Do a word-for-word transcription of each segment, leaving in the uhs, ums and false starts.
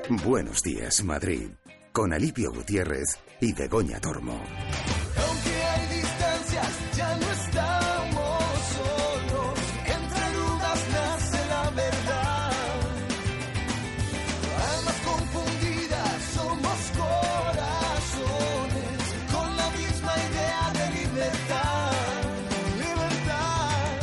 Buenos días, Madrid, con Alipio Gutiérrez y Begoña Tormo. Aunque hay distancias, ya no estamos solos. Entre dudas nace la verdad. Almas confundidas, somos corazones con la misma idea de libertad. Libertad.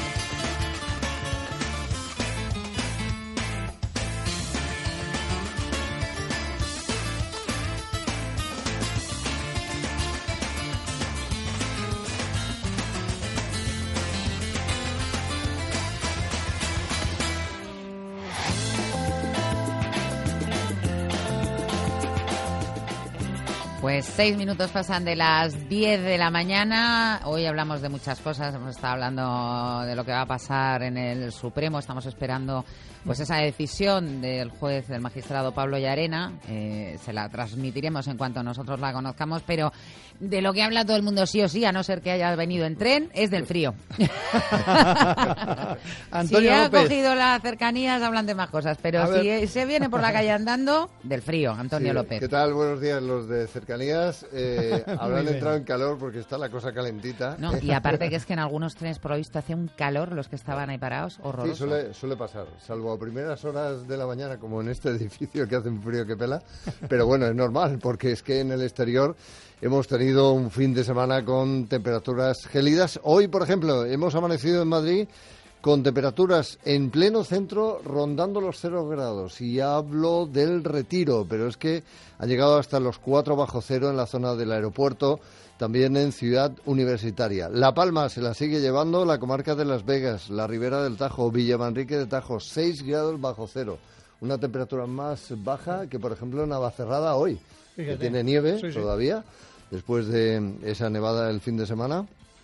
Pues seis minutos pasan de las diez de la mañana. Hoy hablamos de muchas cosas. Hemos estado hablando de lo que va a pasar en el Supremo. Estamos esperando pues esa decisión del juez, del magistrado Pablo Llarena. Eh, se la transmitiremos en cuanto nosotros la conozcamos. Pero de lo que habla todo el mundo sí o sí, a no ser que haya venido en tren, es del frío. Antonio si ha López. cogido las cercanías, hablan de más cosas. Pero A si ver. se viene por la calle andando, del frío, Antonio Sí, López. ¿qué tal? Buenos días, los de cercanías. Eh, habrán bien. entrado en calor porque está la cosa calentita. No, y aparte que es que en algunos trenes por lo visto hacía un calor, los que estaban ahí parados, Sí, horroroso. suele, suele pasar, salvo a primeras horas de la mañana, como en este edificio que hace un frío que pela. Pero bueno, es normal, porque es que en el exterior hemos tenido un fin de semana con temperaturas gélidas. Hoy, por ejemplo, hemos amanecido en Madrid con temperaturas en pleno centro rondando los cero grados. Y hablo del Retiro, pero es que ha llegado hasta los cuatro bajo cero en la zona del aeropuerto, también en Ciudad Universitaria. La Palma se la sigue llevando la comarca de Las Vegas, la Ribera del Tajo, Villamanrique de Tajo, seis grados bajo cero. Una temperatura más baja que, por ejemplo, en Navacerrada hoy, Fíjate. que tiene nieve Sí, sí. todavía, después de esa nevada el fin de semana.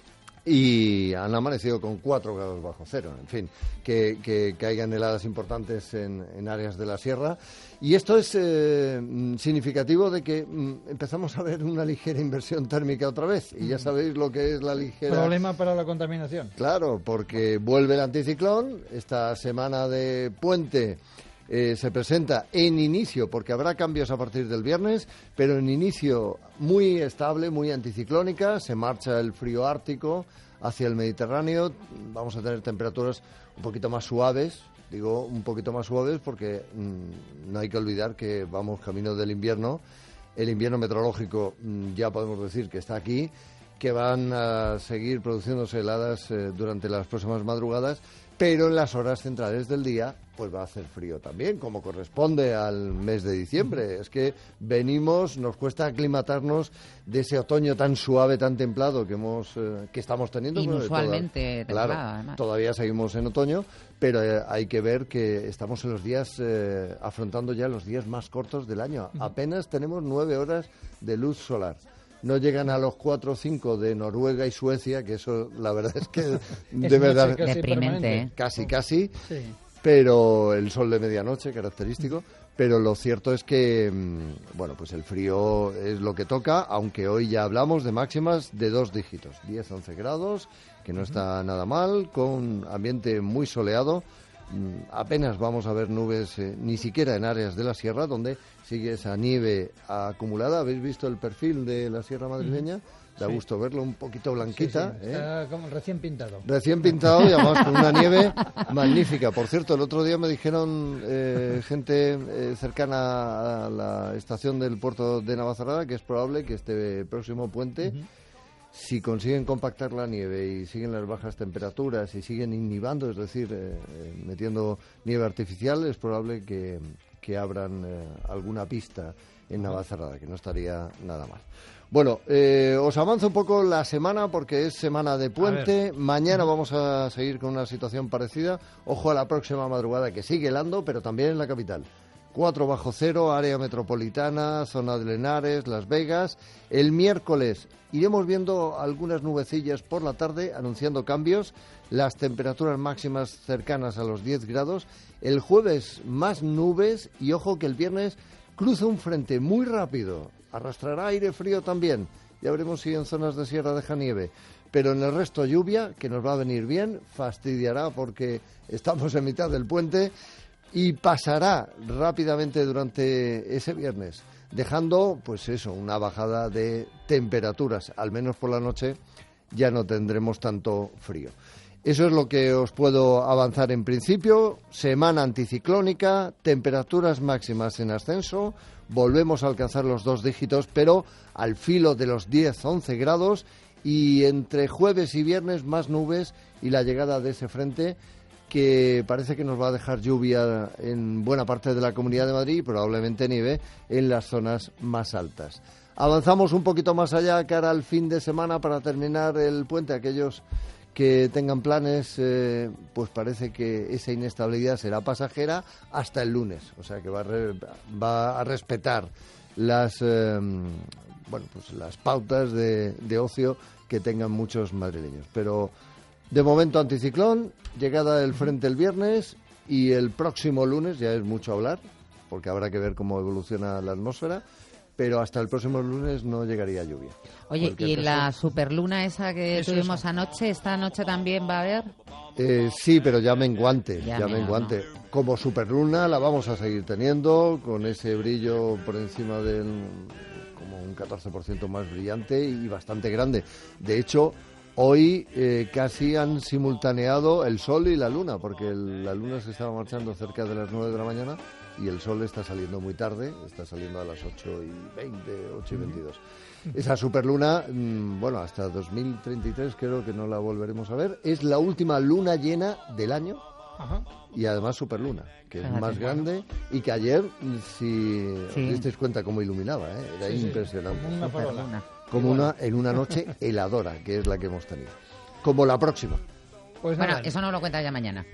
Y han amanecido con cuatro grados bajo cero. En fin, que, que caigan heladas importantes en, en áreas de la sierra. Y esto es eh, mm, significativo de que mm, empezamos a ver una ligera inversión térmica otra vez. Y ya sabéis lo que es la ligera... Problema para la contaminación. Claro, porque vuelve el anticiclón. Esta semana de puente eh, se presenta en inicio, porque habrá cambios a partir del viernes, pero en inicio muy estable, muy anticiclónica. Se marcha el frío ártico hacia el Mediterráneo. Vamos a tener temperaturas un poquito más suaves. Digo un poquito más suaves porque mmm, no hay que olvidar que vamos camino del invierno. El invierno meteorológico mmm, ya podemos decir que está aquí, que van a seguir produciéndose heladas eh, durante las próximas madrugadas, pero en las horas centrales del día pues va a hacer frío también, como corresponde al mes de diciembre. Es que venimos, nos cuesta aclimatarnos de ese otoño tan suave, tan templado que hemos eh, que estamos teniendo. Inusualmente Toda- templado, claro, además. todavía seguimos en otoño, pero eh, hay que ver que estamos en los días, eh, afrontando ya los días más cortos del año. Apenas tenemos nueve horas de luz solar. No llegan a los cuatro o cinco de Noruega y Suecia, que eso la verdad es que de noche verdad casi Deprimente, permanente. ¿eh? casi casi, Sí. pero el sol de medianoche característico. Pero lo cierto es que, mm, bueno, pues el frío es lo que toca, aunque hoy ya hablamos de máximas de dos dígitos, diez a once grados, que no está nada mal, con ambiente muy soleado. Mm, apenas vamos a ver nubes, eh, ni siquiera en áreas de la sierra, donde sigue esa nieve acumulada. ¿Habéis visto el perfil de la sierra madrileña? Da Sí. gusto verlo, un poquito blanquita. Sí, sí, ¿eh? está como recién pintado. Recién pintado y además con una nieve magnífica. Por cierto, el otro día me dijeron eh, gente eh, cercana a la estación del puerto de Navacerrada que es probable que este próximo puente, Ujú. si consiguen compactar la nieve y siguen las bajas temperaturas y siguen inhibando, es decir, eh, eh, metiendo nieve artificial, es probable que, que abran eh, alguna pista en Navacerrada, que no estaría nada mal. Bueno, eh, os avanzo un poco la semana porque es semana de puente. Mañana vamos a seguir con una situación parecida. Ojo a la próxima madrugada que sigue helando, pero también en la capital. cuatro bajo cero, área metropolitana, zona de Henares, Las Vegas. El miércoles iremos viendo algunas nubecillas por la tarde, anunciando cambios. Las temperaturas máximas cercanas a los diez grados. El jueves más nubes y ojo que el viernes cruza un frente muy rápido. Arrastrará aire frío también. Ya veremos si en zonas de sierra deja nieve. Pero en el resto lluvia, que nos va a venir bien, fastidiará porque estamos en mitad del puente. y pasará rápidamente durante ese viernes, dejando, pues eso, una bajada de temperaturas, al menos por la noche ya no tendremos tanto frío. Eso es lo que os puedo avanzar en principio. Semana anticiclónica, temperaturas máximas en ascenso, volvemos a alcanzar los dos dígitos, pero al filo de los diez once grados, y entre jueves y viernes más nubes y la llegada de ese frente que parece que nos va a dejar lluvia en buena parte de la Comunidad de Madrid y probablemente nieve en las zonas más altas. Avanzamos un poquito más allá cara al fin de semana para terminar el puente. Aquellos que tengan planes, eh, pues parece que esa inestabilidad será pasajera hasta el lunes, o sea que va a, re, va a respetar las eh, bueno pues las pautas de, de ocio que tengan muchos madrileños. Pero de momento anticiclón, llegada del frente el viernes, y el próximo lunes ya es mucho hablar, porque habrá que ver cómo evoluciona la atmósfera, pero hasta el próximo lunes no llegaría lluvia. Oye, ¿y la superluna esa que Eso, tuvimos eso. anoche, esta noche también va a haber? Eh, sí, pero ya menguante, Ya ya menos, menguante. Como superluna la vamos a seguir teniendo, con ese brillo por encima del, como un catorce por ciento más brillante y bastante grande. De hecho, hoy eh, casi han simultaneado el sol y la luna, porque el- la luna se estaba marchando cerca de las nueve de la mañana y el sol está saliendo muy tarde, está saliendo a las ocho y veinte, ocho y veintidós. Esa superluna, mmm, bueno, hasta dos mil treinta y tres creo que no la volveremos a ver. Es la última luna llena del año Ajá. y además superluna, que es Fíjate. más grande y que ayer, si Sí. os disteis cuenta cómo iluminaba, ¿eh? Era Sí, sí, impresionante. como una farola. Superluna. Como una, en una noche heladora, que es la que hemos tenido. Como la próxima. Pues Bueno, nada, eso no lo cuentas ya mañana.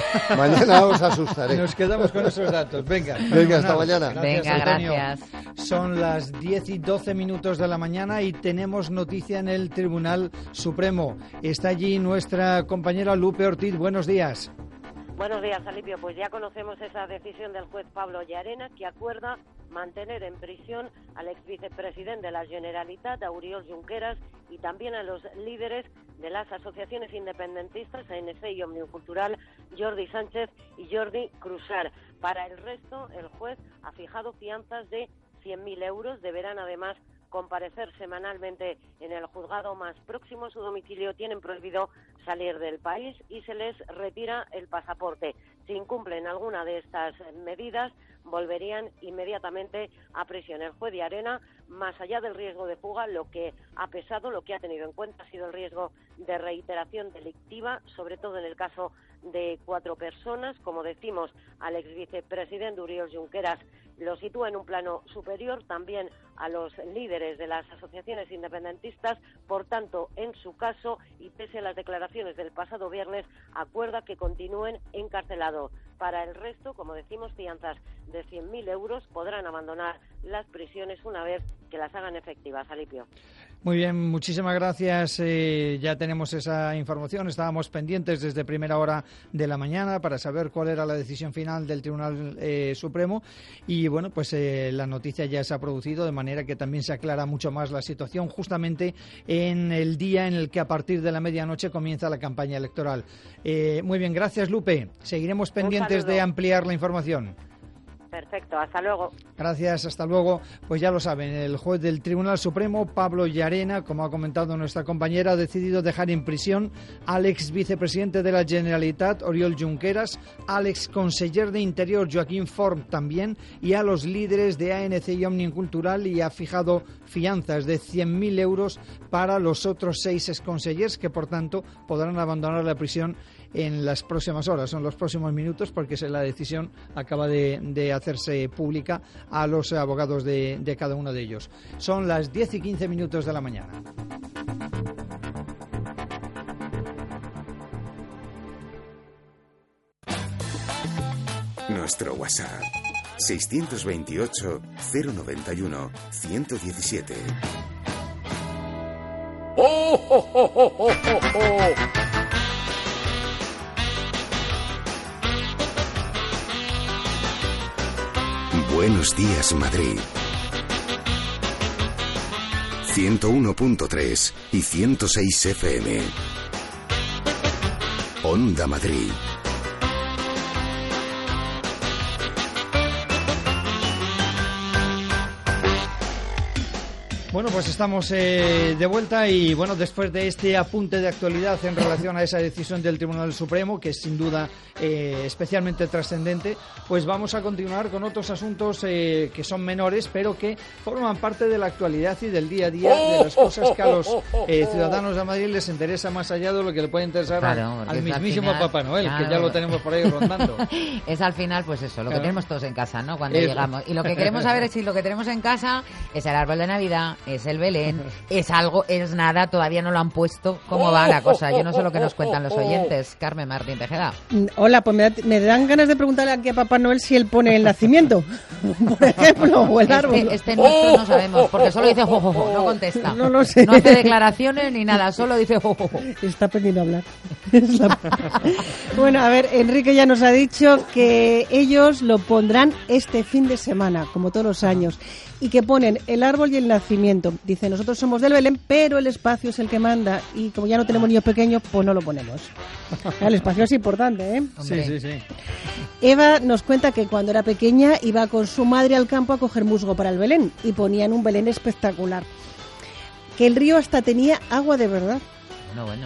Mañana os asustaré. nos quedamos con esos datos. Venga, Venga, hasta fenomenal. mañana. Gracias, Venga, Antonio. gracias. Son las diez y doce minutos de la mañana y tenemos noticia en el Tribunal Supremo. Está allí nuestra compañera Lupe Ortiz. Buenos días. Buenos días, Alipio. Pues ya conocemos esa decisión del juez Pablo Llarena, que acuerda mantener en prisión al ex vicepresidente de la Generalitat, a Oriol Junqueras, y también a los líderes de las asociaciones independentistas, A N C y Òmnium Cultural, Jordi Sánchez y Jordi Crusar. Para el resto, el juez ha fijado fianzas de cien mil euros. Deberán además comparecer semanalmente en el juzgado más próximo a su domicilio, tienen prohibido salir del país y se les retira el pasaporte. Si incumplen alguna de estas medidas, volverían inmediatamente a prisión. El juez Llarena, más allá del riesgo de fuga, lo que ha pesado, lo que ha tenido en cuenta ha sido el riesgo de reiteración delictiva, sobre todo en el caso de cuatro personas. Como decimos, al ex vicepresidente Oriol Junqueras lo sitúa en un plano superior, también a los líderes de las asociaciones independentistas. Por tanto, en su caso, y pese a las declaraciones del pasado viernes, acuerda que continúen encarcelados. Para el resto, como decimos, fianzas de cien mil euros, podrán abandonar las prisiones una vez que las hagan efectivas. Alipio. Muy bien, muchísimas gracias. Eh, ya tenemos esa información. Estábamos pendientes desde primera hora de la mañana para saber cuál era la decisión final del Tribunal eh, Supremo. Y bueno, pues eh, la noticia ya se ha producido, de manera que también se aclara mucho más la situación, justamente en el día en el que a partir de la medianoche comienza la campaña electoral. Eh, muy bien, gracias, Lupe. Seguiremos pendientes saludo. de ampliar la información. Perfecto, hasta luego. Gracias, hasta luego. Pues ya lo saben, el juez del Tribunal Supremo, Pablo Llarena, como ha comentado nuestra compañera, ha decidido dejar en prisión al ex vicepresidente de la Generalitat, Oriol Junqueras, al ex conseller de Interior, Joaquín Forn, también, y a los líderes de A N C y Òmnium Cultural, y ha fijado fianzas de cien mil euros para los otros seis exconsellers, que por tanto podrán abandonar la prisión en las próximas horas, en los próximos minutos, porque la decisión acaba de, de hacerse pública a los abogados de, de cada uno de ellos. Son las diez y quince minutos de la mañana. Nuestro WhatsApp seiscientos veintiocho, cero noventa y uno, ciento diecisiete. ¡Oh, oh, oh, oh, oh, oh, oh! Buenos días, Madrid. ciento uno punto tres y ciento seis F M. Onda Madrid. Bueno, pues estamos eh, de vuelta y bueno, después de este apunte de actualidad en relación a esa decisión del Tribunal Supremo, que es sin duda eh, especialmente trascendente, pues vamos a continuar con otros asuntos eh, que son menores, pero que forman parte de la actualidad y del día a día, de las cosas que a los eh, ciudadanos de Madrid les interesa más allá de lo que le puede interesar claro, al, al mismísimo al final, Papá Noel, claro, que ya lo tenemos por ahí rondando. Es al final, pues eso, lo claro. que tenemos todos en casa, ¿no? Cuando eso. llegamos. Y lo que queremos saber es si lo que tenemos en casa es el árbol de Navidad, es el Belén, es algo, es nada, todavía no lo han puesto. ¿Cómo va la cosa? Yo no sé lo que nos cuentan los oyentes. Carmen Martín Tejeda. Hola, pues me, da, me dan ganas de preguntarle aquí a Papá Noel si él pone el nacimiento, por ejemplo, o el árbol. Este, este nuestro no sabemos, porque solo dice jo, jo, jo, no contesta. No lo sé. No hace declaraciones ni nada, solo dice jo, jo, jo. Está aprendiendo a hablar. Bueno, a ver, Enrique ya nos ha dicho que ellos lo pondrán este fin de semana, como todos los años, y que ponen el árbol y el nacimiento. Dice, nosotros somos del Belén, pero el espacio es el que manda, y como ya no tenemos niños pequeños, pues no lo ponemos. El espacio es importante, ¿eh? Sí, sí, sí. Eva nos cuenta que cuando era pequeña iba con su madre al campo a coger musgo para el Belén, y ponían un Belén espectacular. Que el río hasta tenía agua de verdad. Bueno, bueno.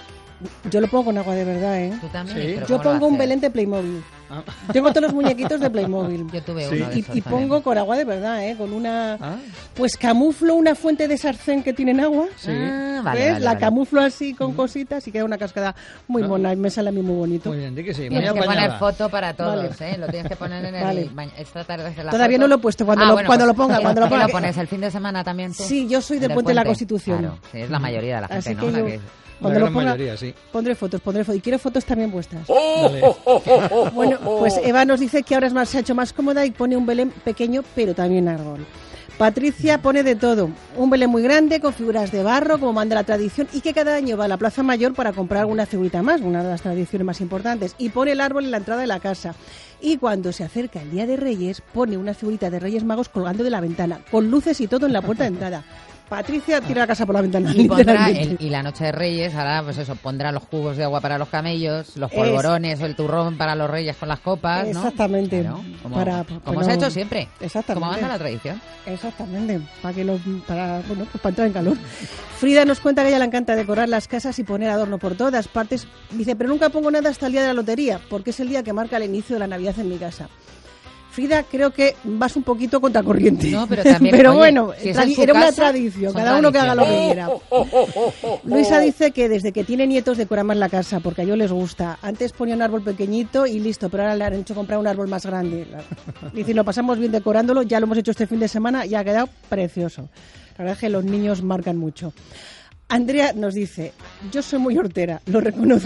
Yo lo pongo con agua de verdad, ¿eh? ¿Tú también? Sí. ¿Pero Yo cómo lo pongo un haces? Belén de Playmobil. Ah. Tengo todos los muñequitos de Playmobil. Yo tuve Sí. uno de Y, esos y también. pongo con agua de verdad, ¿eh? Con una... Ah. Pues camuflo una fuente de sartén que tienen agua. Sí. Ah, vale, ¿Ves? vale, la vale. camuflo así con cositas y queda una cascada muy Ah. mona y me sale a mí muy bonito. Muy bien, di que sí. Tienes Mañana que poner bañada. foto para todos, Vale. ¿eh? Lo tienes que poner en el... Vale. ba- Esta tarde hacer la Todavía foto. no lo he puesto, cuando Ah, lo- bueno, cuando pues, lo ponga, cuando lo ¿qué ponga. lo pones el fin de semana también tú? Sí, yo soy del ¿En el Puente de la Constitución. Claro, sí, es la mayoría de la gente, Así ¿no? que La yo- que- La Cuando lo gran ponga, mayoría, sí. pondré fotos, pondré fotos. Y quiero fotos también vuestras. Vale. Bueno, pues Eva nos dice que ahora es más, se ha hecho más cómoda y pone un Belén pequeño, pero también árbol. Patricia pone de todo. Un Belén muy grande, con figuras de barro, como manda la tradición, y que cada año va a la Plaza Mayor para comprar alguna figurita más, una de las tradiciones más importantes. Y pone el árbol en la entrada de la casa. Y cuando se acerca el Día de Reyes, pone una figurita de Reyes Magos colgando de la ventana, con luces y todo en la puerta de entrada. Patricia tira la casa por la ventana. Y, pondrá literalmente. el- y la noche de Reyes, ahora pues eso, pondrá los jugos de agua para los camellos, los polvorones o el turrón para los reyes con las copas, ¿no? Exactamente. Claro, como Para- como bueno, se ha hecho siempre. Exactamente. Como manda la tradición. Exactamente, para que lo, para, bueno, pues para entrar en calor. Frida nos cuenta que a ella le encanta decorar las casas y poner adorno por todas partes. Dice, pero nunca pongo nada hasta el día de la lotería, porque es el día que marca el inicio de la Navidad en mi casa. Frida, creo que vas un poquito contracorriente. No, pero también, Pero oye, bueno, si es tradi- en su era una casa, tradición, son cada uno que haga lo que quiera. tradiciones. Luisa dice que desde que tiene nietos decora más la casa, porque a ellos les gusta. Antes ponía un árbol pequeñito y listo, pero ahora le han hecho comprar un árbol más grande. Dice, lo pasamos bien decorándolo, ya lo hemos hecho este fin de semana y ha quedado precioso. La verdad es que los niños marcan mucho. Andrea nos dice, yo soy muy hortera, lo reconozco.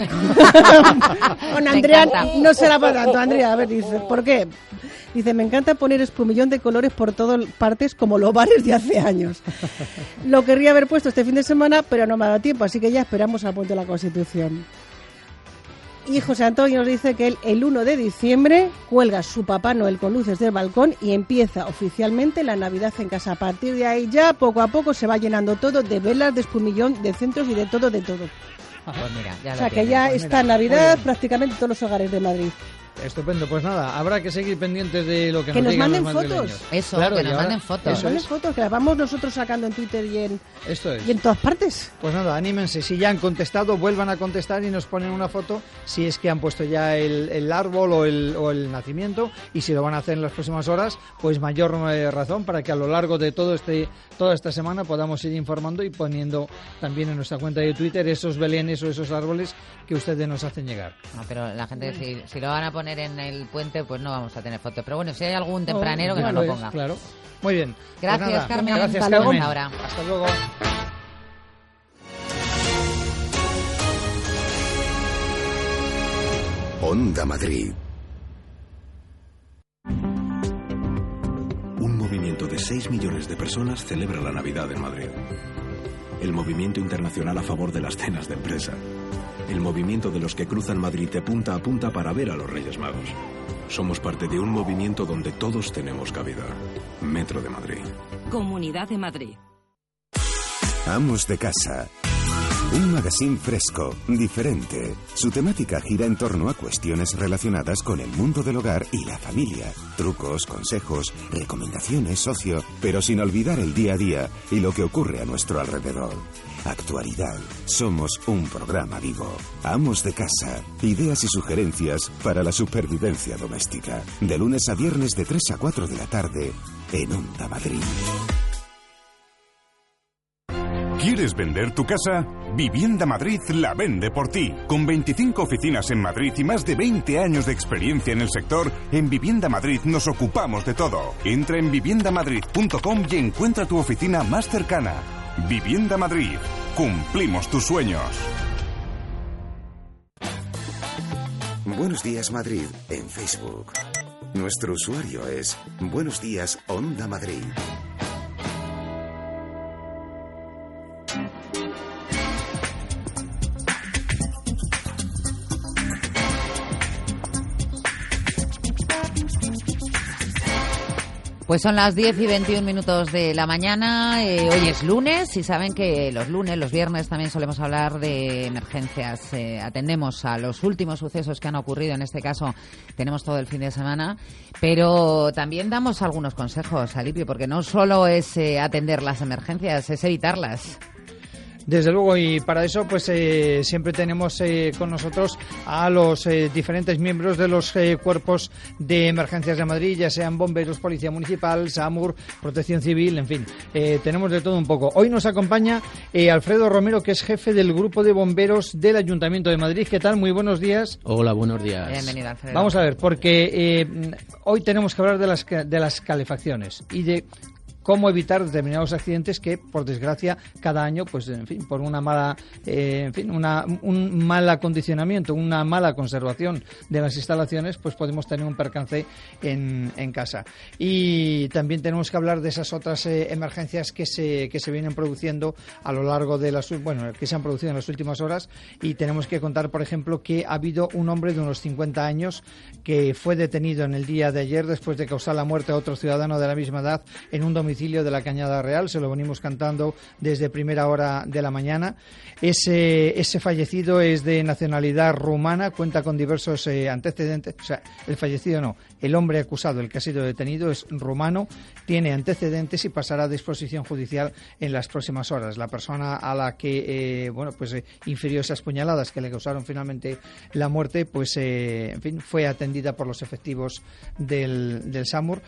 Con Me Andrea encanta. no será para tanto. Andrea, a ver, dice, ¿por qué? Dice, me encanta poner espumillón de colores por todas partes como los bares de hace años. Lo querría haber puesto este fin de semana, pero no me ha dado tiempo, así que ya esperamos al Puente de la Constitución. Y José Antonio nos dice que él el uno de diciembre cuelga su Papá Noel con luces del balcón y empieza oficialmente la Navidad en casa. A partir de ahí ya poco a poco se va llenando todo de velas, de espumillón, de centros y de todo, de todo. Pues mira, ya O lo sea que tienes. ya pues está mira, Navidad muy bien. prácticamente en todos los hogares de Madrid. Estupendo, pues nada, habrá que seguir pendientes de lo que, Que nos digan manden los madrileños. fotos. Eso, Claro, que y nos ahora- manden fotos. Nos Eso manden es. fotos que las vamos nosotros sacando en Twitter y en, Esto es. y en todas partes. Pues nada, anímense, si ya han contestado, vuelvan a contestar y nos ponen una foto si es que han puesto ya el, el árbol o el, o el nacimiento, y si lo van a hacer en las próximas horas, pues mayor eh, razón para que a lo largo de todo este toda esta semana podamos ir informando y poniendo también en nuestra cuenta de Twitter esos belenes o esos árboles que ustedes nos hacen llegar. No, pero la gente, si, si lo van a poner en el puente, pues no vamos a tener fotos. Pero bueno, si hay algún tempranero, que Ya nos lo es, ponga. Claro. Muy bien. Pues Gracias, nada, Carmen. Gracias, Hasta luego. Carmen. Ahora. Hasta luego. Onda Madrid. Un movimiento de seis millones de personas celebra la Navidad en Madrid. El movimiento internacional a favor de las cenas de empresa. El movimiento de los que cruzan Madrid de punta a punta para ver a los Reyes Magos. Somos parte de un movimiento donde todos tenemos cabida. Metro de Madrid. Comunidad de Madrid. Amos de casa. Un magazine fresco, diferente. Su temática gira en torno a cuestiones relacionadas con el mundo del hogar y la familia. Trucos, consejos, recomendaciones, ocio, pero sin olvidar el día a día y lo que ocurre a nuestro alrededor. Actualidad. Somos un programa vivo. Amos de casa. Ideas y sugerencias para la supervivencia doméstica. De lunes a viernes de tres a cuatro de la tarde en Onda Madrid. ¿Quieres vender tu casa? Vivienda Madrid la vende por ti. Con veinticinco oficinas en Madrid y más de veinte años de experiencia en el sector, en Vivienda Madrid nos ocupamos de todo. Entra en vivienda madrid punto com y encuentra tu oficina más cercana. Vivienda Madrid. Cumplimos tus sueños. Buenos días Madrid en Facebook. Nuestro usuario es Buenos Días Onda Madrid. Pues son las diez y veintiún minutos de la mañana, eh, hoy es lunes y saben que los lunes, los viernes también solemos hablar de emergencias. Eh, atendemos a los últimos sucesos que han ocurrido, en este caso tenemos todo el fin de semana, pero también damos algunos consejos, Alipio, porque no solo es eh, atender las emergencias, es evitarlas. Desde luego, y para eso pues eh, siempre tenemos eh, con nosotros a los eh, diferentes miembros de los eh, cuerpos de emergencias de Madrid, ya sean bomberos, policía municipal, SAMUR, protección civil, en fin, eh, tenemos de todo un poco. Hoy nos acompaña eh, Alfredo Romero, que es jefe del grupo de bomberos del Ayuntamiento de Madrid. ¿Qué tal? Muy buenos días. Hola, buenos días. Bienvenido, Alfredo. Vamos a ver, porque eh, hoy tenemos que hablar de las, de las calefacciones y de cómo evitar determinados accidentes que, por desgracia, cada año, pues, en fin, por una mala, eh, en fin, una, un mal acondicionamiento, una mala conservación de las instalaciones, pues podemos tener un percance en, en casa. Y también tenemos que hablar de esas otras eh, emergencias que se que se vienen produciendo a lo largo de las, bueno, que se han producido en las últimas horas, y tenemos que contar, por ejemplo, que ha habido un hombre de unos cincuenta años que fue detenido en el día de ayer después de causar la muerte a otro ciudadano de la misma edad en un domicilio de la Cañada Real. Se lo venimos cantando desde primera hora de la mañana. Ese, ese fallecido es de nacionalidad rumana, cuenta con diversos eh, antecedentes, o sea, el fallecido no, el hombre acusado, el que ha sido detenido, es rumano, tiene antecedentes y pasará a disposición judicial en las próximas horas. La persona a la que, eh, bueno, pues eh, infirió esas puñaladas que le causaron finalmente la muerte, pues, eh, en fin, fue atendida por los efectivos del, del SAMUR.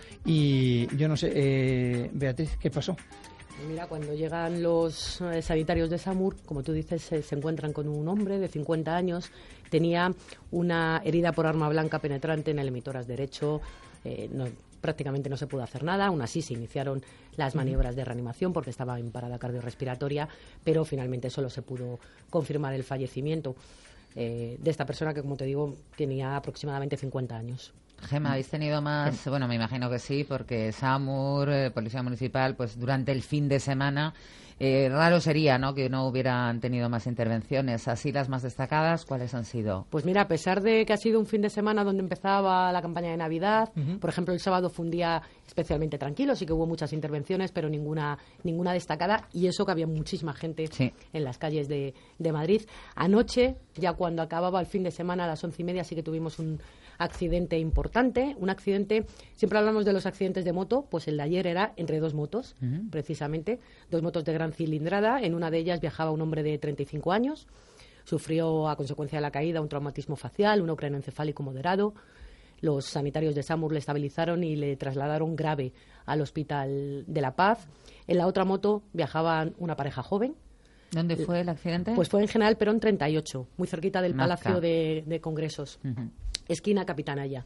Y yo no sé, eh, Beatriz, ¿qué pasó? Mira, cuando llegan los eh, sanitarios de SAMUR, como tú dices, eh, se encuentran con un hombre de cincuenta años, tenía una herida por arma blanca penetrante en el emitoras derecho, eh, no, prácticamente no se pudo hacer nada, aún así se iniciaron las maniobras de reanimación porque estaba en parada cardiorrespiratoria, pero finalmente solo se pudo confirmar el fallecimiento eh, de esta persona que, como te digo, tenía aproximadamente cincuenta años. Gemma, ¿habéis tenido más? Bueno, me imagino que sí, porque SAMUR, eh, Policía Municipal, pues durante el fin de semana, eh, raro sería, ¿no?, que no hubieran tenido más intervenciones. Así, las más destacadas, ¿cuáles han sido? Pues mira, a pesar de que ha sido un fin de semana donde empezaba la campaña de Navidad, uh-huh. por ejemplo, el sábado fue un día especialmente tranquilo, sí que hubo muchas intervenciones, pero ninguna ninguna destacada, y eso que había muchísima gente sí. en las calles de, de Madrid. Anoche, ya cuando acababa el fin de semana, a las once y media, sí que tuvimos un accidente importante, un accidente, siempre hablamos de los accidentes de moto, pues el de ayer era entre dos motos, uh-huh. precisamente, dos motos de gran cilindrada. En una de ellas viajaba un hombre de treinta y cinco años, sufrió a consecuencia de la caída un traumatismo facial, un craneoencefálico moderado. Los sanitarios de SAMUR le estabilizaron y le trasladaron grave al Hospital de la Paz. En la otra moto viajaban una pareja joven. ¿Dónde fue el accidente? Pues fue en General Perón treinta y ocho, muy cerquita del Nazca. Palacio de, de Congresos, uh-huh. esquina Capitanaya.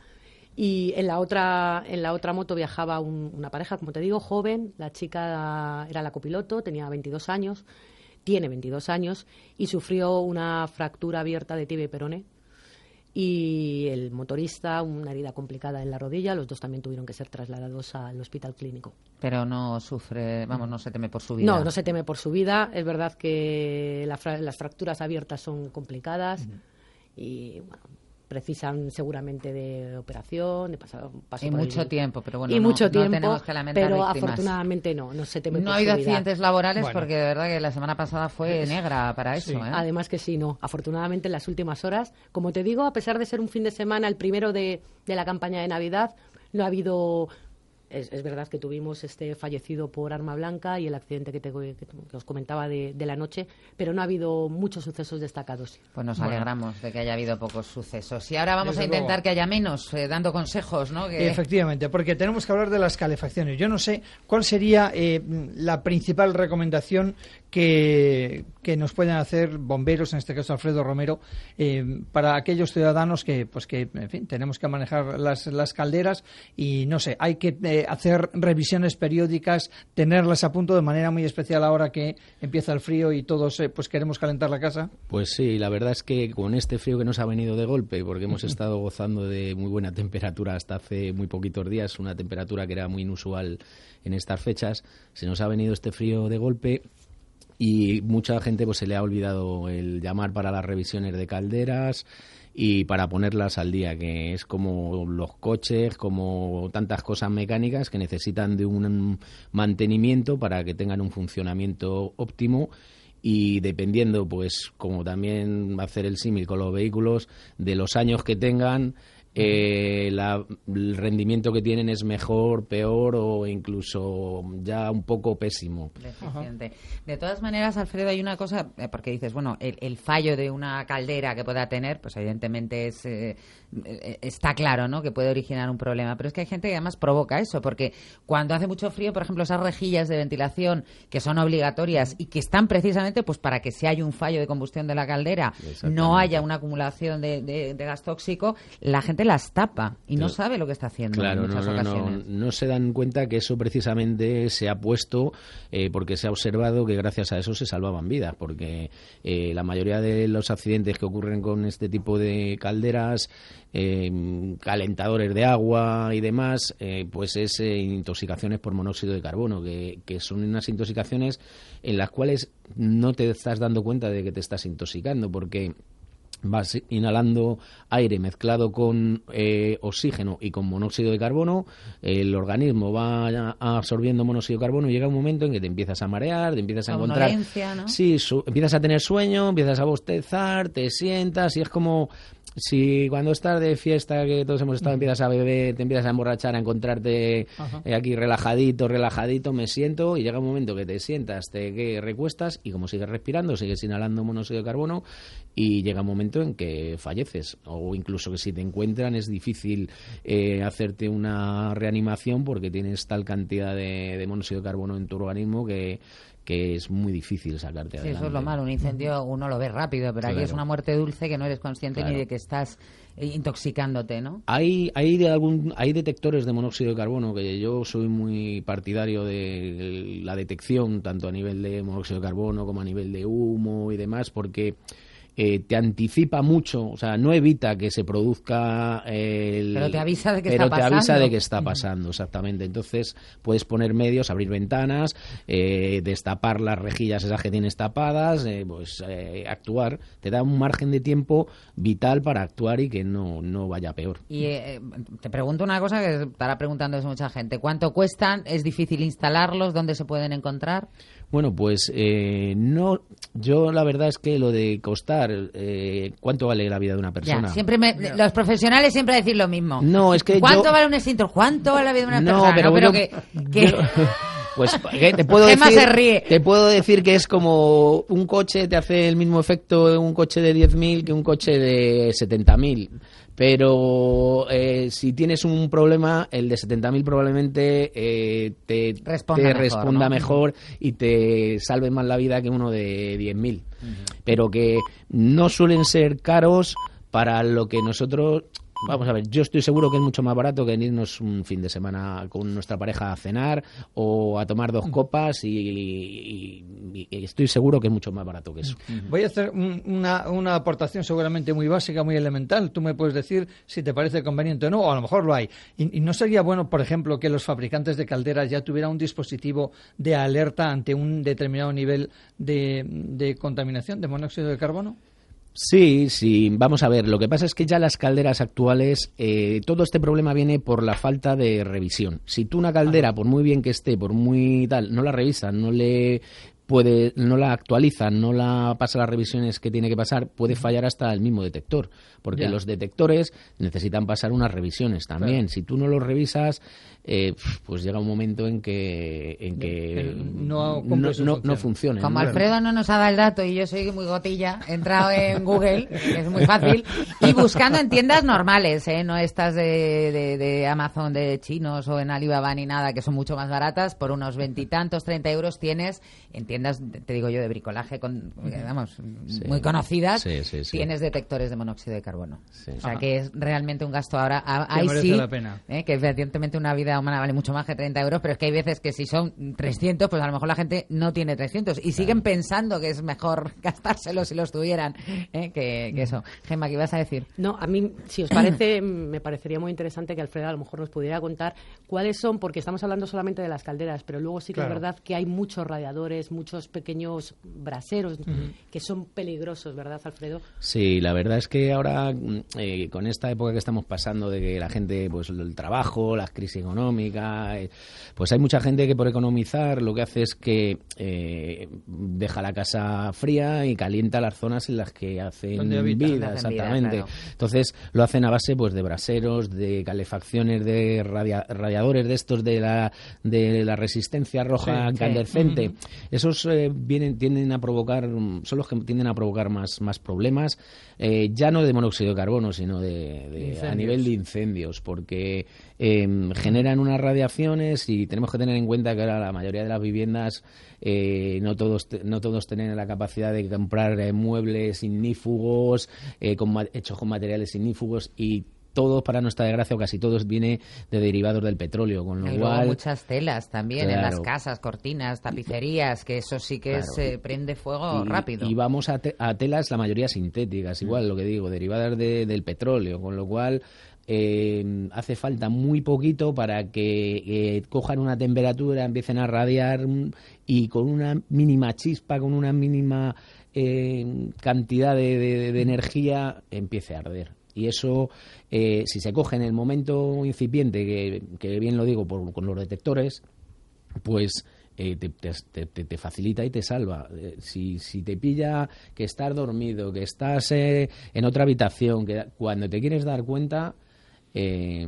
Y en la otra en la otra moto viajaba un, una pareja, como te digo, joven. La chica era la copiloto, tenía veintidós años, tiene veintidós años, y sufrió una fractura abierta de tibia y peroné. Y el motorista, una herida complicada en la rodilla. Los dos también tuvieron que ser trasladados al hospital clínico. Pero no sufre, vamos, no se teme por su vida. No, no se teme por su vida. Es verdad que la fra- las fracturas abiertas son complicadas uh-huh. y, bueno, precisan seguramente de operación, de pasar paso y por mucho el... tiempo, pero bueno, y no, mucho no tiempo, tenemos que lamentar pero víctimas. afortunadamente no, no se teme No por ha habido su vida. accidentes laborales Bueno. porque de verdad que la semana pasada fue negra para eso. Sí. ¿eh? Además que sí, no. Afortunadamente en las últimas horas, como te digo, a pesar de ser un fin de semana, el primero de, de la campaña de Navidad, no ha habido... Es, es verdad que tuvimos este fallecido por arma blanca y el accidente que, te, que, que os comentaba de, de la noche, pero no ha habido muchos sucesos destacados. Pues nos Bueno. alegramos de que haya habido pocos sucesos. Y ahora vamos Desde a intentar luego. que haya menos, eh, dando consejos, ¿no? Que... Efectivamente, porque tenemos que hablar de las calefacciones. Yo no sé cuál sería eh, la principal recomendación que, que nos pueden hacer bomberos, en este caso Alfredo Romero, eh, para aquellos ciudadanos que, pues que, en fin, tenemos que manejar las, las calderas y no sé, hay que eh, hacer revisiones periódicas, tenerlas a punto de manera muy especial ahora que empieza el frío y todos eh, pues queremos calentar la casa. Pues sí, la verdad es que con este frío que nos ha venido de golpe, porque hemos estado gozando de muy buena temperatura hasta hace muy poquitos días, una temperatura que era muy inusual en estas fechas, se nos ha venido este frío de golpe. Y mucha gente pues se le ha olvidado el llamar para las revisiones de calderas y para ponerlas al día, que es como los coches, como tantas cosas mecánicas que necesitan de un mantenimiento para que tengan un funcionamiento óptimo. Y dependiendo, pues como también hacer el símil con los vehículos, de los años que tengan, eh, la, el rendimiento que tienen es mejor, peor o incluso ya un poco pésimo. Deficiente. De todas maneras, Alfredo, hay una cosa, eh, porque dices, bueno, el, el fallo de una caldera que pueda tener, pues evidentemente es eh, eh, está claro, ¿no?, que puede originar un problema, pero es que hay gente que además provoca eso, porque cuando hace mucho frío, por ejemplo, esas rejillas de ventilación que son obligatorias y que están precisamente pues para que si hay un fallo de combustión de la caldera no haya una acumulación de, de, de gas tóxico, la gente las tapa y no Claro. sabe lo que está haciendo Claro, en muchas no, no, ocasiones. no, no se dan cuenta que eso precisamente se ha puesto eh, porque se ha observado que gracias a eso se salvaban vidas, porque eh, la mayoría de los accidentes que ocurren con este tipo de calderas, eh, calentadores de agua y demás, eh, pues es eh, intoxicaciones por monóxido de carbono, que, que son unas intoxicaciones en las cuales no te estás dando cuenta de que te estás intoxicando, porque vas inhalando aire mezclado con eh, oxígeno y con monóxido de carbono, el organismo va absorbiendo monóxido de carbono y llega un momento en que te empiezas a marear, te empiezas a encontrar... ¿no? Sí, su, empiezas a tener sueño, empiezas a bostezar, te sientas y es como... Si cuando estás de fiesta, que todos hemos estado, empiezas a beber, te empiezas a emborrachar, a encontrarte eh, aquí relajadito, relajadito, me siento, y llega un momento que te sientas, te que recuestas, y como sigues respirando, sigues inhalando monóxido de carbono, y llega un momento en que falleces, o incluso que si te encuentran es difícil eh, hacerte una reanimación porque tienes tal cantidad de, de monóxido de carbono en tu organismo que... que es muy difícil sacarte Sí, adelante. eso es lo malo. Un incendio uno lo ve rápido, pero aquí Claro. es una muerte dulce que no eres consciente Claro. ni de que estás eh, intoxicándote, ¿no? Hay hay de algún hay detectores de monóxido de carbono que yo soy muy partidario de la detección tanto a nivel de monóxido de carbono como a nivel de humo y demás, porque eh, te anticipa mucho, o sea, no evita que se produzca el... Pero te avisa de que pero está te avisa pasando. de que está pasando, exactamente. Entonces puedes poner medios, abrir ventanas, eh, destapar las rejillas esas que tienes tapadas, eh, pues eh, actuar. Te da un margen de tiempo vital para actuar y que no, no vaya peor. Y eh, te pregunto una cosa que estará preguntándose mucha gente. ¿Cuánto cuestan? ¿Es difícil instalarlos? ¿Dónde se pueden encontrar? Bueno, pues eh, no, yo la verdad es que lo de costar, eh, ¿cuánto vale la vida de una persona? Ya, siempre me- los profesionales siempre decir lo mismo. No, es que ¿Cuánto yo- vale un extintor? ¿Cuánto vale la vida de una No, persona? pero no, pero yo- que, que- yo- Pues ¿qué? te puedo Gemma decir, se ríe. te puedo decir que es como un coche te hace el mismo efecto un coche de diez mil que un coche de setenta mil. Pero eh, si tienes un problema, el de setenta mil probablemente eh, te Responda te mejor, responda ¿no? mejor y te salve más la vida que uno de diez mil. Pero que no suelen ser caros para lo que nosotros... Vamos a ver, yo estoy seguro que es mucho más barato que en irnos un fin de semana con nuestra pareja a cenar o a tomar dos copas y, y- y estoy seguro que es mucho más barato que eso. Voy a hacer un- una, una aportación seguramente muy básica, muy elemental. Tú me puedes decir si te parece conveniente o no, o a lo mejor lo hay. Y, y no sería bueno, por ejemplo, que los fabricantes de calderas ya tuvieran un dispositivo de alerta ante un determinado nivel de, de contaminación de monóxido de carbono. Sí, sí, vamos a ver, lo que pasa es que ya las calderas actuales, eh, todo este problema viene por la falta de revisión. Si tú una caldera, por muy bien que esté, por muy tal, no la revisan, no le puede, no la actualizan, no la pasa las revisiones que tiene que pasar, puede fallar hasta el mismo detector, porque Ya. los detectores necesitan pasar unas revisiones también. Claro. Si tú no los revisas, eh, pues llega un momento en que en que no no, cumple su no, función. no funciona. Como ¿no? Alfredo no nos ha dado el dato y yo soy muy gotilla, he entrado en Google, que es muy fácil, y buscando en tiendas normales, ¿eh? No estas de, de, de Amazon de chinos o en Alibaba ni nada, que son mucho más baratas, por unos veintitantos, treinta euros tienes en tiendas, te digo yo, de bricolaje, con, vamos, Sí. muy conocidas, Sí, sí, sí. tienes detectores de monóxido de carbono. Sí. O sea Ajá. que es realmente un gasto ahora. a- Que Ahí merece sí, la pena. ¿eh? Que evidentemente una vida humana vale mucho más que treinta euros, pero es que hay veces que si son trescientos, pues a lo mejor la gente no tiene trescientos y siguen pensando que es mejor gastárselos si los tuvieran, ¿eh? que, que eso. Gemma, ¿qué ibas a decir? No, a mí, si os parece, me parecería muy interesante que Alfredo a lo mejor nos pudiera contar cuáles son, porque estamos hablando solamente de las calderas, pero luego sí que Claro. es verdad que hay muchos radiadores, muchos pequeños braseros Ujú. que son peligrosos, ¿verdad, Alfredo? Sí, la verdad es que ahora, eh, con esta época que estamos pasando de que la gente, pues el trabajo, la crisis económica, eh, pues hay mucha gente que por economizar lo que hace es que eh, deja la casa fría y calienta las zonas en las que hacen Donde habitan. vida, Hacen vida, exactamente. claro. Entonces lo hacen a base pues de braseros, de calefacciones, de radia- radiadores de estos de la de la resistencia roja Sí, incandescente. sí. Esos eh, vienen tienden a provocar, mm, son los que tienden a provocar más, más problemas, eh, ya no de monóxido de carbono, sino de, de- a Incendios. nivel de incendios, porque eh, generan unas radiaciones y tenemos que tener en cuenta que ahora la mayoría de las viviendas eh, no todos te- no todos tienen la capacidad de comprar eh, muebles ignífugos, eh, con ma- hechos con materiales ignífugos, y todos, para nuestra desgracia, o casi todos, viene de derivados del petróleo, con lo Y luego cual... muchas telas también en las Claro. casas, cortinas, tapicerías, que eso sí que Claro. se prende fuego y, rápido. y vamos a, te- a telas, la mayoría sintéticas, igual lo que digo, derivadas de- del petróleo, con lo cual eh, hace falta muy poquito para que eh, cojan una temperatura, empiecen a radiar mm, y con una mínima chispa, con una mínima eh, cantidad de, de- de energía empiece a arder. Y eso, eh, si se coge en el momento incipiente, que, que bien lo digo, por, con los detectores, pues eh, te, te- te- te facilita y te salva. Eh, si, si te pilla que estás dormido, que estás eh, en otra habitación, que cuando te quieres dar cuenta, eh,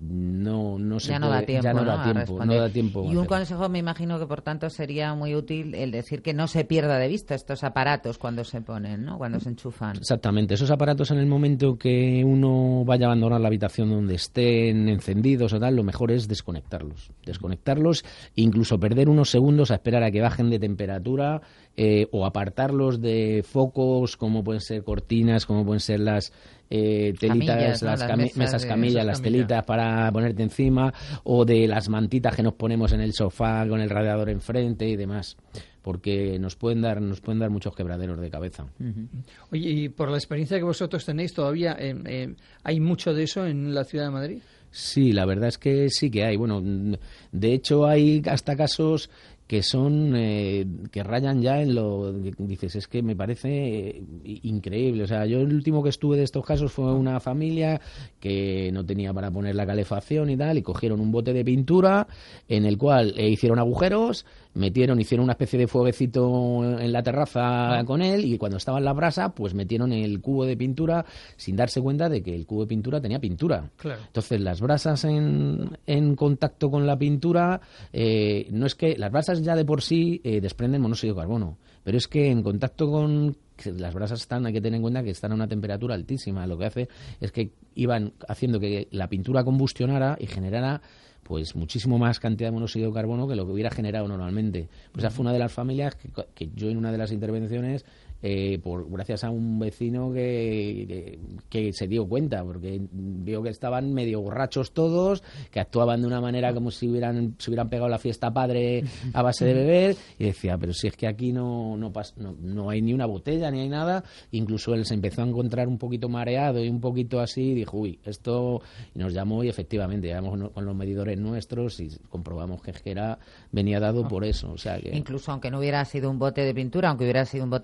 no, no se ya no puede- da tiempo, ya no, da A tiempo, no responder. da tiempo a Y un hacerlo. consejo, me imagino que por tanto sería muy útil el decir que no se pierda de vista estos aparatos cuando se ponen, ¿no? Cuando se enchufan. Exactamente, esos aparatos en el momento que uno vaya a abandonar la habitación donde estén encendidos o tal, lo mejor es desconectarlos. Desconectarlos, incluso perder unos segundos a esperar a que bajen de temperatura, eh, o apartarlos de focos como pueden ser cortinas, como pueden ser las eh, telitas, Camillas, ¿no? las Las cami- mesas mesas de- camillas, mesas las camilla. telitas para ponerte encima, o de las mantitas que nos ponemos en el sofá con el radiador enfrente y demás, porque nos pueden dar nos pueden dar muchos quebraderos de cabeza. Oye, y por la experiencia que vosotros tenéis, ¿todavía eh, eh, hay mucho de eso en la ciudad de Madrid? Sí, la verdad es que sí que hay. Bueno, mm, de hecho hay hasta casos que son eh, que rayan ya en lo que dices, es que me parece eh, increíble. O sea, yo el último que estuve de estos casos fue una familia que no tenía para poner la calefacción y tal, y cogieron un bote de pintura en el cual eh, hicieron agujeros, metieron, hicieron una especie de fueguecito en la terraza con él, y cuando estaba en la brasa, pues metieron el cubo de pintura sin darse cuenta de que el cubo de pintura tenía pintura. Claro. Entonces, las brasas en, en contacto con la pintura, eh, no es que las brasas ya de por sí eh, desprenden monóxido de carbono, pero es que en contacto con que las brasas están, hay que tener en cuenta que están a una temperatura altísima. Lo que hace es que iban haciendo que la pintura combustionara y generara pues muchísimo más cantidad de monóxido de carbono que lo que hubiera generado normalmente. Pues esa fue una de las familias que, que yo en una de las intervenciones, eh, por gracias a un vecino que, que, que se dio cuenta, porque vio que estaban medio borrachos todos, que actuaban de una manera como si hubieran se hubieran pegado la fiesta padre a base de beber, y decía, pero si es que aquí no no, pas, no no hay ni una botella ni hay nada. Incluso él se empezó a encontrar un poquito mareado y un poquito así, y dijo, uy, esto, y nos llamó, y efectivamente llamamos con los medidores nuestros y comprobamos que era venía dado por eso. O sea que Incluso aunque no hubiera sido un bote de pintura, aunque hubiera sido un bote limpio,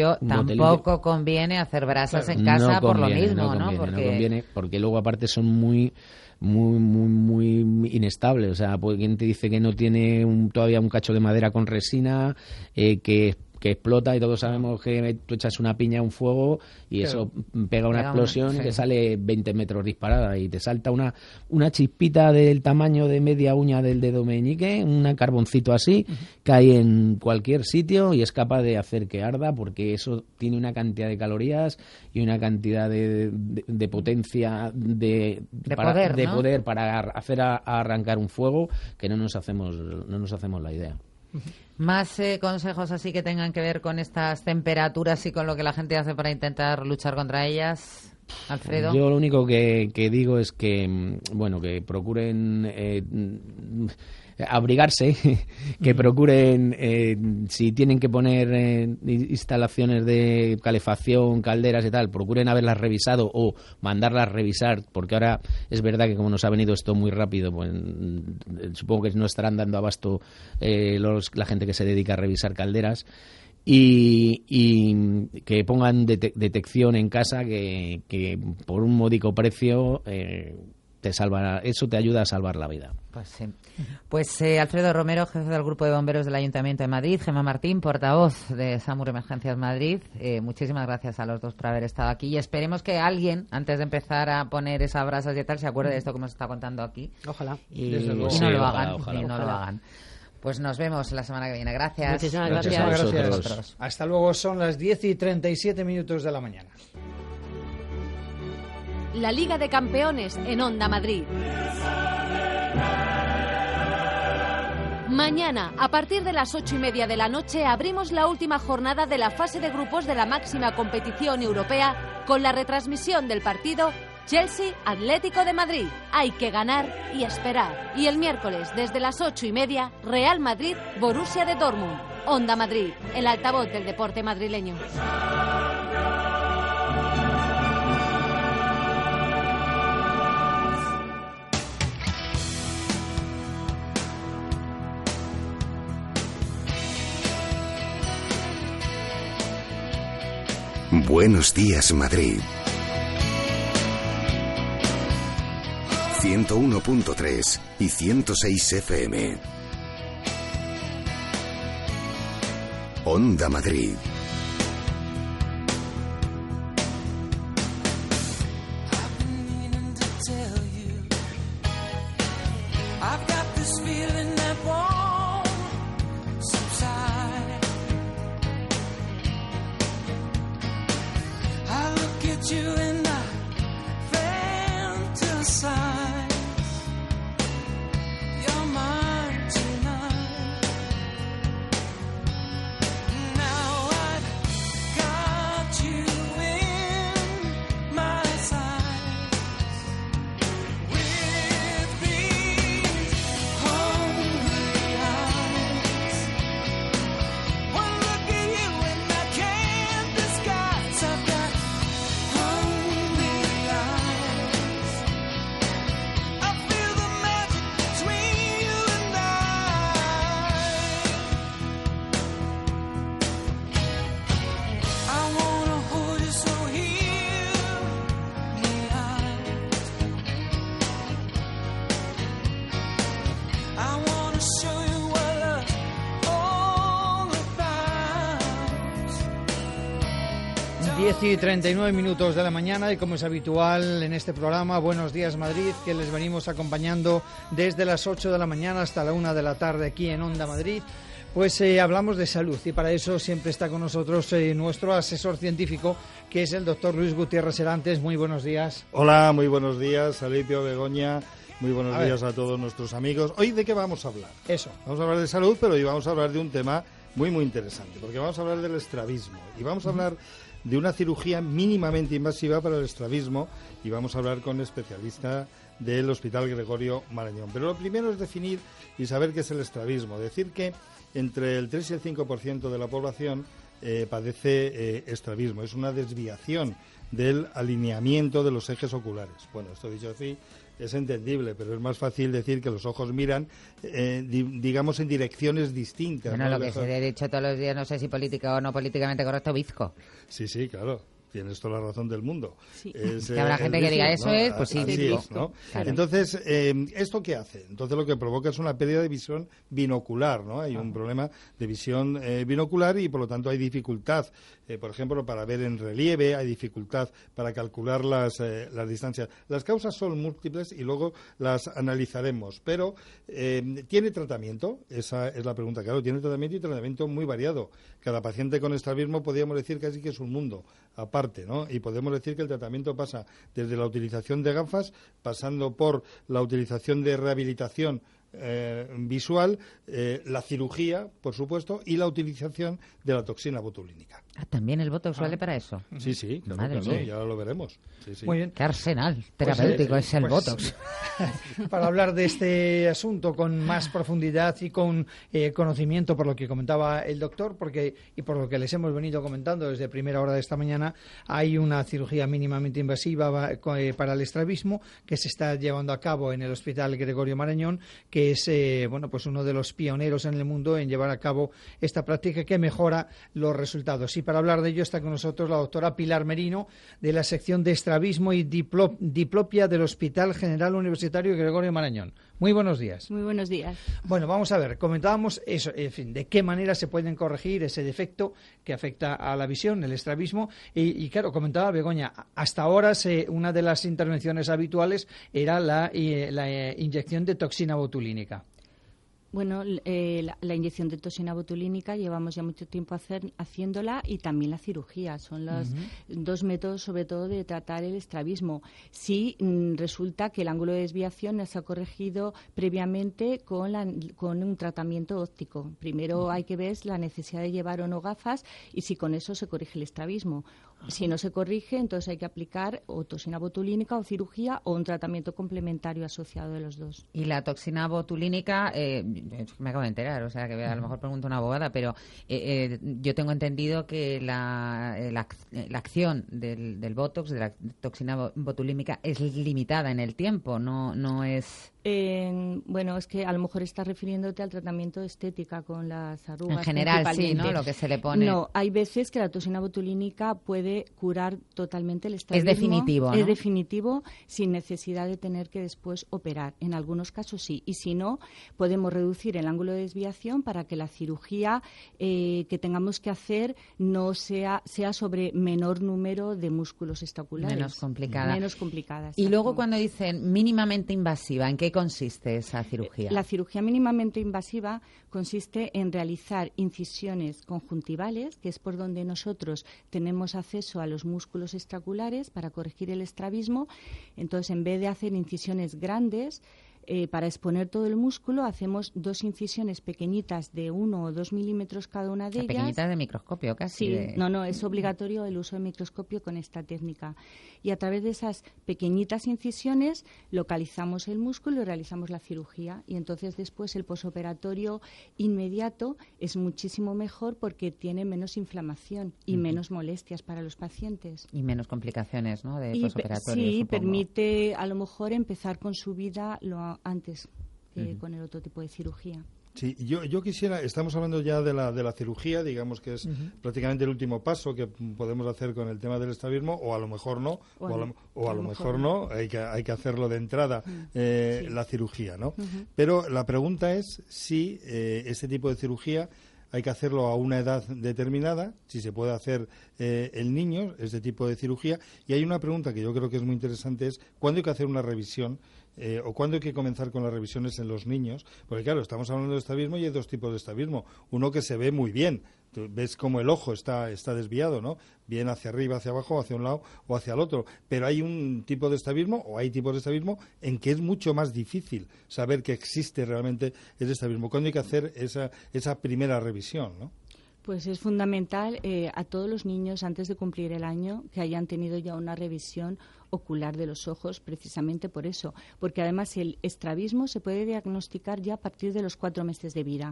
Pero tampoco conviene hacer brasas claro. en casa no por conviene, lo mismo, no, conviene, ¿no? Porque... no conviene, porque luego aparte son muy... muy muy muy inestable, o sea, pues, quien te dice que no tiene un, todavía un cacho de madera con resina, eh, que que explota y todos sabemos que tú echas una piña a un fuego y claro. eso pega una pega explosión un, sí. que sale veinte metros disparada y te salta una una chispita del tamaño de media uña del dedo meñique, un carboncito así, uh-huh. cae en cualquier sitio y es capaz de hacer que arda porque eso tiene una cantidad de calorías y una cantidad de, de, de potencia de, de, para, poder, de ¿no? poder para hacer a, a arrancar un fuego que no nos hacemos no nos hacemos la idea. Más eh, consejos así que tengan que ver con estas temperaturas y con lo que la gente hace para intentar luchar contra ellas, Alfredo. Yo lo único que, que digo es que, bueno, que procuren eh, abrigarse, que procuren, eh, si tienen que poner eh, instalaciones de calefacción, calderas y tal, procuren haberlas revisado o mandarlas revisar, porque ahora es verdad que como nos ha venido esto muy rápido, pues supongo que no estarán dando abasto eh, los, la gente que se dedica a revisar calderas. Y, y que pongan dete- detección en casa que, que por un módico precio eh, te salva, eso te ayuda a salvar la vida. Pues sí. Pues eh, Alfredo Romero, jefe del Grupo de Bomberos del Ayuntamiento de Madrid, Gemma Martín, portavoz de SAMUR Emergencias Madrid, eh, muchísimas gracias a los dos por haber estado aquí y esperemos que alguien, antes de empezar a poner esas brasas y tal, se acuerde de esto que hemos estado contando aquí. Ojalá. Y, y no sí, lo ojalá, hagan. ojalá, y no ojalá. lo hagan. Pues nos vemos la semana que viene. Gracias. Muchísimas gracias. Muchísimas gracias. Gracias. Hasta luego, son las diez y treinta y siete minutos de la mañana. La Liga de Campeones en Onda Madrid. Mañana, a partir de las ocho y media de la noche, abrimos la última jornada de la fase de grupos de la máxima competición europea con la retransmisión del partido Chelsea Atlético de Madrid. Hay que ganar y esperar. Y el miércoles, desde las ocho y media, Real Madrid Borussia de Dortmund. Onda Madrid, el altavoz del deporte madrileño. Buenos días, Madrid. ciento uno punto tres y ciento seis F M. Onda Madrid. diez y treinta y nueve minutos de la mañana y como es habitual en este programa Buenos Días Madrid, que les venimos acompañando desde las ocho de la mañana hasta la una de la tarde aquí en Onda Madrid, pues eh, hablamos de salud y para eso siempre está con nosotros eh, nuestro asesor científico, que es el doctor Luis Gutiérrez Serantes. Muy buenos días. Hola, muy buenos días, Alipio, Begoña. Muy buenos a días ver. a todos nuestros amigos. ¿Hoy de qué vamos a hablar? Eso. Vamos a hablar de salud, pero hoy vamos a hablar de un tema muy, muy interesante, porque vamos a hablar del estrabismo y vamos a hablar de una cirugía mínimamente invasiva para el estrabismo y vamos a hablar con el especialista del Hospital Gregorio Marañón. Pero lo primero es definir y saber qué es el estrabismo. Decir que entre el tres y el cinco por ciento de la población eh, padece eh, estrabismo. Es una desviación del alineamiento de los ejes oculares. Bueno, esto dicho así es entendible, pero es más fácil decir que los ojos miran, eh, di, digamos, en direcciones distintas. Bueno, ¿no? lo que se ha dicho todos los días, no sé si político o no políticamente correcto, bizco. Sí, sí, claro. Tienes toda la razón del mundo. Sí. Es, que habrá eh, gente que diga eso, ¿no? Es, pues sí, así sí, es, ¿no? Claro. Entonces, eh, ¿esto qué hace? Entonces lo que provoca es una pérdida de visión binocular, ¿no? Hay un problema de visión eh, binocular y por lo tanto hay dificultad, eh, por ejemplo, para ver en relieve, hay dificultad para calcular las, eh, las distancias. Las causas son múltiples y luego las analizaremos, pero eh, ¿tiene tratamiento? Esa es la pregunta, claro, tiene tratamiento y tratamiento muy variado. Cada paciente con estrabismo podríamos decir casi que es un mundo aparte, ¿no? Y podemos decir que el tratamiento pasa desde la utilización de gafas, pasando por la utilización de rehabilitación eh, visual, eh, la cirugía, por supuesto, y la utilización de la toxina botulínica. Ah, también el botox Ah. vale para eso. Sí, sí, claro, Madre claro, mía. ya lo veremos. Sí, sí. Muy bien. Qué arsenal Pues, terapéutico eh, es el pues, botox. Para hablar de este asunto con más profundidad y con eh, conocimiento por lo que comentaba el doctor, porque y por lo que les hemos venido comentando desde primera hora de esta mañana, hay una cirugía mínimamente invasiva va- co- eh, para el estrabismo que se está llevando a cabo en el Hospital Gregorio Marañón, que es eh, bueno pues uno de los pioneros en el mundo en llevar a cabo esta práctica que mejora los resultados. Y para hablar de ello está con nosotros la doctora Pilar Merino, de la sección de estrabismo y diplo- diplopia del Hospital General Universitario Gregorio Marañón. Muy buenos días. Muy buenos días. Bueno, vamos a ver, comentábamos eso, en fin, de qué manera se pueden corregir ese defecto que afecta a la visión, el estrabismo, y, y claro, comentaba Begoña, hasta ahora se, una de las intervenciones habituales era la, eh, la eh, inyección de toxina botulínica. Bueno, eh, la, la inyección de toxina botulínica llevamos ya mucho tiempo hacer, haciéndola y también la cirugía. Son los Ujú. dos métodos, sobre todo, de tratar el estrabismo. Si mm, resulta que el ángulo de desviación no se ha corregido previamente con, la, con un tratamiento óptico. Primero Ujú. hay que ver la necesidad de llevar o no gafas y si con eso se corrige el estrabismo. Si no se corrige, entonces hay que aplicar o toxina botulínica o cirugía o un tratamiento complementario asociado de los dos. Y la toxina botulínica, eh, me acabo de enterar, o sea que a lo mejor pregunto una abogada, pero eh, eh, yo tengo entendido que la, eh, la, ac- la acción del, del botox, de la toxina bo- botulínica, es limitada en el tiempo, no, no es... Eh, bueno, es que a lo mejor estás refiriéndote al tratamiento de estética con las arrugas. En general, sí, principalmente. ¿no? Lo que se le pone. No, hay veces que la toxina botulínica puede curar totalmente el estrabismo. Es definitivo, ¿no? Es definitivo, sin necesidad de tener que después operar. En algunos casos sí. Y si no, podemos reducir el ángulo de desviación para que la cirugía eh, que tengamos que hacer no sea, sea sobre menor número de músculos estaculares. Menos complicada. Menos complicada, Y luego exacto. cuando dicen mínimamente invasiva, ¿en qué consiste esa cirugía? La cirugía mínimamente invasiva consiste en realizar incisiones conjuntivales, que es por donde nosotros tenemos acceso a los músculos extraculares para corregir el estrabismo. Entonces, en vez de hacer incisiones grandes, eh, para exponer todo el músculo, hacemos dos incisiones pequeñitas de uno o dos milímetros cada una de O sea, ellas. pequeñitas de microscopio casi. Sí, de- no, no, es obligatorio el uso de microscopio con esta técnica. Y a través de esas pequeñitas incisiones localizamos el músculo y realizamos la cirugía. Y entonces después el posoperatorio inmediato es muchísimo mejor porque tiene menos inflamación y Ujú. menos molestias para los pacientes. Y menos complicaciones, ¿no? De Y pe- posoperatorio, sí, supongo. permite a lo mejor empezar con su vida lo a- antes que Ujú. con el otro tipo de cirugía. Sí, yo, yo quisiera, estamos hablando ya de la, de la cirugía, digamos que es Ujú. prácticamente el último paso que mm, podemos hacer con el tema del estrabismo, o a lo mejor no, o a lo, o a lo mejor no, hay que, hay que hacerlo de entrada, eh, Sí. la cirugía, ¿no? Ujú. Pero la pregunta es si eh, este tipo de cirugía hay que hacerlo a una edad determinada, si se puede hacer eh, en niños, este tipo de cirugía. Y hay una pregunta que yo creo que es muy interesante, es ¿cuándo hay que hacer una revisión eh, o cuándo hay que comenzar con las revisiones en los niños? Porque claro, estamos hablando de estrabismo y hay dos tipos de estrabismo. Uno que se ve muy bien, tú ves como el ojo está, está desviado, ¿no? Bien hacia arriba, hacia abajo, hacia un lado o hacia el otro. Pero hay un tipo de estrabismo, o hay tipos de estrabismo, en que es mucho más difícil saber que existe realmente ese estrabismo. ¿Cuándo hay que hacer esa, esa primera revisión, no? Pues es fundamental eh, a todos los niños antes de cumplir el año que hayan tenido ya una revisión ocular de los ojos, precisamente por eso, porque además el estrabismo se puede diagnosticar ya a partir de los cuatro meses de vida.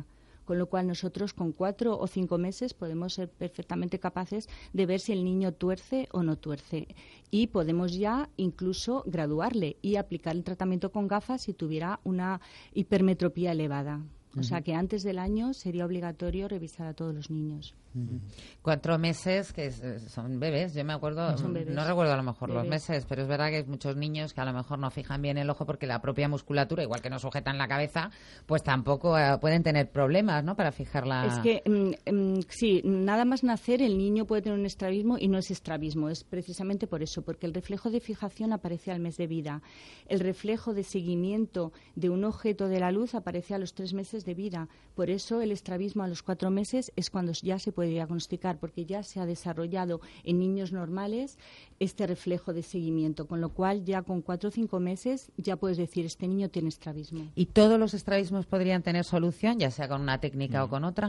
con lo cual nosotros con cuatro o cinco meses podemos ser perfectamente capaces de ver si el niño tuerce o no tuerce y podemos ya incluso graduarle y aplicar el tratamiento con gafas si tuviera una hipermetropía elevada. O sea que antes del año sería obligatorio revisar a todos los niños. Uh-huh. Cuatro meses, que es, son bebés, yo me acuerdo, Son bebés. no recuerdo a lo mejor Bebés. los meses, pero es verdad que hay muchos niños que a lo mejor no fijan bien el ojo porque la propia musculatura, igual que no sujetan la cabeza, pues tampoco eh, pueden tener problemas, ¿no?, para fijar la... Es que, mm, mm, sí, nada más nacer el niño puede tener un estrabismo y no es estrabismo, es precisamente por eso, porque el reflejo de fijación aparece al mes de vida. El reflejo de seguimiento de un objeto de la luz aparece a los tres meses de vida. Por eso el estrabismo a los cuatro meses es cuando ya se puede diagnosticar, porque ya se ha desarrollado en niños normales este reflejo de seguimiento, con lo cual ya con cuatro o cinco meses ya puedes decir, este niño tiene estrabismo. ¿Y todos los estrabismos podrían tener solución, ya sea con una técnica mm. o con otra?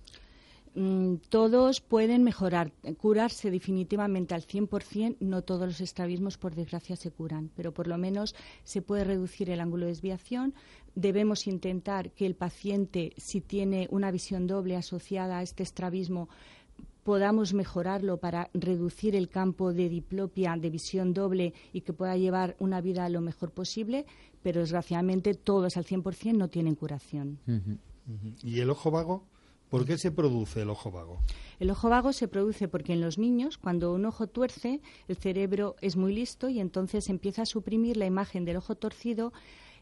Mm, todos pueden mejorar, curarse definitivamente al cien por cien, no todos los estrabismos por desgracia se curan, pero por lo menos se puede reducir el ángulo de desviación. Debemos intentar que el paciente, si tiene una visión doble asociada a este estrabismo, podamos mejorarlo para reducir el campo de diplopia, de visión doble y que pueda llevar una vida lo mejor posible, pero desgraciadamente todos al cien por cien no tienen curación. Uh-huh. Uh-huh. ¿Y el ojo vago? ¿Por qué se produce el ojo vago? El ojo vago se produce porque en los niños, cuando un ojo tuerce, el cerebro es muy listo y entonces empieza a suprimir la imagen del ojo torcido.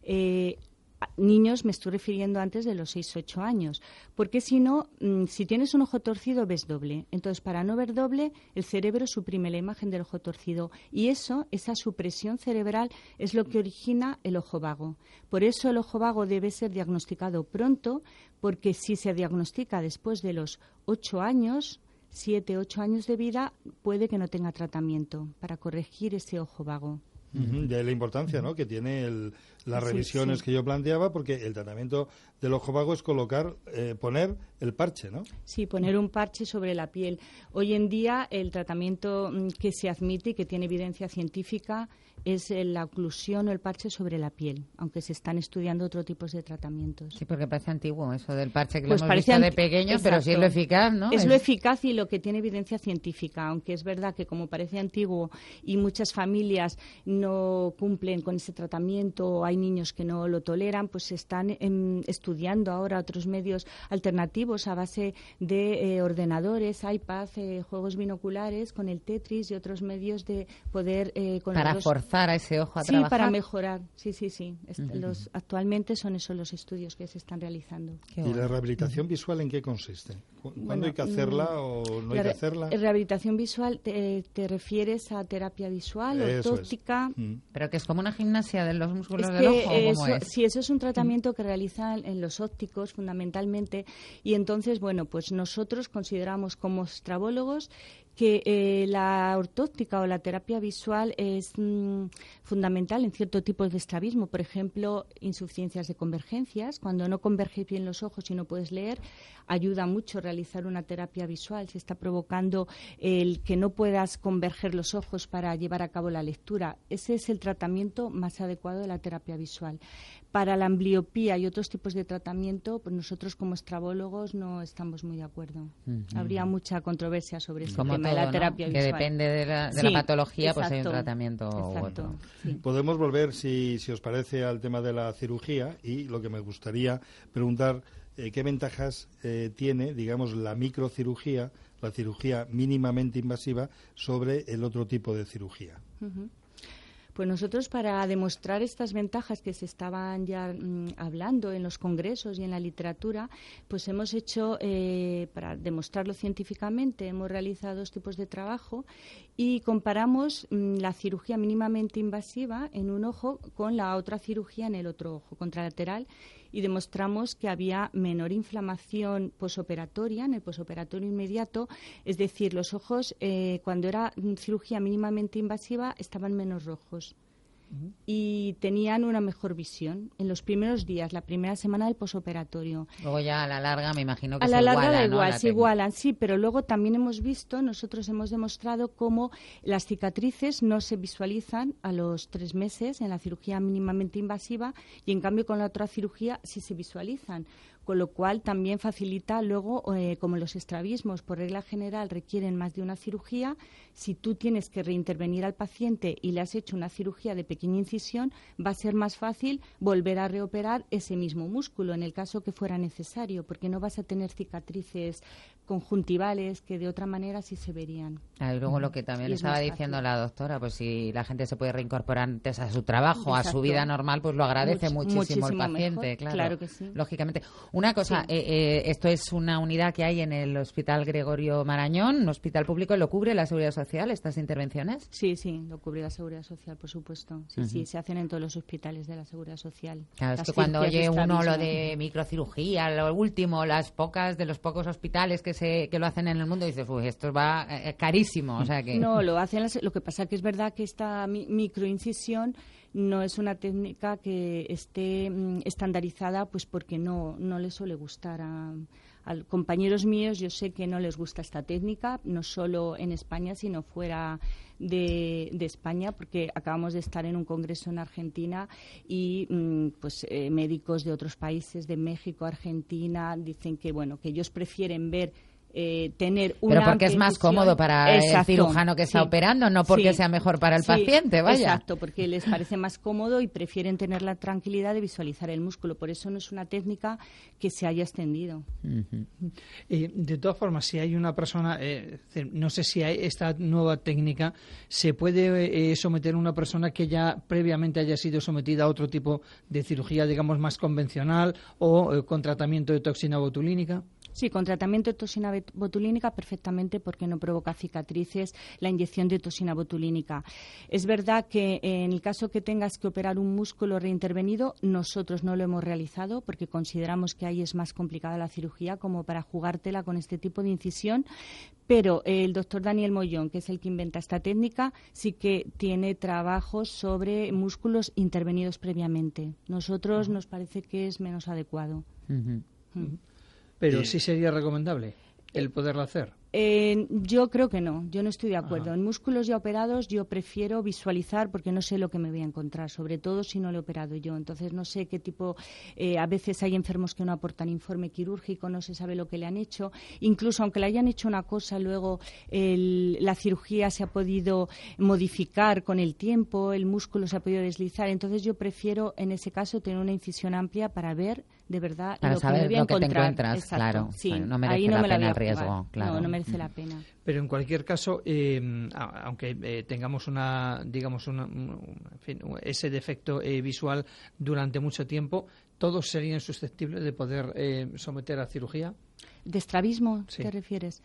Eh, niños, me estoy refiriendo antes de los seis u ocho años, porque si no, si tienes un ojo torcido ves doble. Entonces, para no ver doble, el cerebro suprime la imagen del ojo torcido y eso, esa supresión cerebral es lo que origina el ojo vago. Por eso el ojo vago debe ser diagnosticado pronto, porque si se diagnostica después de los ocho años, siete, ocho años de vida, puede que no tenga tratamiento para corregir ese ojo vago. Uh-huh. De la importancia, ¿no?, que tiene el, las sí, revisiones sí. que yo planteaba, porque el tratamiento del ojo vago es colocar, eh, poner el parche, ¿no? Sí, poner un parche sobre la piel. Hoy en día el tratamiento que se admite y que tiene evidencia científica es la oclusión o el parche sobre la piel, aunque se están estudiando otros tipos de tratamientos. Sí, porque parece antiguo eso del parche que pues lo hemos visto de pequeño, exacto. Pero sí es lo eficaz, ¿no? Es, es lo eficaz y lo que tiene evidencia científica, aunque es verdad que como parece antiguo y muchas familias no cumplen con ese tratamiento o hay niños que no lo toleran, pues se están eh, estudiando ahora otros medios alternativos a base de eh, ordenadores, iPad, eh, juegos binoculares con el Tetris y otros medios de poder... Eh, con Para los... forzar a ese ojo a sí, trabajar. Sí, para mejorar. Sí, sí, sí. Est- uh-huh. los, actualmente son esos los estudios que se están realizando. Qué ¿Y bueno. la rehabilitación uh-huh. visual en qué consiste? ¿Cuándo bueno, hay que hacerla mm, o no hay que hacerla? La rehabilitación visual, te, te refieres a terapia visual, ortóptica... Es. Mm. Pero que es como una gimnasia de los músculos es del ojo, ¿o eso, cómo es? Sí, eso es un tratamiento que realizan en los ópticos fundamentalmente y entonces, bueno, pues nosotros consideramos como estrabólogos que eh, la ortóptica o la terapia visual es mmm, fundamental en ciertos tipos de estrabismo. Por ejemplo, insuficiencias de convergencias. Cuando no converges bien los ojos y no puedes leer, ayuda mucho realizar una terapia visual. Se está provocando el que no puedas converger los ojos para llevar a cabo la lectura. Ese es el tratamiento más adecuado de la terapia visual. Para la ambliopía y otros tipos de tratamiento, pues nosotros como estrabólogos no estamos muy de acuerdo. Uh-huh. Habría mucha controversia sobre este como tema todo, de la terapia ¿no? visual. Que depende de la, de sí, la patología, exacto, pues hay un tratamiento exacto, u otro. Sí. Podemos volver, si, si os parece, al tema de la cirugía y lo que me gustaría preguntar, eh, ¿qué ventajas eh, tiene, digamos, la microcirugía, la cirugía mínimamente invasiva, sobre el otro tipo de cirugía? Uh-huh. Pues nosotros, para demostrar estas ventajas que se estaban ya mmm, hablando en los congresos y en la literatura, pues hemos hecho, eh, para demostrarlo científicamente, hemos realizado dos tipos de trabajo y comparamos mmm, la cirugía mínimamente invasiva en un ojo con la otra cirugía en el otro ojo contralateral y demostramos que había menor inflamación posoperatoria, en el posoperatorio inmediato, es decir, los ojos eh, cuando era cirugía mínimamente invasiva estaban menos rojos. y tenían una mejor visión en los primeros días, la primera semana del posoperatorio. Luego ya a la larga me imagino que a se la larga iguala, da ¿no? igual, La se técnica. igualan, sí, pero luego también hemos visto, nosotros hemos demostrado cómo las cicatrices no se visualizan a los tres meses en la cirugía mínimamente invasiva y en cambio con la otra cirugía sí se visualizan. Con lo cual también facilita luego, eh, como los estrabismos por regla general requieren más de una cirugía, si tú tienes que reintervenir al paciente y le has hecho una cirugía de pequeña incisión, va a ser más fácil volver a reoperar ese mismo músculo en el caso que fuera necesario, porque no vas a tener cicatrices conjuntivales que de otra manera sí se verían. Ah, y luego lo que también Y es estaba más diciendo fácil. la doctora, pues si la gente se puede reincorporar antes a su trabajo, a su Exacto. vida normal, pues lo agradece Much- muchísimo, el muchísimo paciente, mejor, claro, claro que sí. lógicamente. Una cosa, Sí. eh, eh, esto es una unidad que hay en el Hospital Gregorio Marañón, un hospital público, ¿lo cubre la Seguridad Social estas intervenciones? Sí, sí, lo cubre la Seguridad Social, por supuesto. Sí, Ujú. sí, se hacen en todos los hospitales de la Seguridad Social. Claro, es Las que cuando cirugías oye de uno lo estrabismo. de microcirugía, lo último, las pocas de los pocos hospitales que se que lo hacen en el mundo, dices, uy, esto va eh, carísimo, o sea que No, lo hacen. las- Lo que pasa que es verdad que esta mi- microincisión no es una técnica que esté mm, estandarizada, pues porque no no le suele gustar a, a compañeros míos. Yo sé que no les gusta esta técnica, no solo en España, sino fuera de, de España, porque acabamos de estar en un congreso en Argentina y mm, pues eh, médicos de otros países, de México, Argentina, dicen que bueno que ellos prefieren ver eh, tener una Pero porque es amplia más incisión. cómodo para Exacto, el cirujano que está sí. operando, no porque Sí. sea mejor para el Sí, paciente, vaya. Exacto, porque les parece más cómodo y prefieren tener la tranquilidad de visualizar el músculo. Por eso no es una técnica que se haya extendido. Eh, de todas formas, si hay una persona, eh, es decir, no sé si hay esta nueva técnica, ¿se puede eh, someter a una persona que ya previamente haya sido sometida a otro tipo de cirugía, digamos, más convencional o eh, con tratamiento de toxina botulínica? Sí, con tratamiento de toxina bet- botulínica perfectamente porque no provoca cicatrices la inyección de toxina botulínica. Es verdad que eh, en el caso que tengas que operar un músculo reintervenido, nosotros no lo hemos realizado porque consideramos que ahí es más complicada la cirugía como para jugártela con este tipo de incisión, pero eh, el doctor Daniel Mollón, que es el que inventa esta técnica, sí que tiene trabajos sobre músculos intervenidos previamente. Nosotros nos parece que es menos adecuado. Ujú. Mm. Pero Y- sí sería recomendable el poderlo hacer. Eh, yo creo que no, yo no estoy de acuerdo. Ajá. En músculos ya operados yo prefiero visualizar porque no sé lo que me voy a encontrar, sobre todo si no lo he operado yo. Entonces no sé qué tipo, eh, a veces hay enfermos que no aportan informe quirúrgico, no se sabe lo que le han hecho. Incluso aunque le hayan hecho una cosa, luego el- la cirugía se ha podido modificar con el tiempo, el músculo se ha podido deslizar. Entonces yo prefiero en ese caso tener una incisión amplia para ver de verdad Para lo saber que me voy a lo que te encontrar. encuentras, Exacto, claro. sí. Bueno, no merece Ahí no la me la pena voy a el riesgo, jugar. claro. No, no merece la pena. Pero en cualquier caso, eh, a- aunque eh, tengamos una, digamos, una, un- en fin, ese defecto eh, visual durante mucho tiempo, ¿todos serían susceptibles de poder eh, someter a cirugía? ¿De estrabismo Sí. te refieres?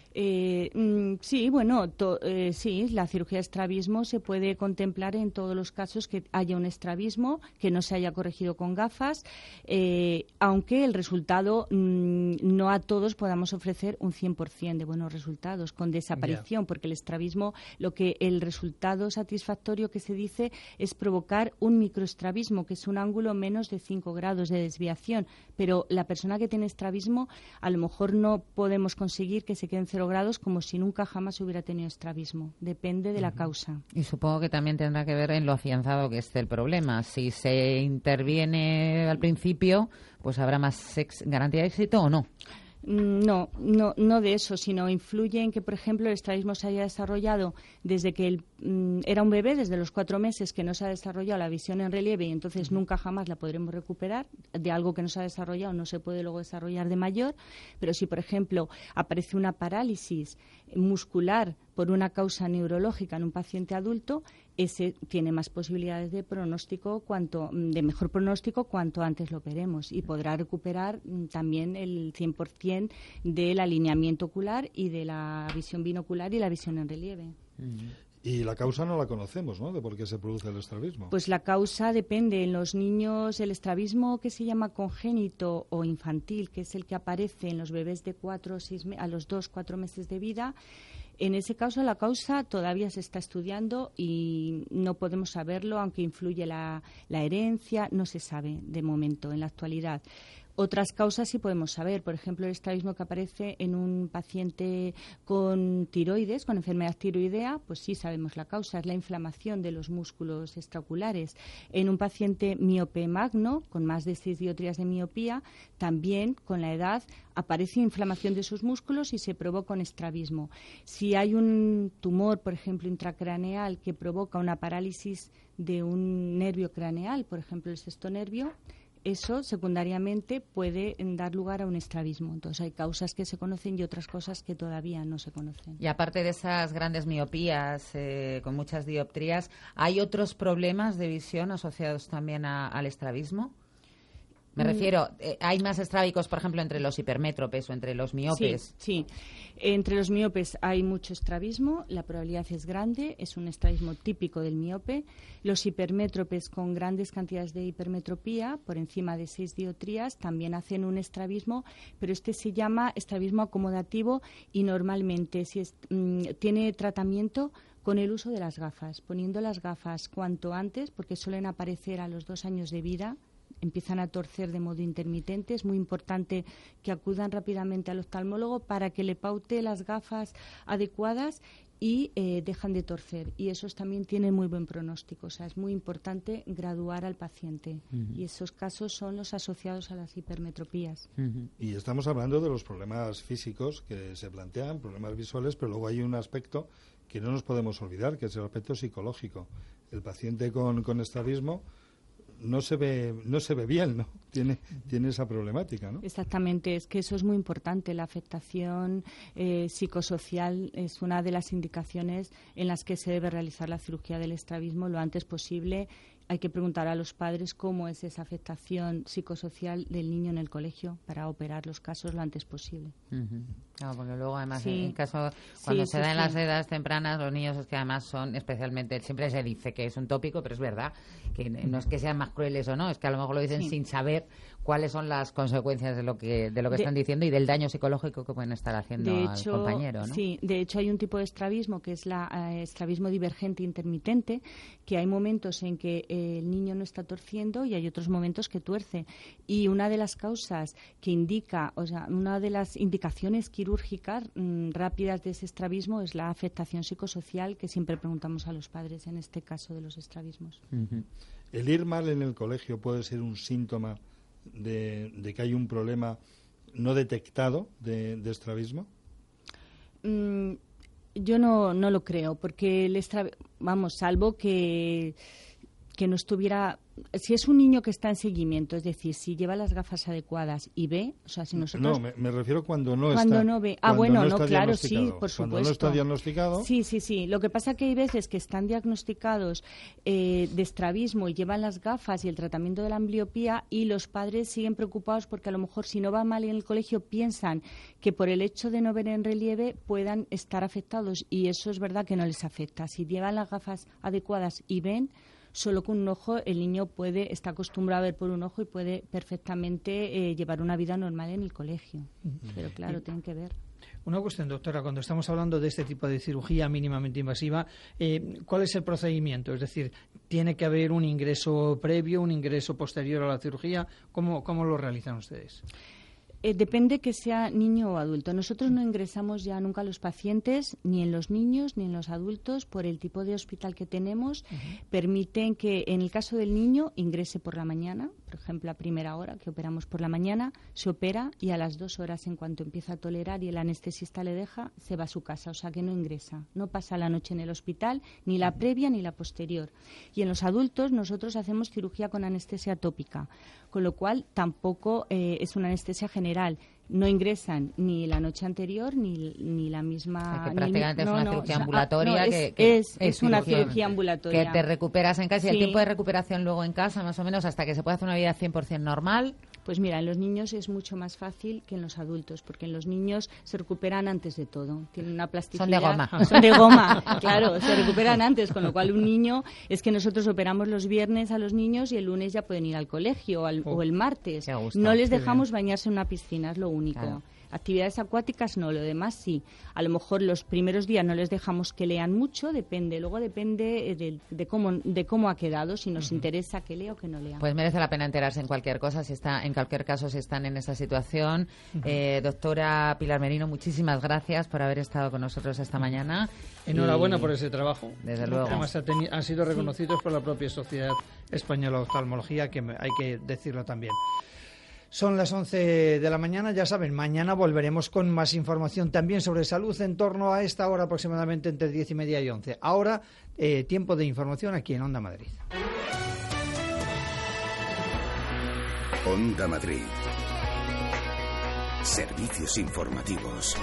Eh, mm, sí, bueno, to- eh, sí, la cirugía de estrabismo se puede contemplar en todos los casos que haya un estrabismo, que no se haya corregido con gafas, eh, aunque el resultado mm, no a todos podamos ofrecer un cien por ciento de buenos resultados con desaparición, porque el estrabismo, lo que el resultado satisfactorio que se dice es provocar un microestrabismo, que es un ángulo menos de cinco grados de desviación, pero la persona que tiene estrabismo a lo mejor no podemos conseguir que se quede en cero grados como si nunca jamás hubiera tenido estrabismo. Depende de la causa. Y supongo que también tendrá que ver en lo afianzado que esté el problema. Si se interviene al principio, pues habrá más ex- garantía de éxito o no. Mm, No, no, no de eso, sino influye en que, por ejemplo, el estrabismo se haya desarrollado desde que él mm, era un bebé, desde los cuatro meses que no se ha desarrollado la visión en relieve y entonces nunca jamás la podremos recuperar. De algo que no se ha desarrollado no se puede luego desarrollar de mayor, pero si, por ejemplo, aparece una parálisis muscular por una causa neurológica en un paciente adulto, ese tiene más posibilidades de pronóstico, cuanto de mejor pronóstico cuanto antes lo operemos y podrá recuperar mm, también el cien por ciento del alineamiento ocular y de la visión binocular y la visión en relieve. Y la causa no la conocemos, ¿no?, de por qué se produce el estrabismo. Pues la causa depende. En los niños, el estrabismo que se llama congénito o infantil, que es el que aparece en los bebés de cuatro o seis me- a los dos, cuatro meses de vida, En ese caso, la causa todavía se está estudiando y no podemos saberlo, aunque influye la, la herencia, no se sabe de momento, en la actualidad. Otras causas sí podemos saber, por ejemplo, el estrabismo que aparece en un paciente con tiroides, con enfermedad tiroidea, pues sí sabemos la causa, es la inflamación de los músculos extraoculares. En un paciente miope magno, con más de seis dioptrías de miopía, también con la edad aparece inflamación de sus músculos y se provoca un estrabismo. Si hay un tumor, por ejemplo, intracraneal que provoca una parálisis de un nervio craneal, por ejemplo, el sexto nervio, eso secundariamente puede dar lugar a un estrabismo. Entonces hay causas que se conocen y otras cosas que todavía no se conocen. Y aparte de esas grandes miopías eh, con muchas dioptrías, ¿hay otros problemas de visión asociados también a, al estrabismo? Me refiero, eh, ¿hay más estrábicos, por ejemplo, entre los hipermétropes o entre los miopes? Sí, sí. Entre los miopes hay mucho estrabismo, la probabilidad es grande, es un estrabismo típico del miope. Los hipermétropes con grandes cantidades de hipermetropía, por encima de seis dioptrías, también hacen un estrabismo, pero este se llama estrabismo acomodativo y normalmente si es, mmm, tiene tratamiento con el uso de las gafas, poniendo las gafas cuanto antes, porque suelen aparecer a los dos años de vida, empiezan a torcer de modo intermitente. Es muy importante que acudan rápidamente al oftalmólogo para que le paute las gafas adecuadas y eh, dejan de torcer. Y esos también tienen muy buen pronóstico. O sea, es muy importante graduar al paciente. Uh-huh. Y esos casos son los asociados a las hipermetropías. Uh-huh. Y estamos hablando de los problemas físicos que se plantean, problemas visuales, pero luego hay un aspecto que no nos podemos olvidar, que es el aspecto psicológico. El paciente con, con estrabismo no se ve no se ve bien, ¿no? Tiene tiene esa problemática, ¿no? Exactamente, es que eso es muy importante. La afectación eh, psicosocial es una de las indicaciones en las que se debe realizar la cirugía del estrabismo lo antes posible. Hay que preguntar a los padres cómo es esa afectación psicosocial del niño en el colegio para operar los casos lo antes posible. Uh-huh. Claro, porque luego además sí. en caso cuando sí, se sí, da en sí. las edades tempranas los niños es que además son especialmente, siempre se dice que es un tópico, pero es verdad que no es que sean más crueles o no, es que a lo mejor lo dicen sí. sin saber cuáles son las consecuencias de lo que de lo que de, están diciendo y del daño psicológico que pueden estar haciendo de hecho, al compañero, ¿no? Sí, de hecho hay un tipo de estrabismo que es la eh, estrabismo divergente intermitente, que hay momentos en que eh, el niño no está torciendo y hay otros momentos que tuerce. Y una de las causas que indica, o sea, una de las indicaciones quirúrgicas mmm, rápidas de ese estrabismo es la afectación psicosocial, que siempre preguntamos a los padres en este caso de los estrabismos. Uh-huh. ¿El ir mal en el colegio puede ser un síntoma de, de que hay un problema no detectado de, de estrabismo? Mm, yo no, no lo creo, porque el estra... vamos, salvo que, que no estuviera... Si es un niño que está en seguimiento, es decir, si lleva las gafas adecuadas y ve, o sea, si nosotros... No, me, me refiero cuando no cuando está... no ve. Ah, bueno, no, no claro, sí, por supuesto. Cuando no está diagnosticado... Sí, sí, sí. Lo que pasa es que hay veces que están diagnosticados eh, de estrabismo y llevan las gafas y el tratamiento de la ambliopía y los padres siguen preocupados porque a lo mejor si no va mal en el colegio piensan que por el hecho de no ver en relieve puedan estar afectados y eso es verdad que no les afecta. Si llevan las gafas adecuadas y ven... Solo con un ojo el niño puede está acostumbrado a ver por un ojo y puede perfectamente eh, llevar una vida normal en el colegio. Uh-huh. Pero claro, y, tienen que ver. Una cuestión, doctora, cuando estamos hablando de este tipo de cirugía mínimamente invasiva, eh, ¿cuál es el procedimiento? Es decir, ¿tiene que haber un ingreso previo, un ingreso posterior a la cirugía? ¿Cómo, cómo lo realizan ustedes? Eh, depende que sea niño o adulto. Nosotros no ingresamos ya nunca a los pacientes, ni en los niños ni en los adultos, por el tipo de hospital que tenemos. Uh-huh. Permiten que, en el caso del niño, ingrese por la mañana, por ejemplo, a primera hora, que operamos por la mañana, se opera y a las dos horas, en cuanto empieza a tolerar y el anestesista le deja, se va a su casa, o sea que no ingresa. No pasa la noche en el hospital, ni la previa ni la posterior. Y en los adultos nosotros hacemos cirugía con anestesia tópica, con lo cual tampoco eh, es una anestesia general. No ingresan ni la noche anterior ni, ni la misma... O sea, que prácticamente ni, es una no, cirugía no, ambulatoria. no, es, que, que es, es una cirugía ambulatoria. Que te recuperas en casa. Sí. ¿Y el tiempo de recuperación luego en casa, más o menos, hasta que se puede hacer una vida cien por ciento normal? Pues mira, en los niños es mucho más fácil que en los adultos, porque en los niños se recuperan antes de todo. Tienen una plasticidad. Son de goma. Son de goma, claro, se recuperan antes, con lo cual un niño, es que nosotros operamos los viernes a los niños y el lunes ya pueden ir al colegio o, al, oh, o el martes. No les dejamos bañarse en una piscina, es lo único. Claro. Actividades acuáticas no, lo demás sí. A lo mejor los primeros días no les dejamos que lean mucho, depende, luego depende de, de cómo de cómo ha quedado, si nos uh-huh. interesa que lea o que no lea. Pues merece la pena enterarse en cualquier cosa, si está, en cualquier caso si están en esa situación. Uh-huh. Eh, doctora Pilar Merino, muchísimas gracias por haber estado con nosotros esta mañana. Enhorabuena y, por ese trabajo. Desde luego. Además ha teni- han sido reconocidos sí. por la propia Sociedad Española de Oftalmología, que me, hay que decirlo también. Son las once de la mañana, ya saben, mañana volveremos con más información también sobre salud en torno a esta hora aproximadamente entre diez y media y once. Ahora, eh, tiempo de información aquí en Onda Madrid. Onda Madrid. Servicios informativos.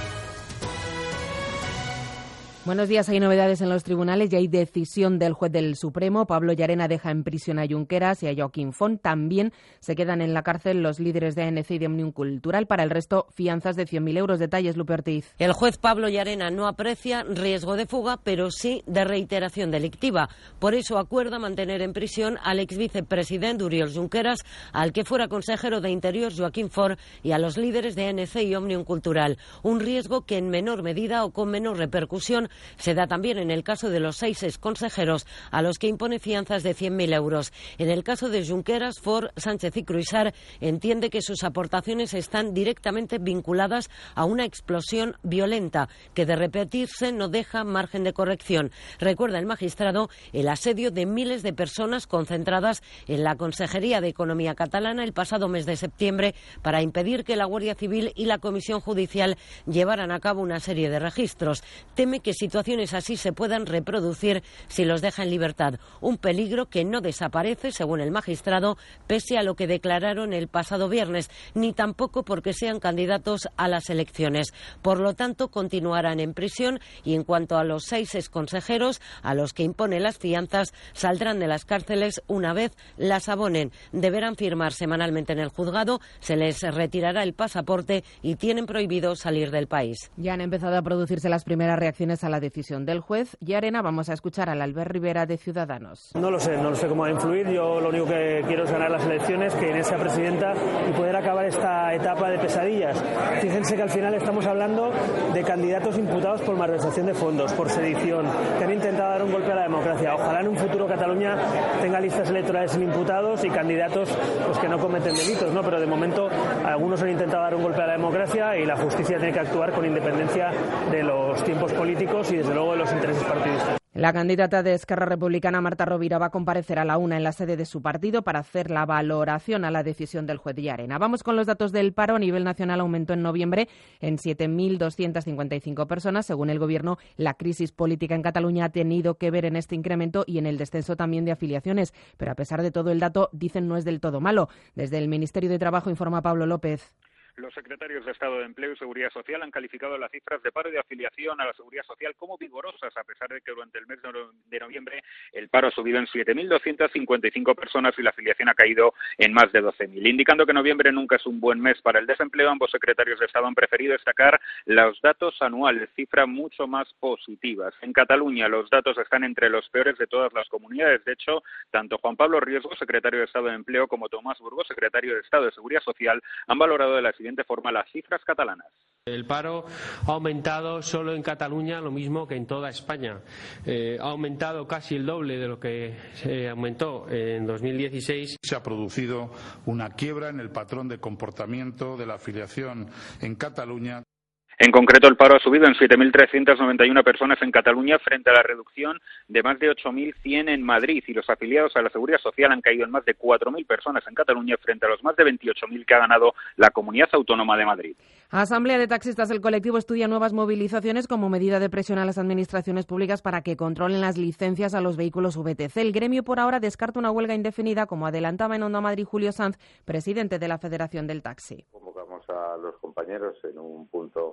Buenos días. Hay novedades en los tribunales y hay decisión del juez del Supremo. Pablo Llarena deja en prisión a Junqueras y a Joaquín Font. También se quedan en la cárcel los líderes de A N C y de Òmnium Cultural. Para el resto, fianzas de cien mil euros. Detalles, Lupe Ortiz. El juez Pablo Llarena no aprecia riesgo de fuga, pero sí de reiteración delictiva. Por eso acuerda mantener en prisión al ex vicepresidente Oriol Junqueras, al que fuera consejero de Interior Joaquín Font y a los líderes de A N C y Òmnium Cultural. Un riesgo que en menor medida o con menor repercusión se da también en el caso de los seis exconsejeros, a los que impone fianzas de cien mil euros. En el caso de Junqueras, Ford, Sánchez y Cruïsart entiende que sus aportaciones están directamente vinculadas a una explosión violenta que, de repetirse, no deja margen de corrección. Recuerda el magistrado el asedio de miles de personas concentradas en la Consejería de Economía catalana el pasado mes de septiembre para impedir que la Guardia Civil y la Comisión Judicial llevaran a cabo una serie de registros. Teme que situaciones así se puedan reproducir si los deja en libertad. Un peligro que no desaparece, según el magistrado, pese a lo que declararon el pasado viernes, ni tampoco porque sean candidatos a las elecciones. Por lo tanto, continuarán en prisión y en cuanto a los seis exconsejeros, a los que impone las fianzas, saldrán de las cárceles una vez las abonen. Deberán firmar semanalmente en el juzgado, se les retirará el pasaporte y tienen prohibido salir del país. Ya han empezado a producirse las primeras reacciones a la decisión del juez. Llarena, vamos a escuchar al Albert Rivera de Ciudadanos. No lo sé, no lo sé cómo va a influir. Yo lo único que quiero es ganar las elecciones, que Inés sea presidenta y poder acabar esta etapa de pesadillas. Fíjense que al final estamos hablando de candidatos imputados por malversación de fondos, por sedición, que han intentado dar un golpe a la democracia. Ojalá en un futuro Cataluña tenga listas electorales sin imputados y candidatos pues, que no cometen delitos, ¿no? Pero de momento algunos han intentado dar un golpe a la democracia y la justicia tiene que actuar con independencia de los tiempos políticos y desde luego de los intereses partidistas. La candidata de Esquerra Republicana, Marta Rovira, va a comparecer a la una en la sede de su partido para hacer la valoración a la decisión del juez Llarena. Vamos con los datos del paro. A nivel nacional aumentó en noviembre en siete mil doscientas cincuenta y cinco personas. Según el Gobierno, la crisis política en Cataluña ha tenido que ver en este incremento y en el descenso también de afiliaciones. Pero a pesar de todo, el dato, dicen, no es del todo malo. Desde el Ministerio de Trabajo informa Pablo López. Los secretarios de Estado de Empleo y Seguridad Social han calificado las cifras de paro y de afiliación a la Seguridad Social como vigorosas, a pesar de que durante el mes de noviembre el paro ha subido en siete mil doscientas cincuenta y cinco personas y la afiliación ha caído en más de doce mil. Indicando que noviembre nunca es un buen mes para el desempleo, ambos secretarios de Estado han preferido destacar los datos anuales, cifras mucho más positivas. En Cataluña los datos están entre los peores de todas las comunidades. De hecho, tanto Juan Pablo Riesgo, secretario de Estado de Empleo, como Tomás Burgos, secretario de Estado de Seguridad Social, han valorado de la siguiente forma las cifras catalanas. El paro ha aumentado solo en Cataluña lo mismo que en toda España. Eh, ha aumentado casi el doble de lo que se aumentó en dos mil dieciséis. Se ha producido una quiebra en el patrón de comportamiento de la afiliación en Cataluña. En concreto, el paro ha subido en siete mil trescientas noventa y una personas en Cataluña frente a la reducción de más de ocho mil cien en Madrid, y los afiliados a la Seguridad Social han caído en más de cuatro mil personas en Cataluña frente a los más de veintiocho mil que ha ganado la Comunidad Autónoma de Madrid. Asamblea de Taxistas. El colectivo estudia nuevas movilizaciones como medida de presión a las administraciones públicas para que controlen las licencias a los vehículos V T C. El gremio por ahora descarta una huelga indefinida, como adelantaba en Onda Madrid Julio Sanz, presidente de la Federación del Taxi. Convocamos a los compañeros en un punto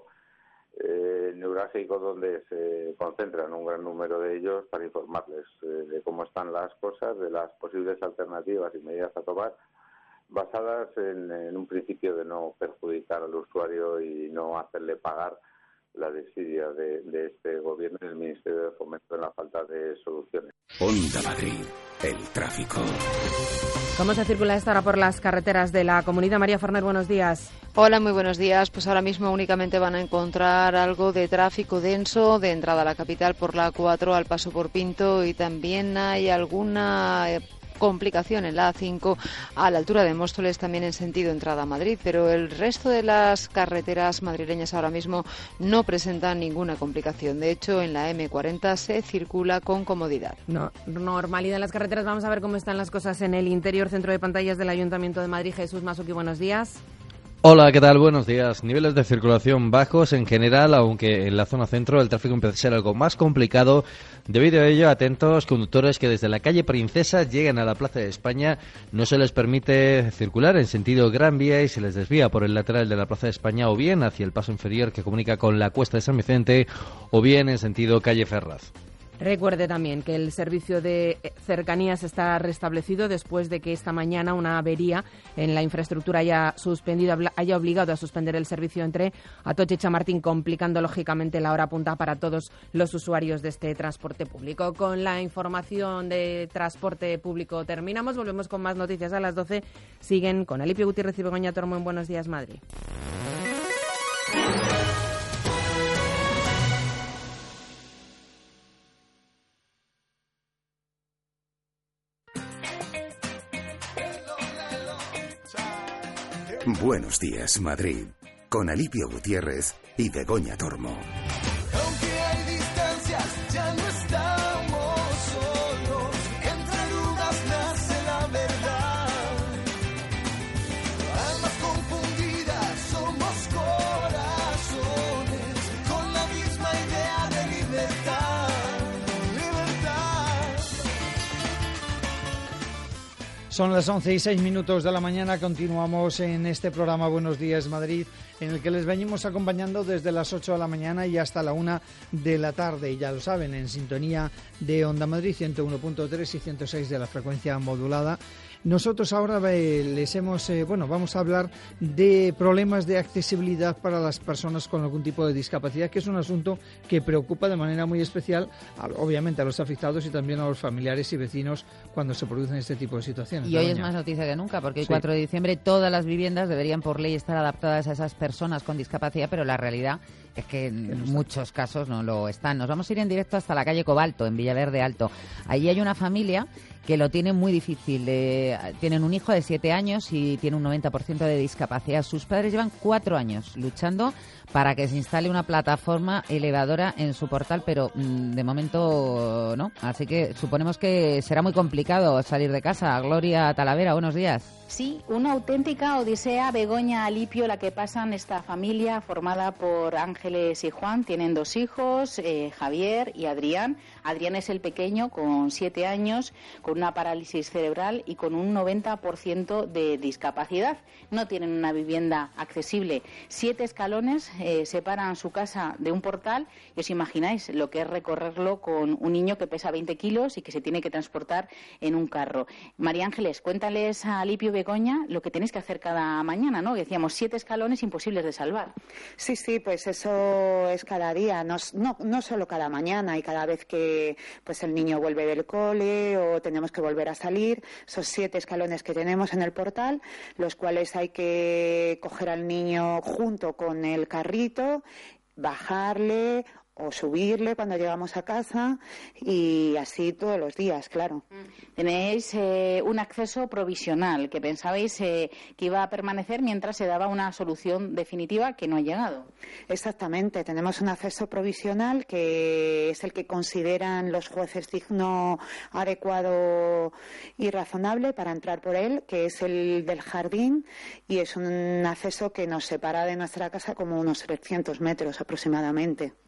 Eh, neurálgico donde se concentran un gran número de ellos para informarles eh, de cómo están las cosas, de las posibles alternativas y medidas a tomar basadas en, en un principio de no perjudicar al usuario y no hacerle pagar la desidia de, de este gobierno y del Ministerio de Fomento en la falta de soluciones. Onda Madrid, el tráfico. ¿Cómo se circula esta hora por las carreteras de la Comunidad? María Fernández, buenos días. Hola, muy buenos días. Pues ahora mismo únicamente van a encontrar algo de tráfico denso de entrada a la capital por la A cuatro al paso por Pinto, y también hay alguna complicación en la A cinco a la altura de Móstoles, también en sentido entrada a Madrid, pero el resto de las carreteras madrileñas ahora mismo no presentan ninguna complicación. De hecho, en la eme cuarenta se circula con comodidad. No, normalidad en las carreteras. Vamos a ver cómo están las cosas en el interior. Centro de pantallas del Ayuntamiento de Madrid. Jesús Masuki, buenos días. Hola, ¿qué tal? Buenos días. Niveles de circulación bajos en general, aunque en la zona centro el tráfico empieza a ser algo más complicado. Debido a ello, atentos conductores que desde la calle Princesa llegan a la Plaza de España. No se les permite circular en sentido Gran Vía y se les desvía por el lateral de la Plaza de España, o bien hacia el paso inferior que comunica con la Cuesta de San Vicente, o bien en sentido calle Ferraz. Recuerde también que el servicio de cercanías está restablecido después de que esta mañana una avería en la infraestructura haya suspendido, haya obligado a suspender el servicio entre Atocha y Chamartín, complicando lógicamente la hora punta para todos los usuarios de este transporte público. Con la información de transporte público terminamos. Volvemos con más noticias a las doce. Siguen con Alipio Gutiérrez y Begoña Tormo en Buenos Días, Madrid. Buenos días, Madrid, con Alipio Gutiérrez y Begoña Tormo. Aunque hay distancias, ya no estamos solos. Entre dudas nace la verdad. Almas confundidas, somos corazones con la misma idea de libertad. Libertad. Son las once y seis minutos de la mañana. Continuamos en este programa Buenos Días Madrid, en el que les venimos acompañando desde las ocho de la mañana y hasta la una de la tarde. Y ya lo saben, en sintonía de Onda Madrid ciento uno punto tres y ciento seis de la frecuencia modulada. Nosotros ahora eh, les hemos, eh, bueno, vamos a hablar de problemas de accesibilidad para las personas con algún tipo de discapacidad, que es un asunto que preocupa de manera muy especial, a, obviamente, a los afectados y también a los familiares y vecinos cuando se producen este tipo de situaciones. Y hoy es más noticia que nunca, porque el sí. cuatro de diciembre todas las viviendas deberían por ley estar adaptadas a esas personas con discapacidad, pero la realidad es que en muchos casos no lo están. Nos vamos a ir en directo hasta la calle Cobalto, en Villaverde Alto. Allí hay una familia que lo tiene muy difícil. Eh, tienen un hijo de siete años y tiene un noventa por ciento de discapacidad. Sus padres llevan cuatro años luchando para que se instale una plataforma elevadora en su portal, pero mmm, de momento no. Así que suponemos que será muy complicado salir de casa. Gloria Talavera, buenos días. Sí, una auténtica odisea, Begoña, Alipio, la que pasan esta familia formada por Ángeles y Juan. Tienen dos hijos, eh, Javier y Adrián. Adrián es el pequeño, con siete años, con una parálisis cerebral y con un noventa por ciento de discapacidad. No tienen una vivienda accesible. Siete escalones eh, separan su casa de un portal, y os imagináis lo que es recorrerlo con un niño que pesa veinte kilos y que se tiene que transportar en un carro. María Ángeles, cuéntales a Alipio, Begoña, lo que tenéis que hacer cada mañana, ¿no? Decíamos, siete escalones imposibles de salvar. Sí, sí, pues eso es cada día, no, no, no solo cada mañana y cada vez que pues el niño vuelve del cole o tenemos que volver a salir. Esos siete escalones que tenemos en el portal, los cuales hay que coger al niño junto con el carrito, bajarle o subirle cuando llegamos a casa, y así todos los días, claro. Tenéis eh, un acceso provisional que pensabais eh, que iba a permanecer mientras se daba una solución definitiva, que no ha llegado. Exactamente, tenemos un acceso provisional que es el que consideran los jueces digno, adecuado y razonable para entrar por él, que es el del jardín, y es un acceso que nos separa de nuestra casa como unos trescientos metros aproximadamente.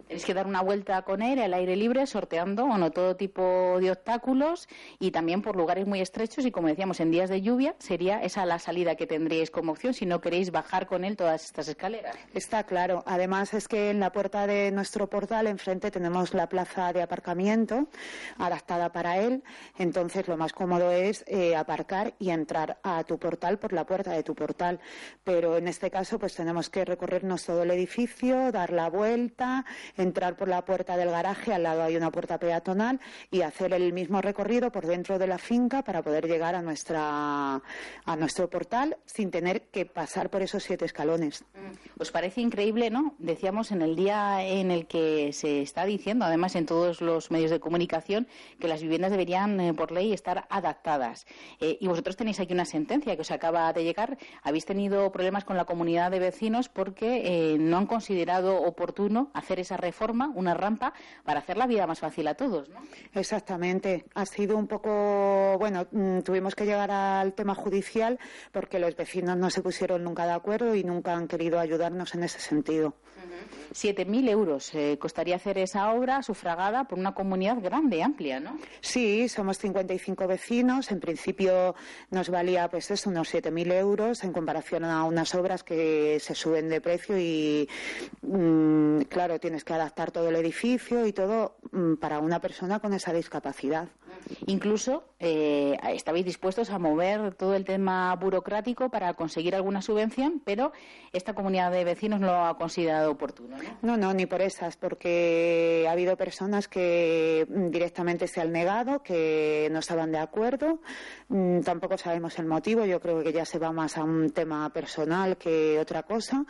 Tenéis que dar una vuelta con él al aire libre, sorteando, bueno, todo tipo de obstáculos y también por lugares muy estrechos y, como decíamos, en días de lluvia sería esa la salida que tendríais como opción si no queréis bajar con él todas estas escaleras. Está claro. Además es que en la puerta de nuestro portal enfrente tenemos la plaza de aparcamiento adaptada para él, entonces lo más cómodo es eh, aparcar y entrar a tu portal por la puerta de tu portal. Pero en este caso pues tenemos que recorrernos todo el edificio, dar la vuelta, entrar por la puerta del garaje, al lado hay una puerta peatonal y hacer el mismo recorrido por dentro de la finca para poder llegar a nuestra a nuestro portal sin tener que pasar por esos siete escalones. ¿Os parece increíble, no? Decíamos en el día en el que se está diciendo, además en todos los medios de comunicación, que las viviendas deberían eh, por ley estar adaptadas. Eh, y vosotros tenéis aquí una sentencia que os acaba de llegar. Habéis tenido problemas con la comunidad de vecinos porque eh, no han considerado oportuno hacer esa reforma, una rampa, para hacer la vida más fácil a todos, ¿no? Exactamente. Ha sido un poco, bueno, tuvimos que llegar al tema judicial porque los vecinos no se pusieron nunca de acuerdo y nunca han querido ayudarnos en ese sentido. siete mil euros eh, costaría hacer esa obra sufragada por una comunidad grande, amplia, ¿no? Sí, somos cincuenta y cinco vecinos. En principio nos valía pues eso, unos siete mil euros en comparación a unas obras que se suben de precio y mmm, claro, tienes que adaptar todo el edificio y todo mmm, para una persona con esa discapacidad. Incluso eh, estabais dispuestos a mover todo el tema burocrático para conseguir alguna subvención, pero esta comunidad de vecinos no lo ha considerado oportuno, ¿no? No, no, ni por esas, porque ha habido personas que directamente se han negado, que no estaban de acuerdo. Mm, tampoco sabemos el motivo, yo creo que ya se va más a un tema personal que otra cosa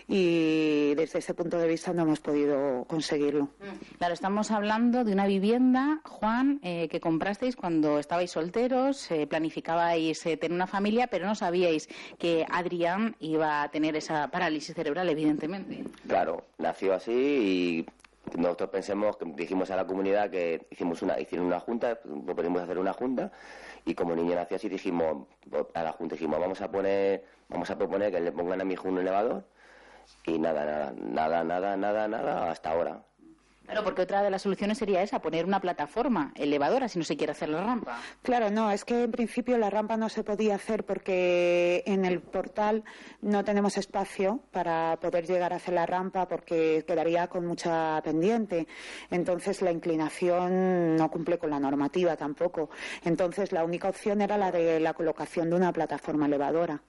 y desde ese punto de vista no hemos podido conseguirlo. Claro, estamos hablando de una vivienda, Juan, eh, que comprasteis cuando estabais solteros, eh, planificabais eh, tener una familia, pero no sabíais que Adrián iba a tener esa parálisis cerebral, evidentemente. Claro, nació así y nosotros pensemos, que dijimos a la comunidad que hicimos una, hicieron una junta, proponimos hacer una junta y como el niño nació así dijimos a la junta dijimos vamos a poner, vamos a proponer que le pongan a mi hijo un elevador y nada, nada, nada, nada, nada, nada hasta ahora. Claro, porque otra de las soluciones sería esa, poner una plataforma elevadora si no se quiere hacer la rampa. Claro, no, es que en principio la rampa no se podía hacer porque en el portal no tenemos espacio para poder llegar a hacer la rampa porque quedaría con mucha pendiente. Entonces la inclinación no cumple con la normativa tampoco. Entonces la única opción era la de la colocación de una plataforma elevadora.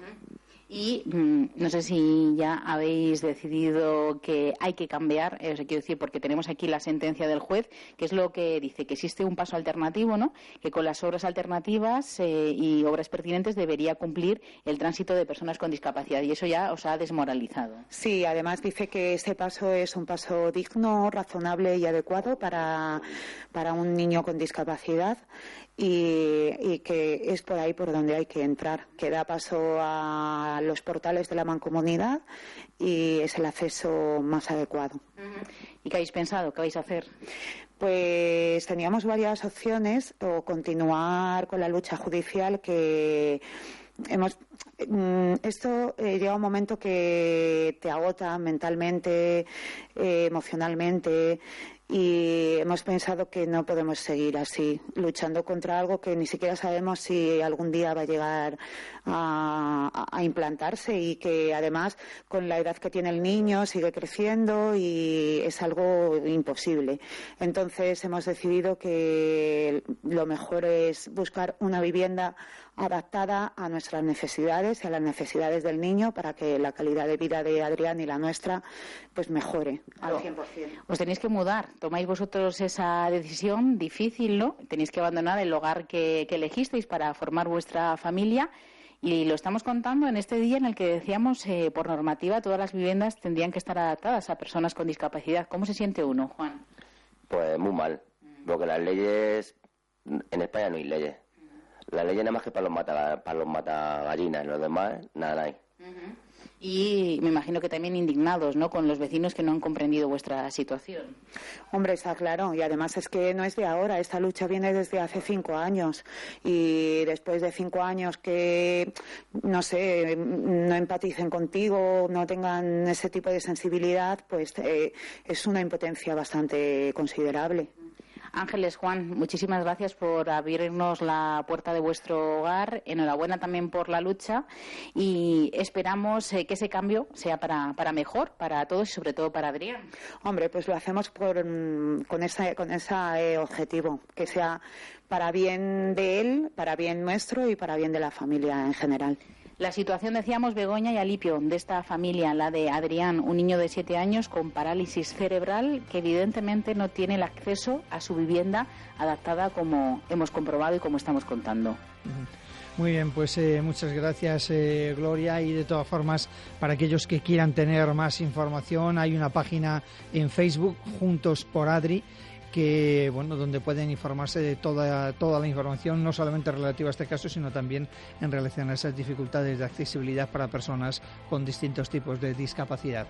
Y mmm, no sé si ya habéis decidido que hay que cambiar, eh, os quiero decir, porque tenemos aquí la sentencia del juez, que es lo que dice, que existe un paso alternativo, ¿no? Que con las obras alternativas eh, y obras pertinentes debería cumplir el tránsito de personas con discapacidad, y eso ya os ha desmoralizado. Sí, además dice que ese paso es un paso digno, razonable y adecuado para, para un niño con discapacidad. Y, y que es por ahí por donde hay que entrar, que da paso a los portales de la mancomunidad y es el acceso más adecuado. ¿Y qué habéis pensado? ¿Qué vais a hacer? Pues teníamos varias opciones, o continuar con la lucha judicial que hemos esto eh, llega un momento que te agota mentalmente, eh, emocionalmente y hemos pensado que no podemos seguir así, luchando contra algo que ni siquiera sabemos si algún día va a llegar a, a implantarse y que además con la edad que tiene el niño sigue creciendo y es algo imposible. Entonces hemos decidido que lo mejor es buscar una vivienda adaptada a nuestras necesidades y a las necesidades del niño para que la calidad de vida de Adrián y la nuestra pues mejore al cien por ciento. Os tenéis que mudar, tomáis vosotros esa decisión difícil, ¿no? Tenéis que abandonar el hogar que, que elegisteis para formar vuestra familia y lo estamos contando en este día en el que decíamos eh, por normativa todas las viviendas tendrían que estar adaptadas a personas con discapacidad. ¿Cómo se siente uno, Juan? Pues muy mal, porque las leyes, en España no hay leyes. La ley nada más que para los mata, para los mata gallinas, los demás nada hay. Uh-huh. Y me imagino que también indignados, ¿no?, con los vecinos que no han comprendido vuestra situación. Hombre, está claro. Y además es que no es de ahora. Esta lucha viene desde hace cinco años. Y después de cinco años que, no sé, no empaticen contigo, no tengan ese tipo de sensibilidad, pues eh, es una impotencia bastante considerable. Ángeles, Juan, muchísimas gracias por abrirnos la puerta de vuestro hogar. Enhorabuena también por la lucha y esperamos eh, que ese cambio sea para, para mejor, para todos y sobre todo para Adrián. Hombre, pues lo hacemos por, con ese, con ese eh, objetivo, que sea para bien de él, para bien nuestro y para bien de la familia en general. La situación, decíamos, Begoña y Alipio, de esta familia, la de Adrián, un niño de siete años con parálisis cerebral que evidentemente no tiene el acceso a su vivienda adaptada, como hemos comprobado y como estamos contando. Muy bien, pues eh, muchas gracias, eh, Gloria. Y de todas formas, para aquellos que quieran tener más información, hay una página en Facebook, Juntos por Adri, que bueno, donde pueden informarse de toda toda la información, no solamente relativa a este caso, sino también en relación a esas dificultades de accesibilidad para personas con distintos tipos de discapacidad.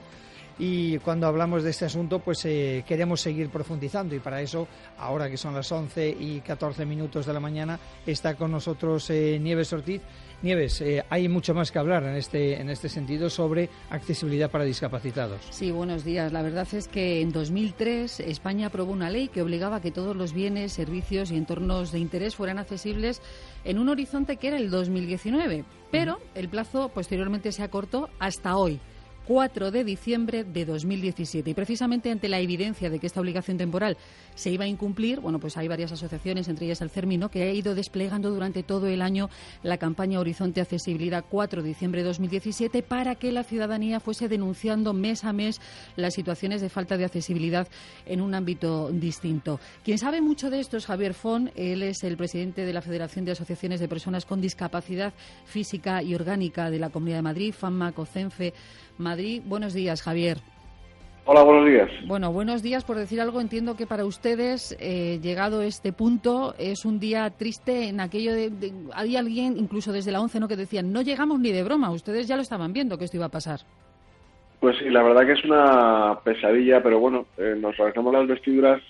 Y cuando hablamos de este asunto, pues eh, queremos seguir profundizando, y para eso, ahora que son las once y catorce minutos de la mañana, está con nosotros eh, Nieves Ortiz. Nieves, eh, hay mucho más que hablar en este en este sentido sobre accesibilidad para discapacitados. Sí, buenos días. La verdad es que en dos mil tres España aprobó una ley que obligaba a que todos los bienes, servicios y entornos de interés fueran accesibles en un horizonte que era el dos mil diecinueve, pero el plazo posteriormente se acortó hasta hoy, cuatro de diciembre de dos mil diecisiete. Y precisamente ante la evidencia de que esta obligación temporal se iba a incumplir, bueno, pues hay varias asociaciones, entre ellas el CERMINO, que ha ido desplegando durante todo el año la campaña Horizonte Accesibilidad cuatro de diciembre de dos mil diecisiete para que la ciudadanía fuese denunciando mes a mes las situaciones de falta de accesibilidad en un ámbito distinto. Quien sabe mucho de esto es Javier Font. Él es el presidente de la Federación de Asociaciones de Personas con Discapacidad Física y Orgánica de la Comunidad de Madrid, FAMMAC o CENFE Madrid. Buenos días, Javier. Hola, buenos días. Bueno, buenos días, por decir algo. Entiendo que para ustedes, eh, llegado este punto, es un día triste en aquello de, de... Había alguien, incluso desde la ONCE, ¿no?, que decían, no llegamos ni de broma. Ustedes ya lo estaban viendo que esto iba a pasar. Pues sí, la verdad que es una pesadilla, pero bueno, eh, nos rasgamos las vestiduras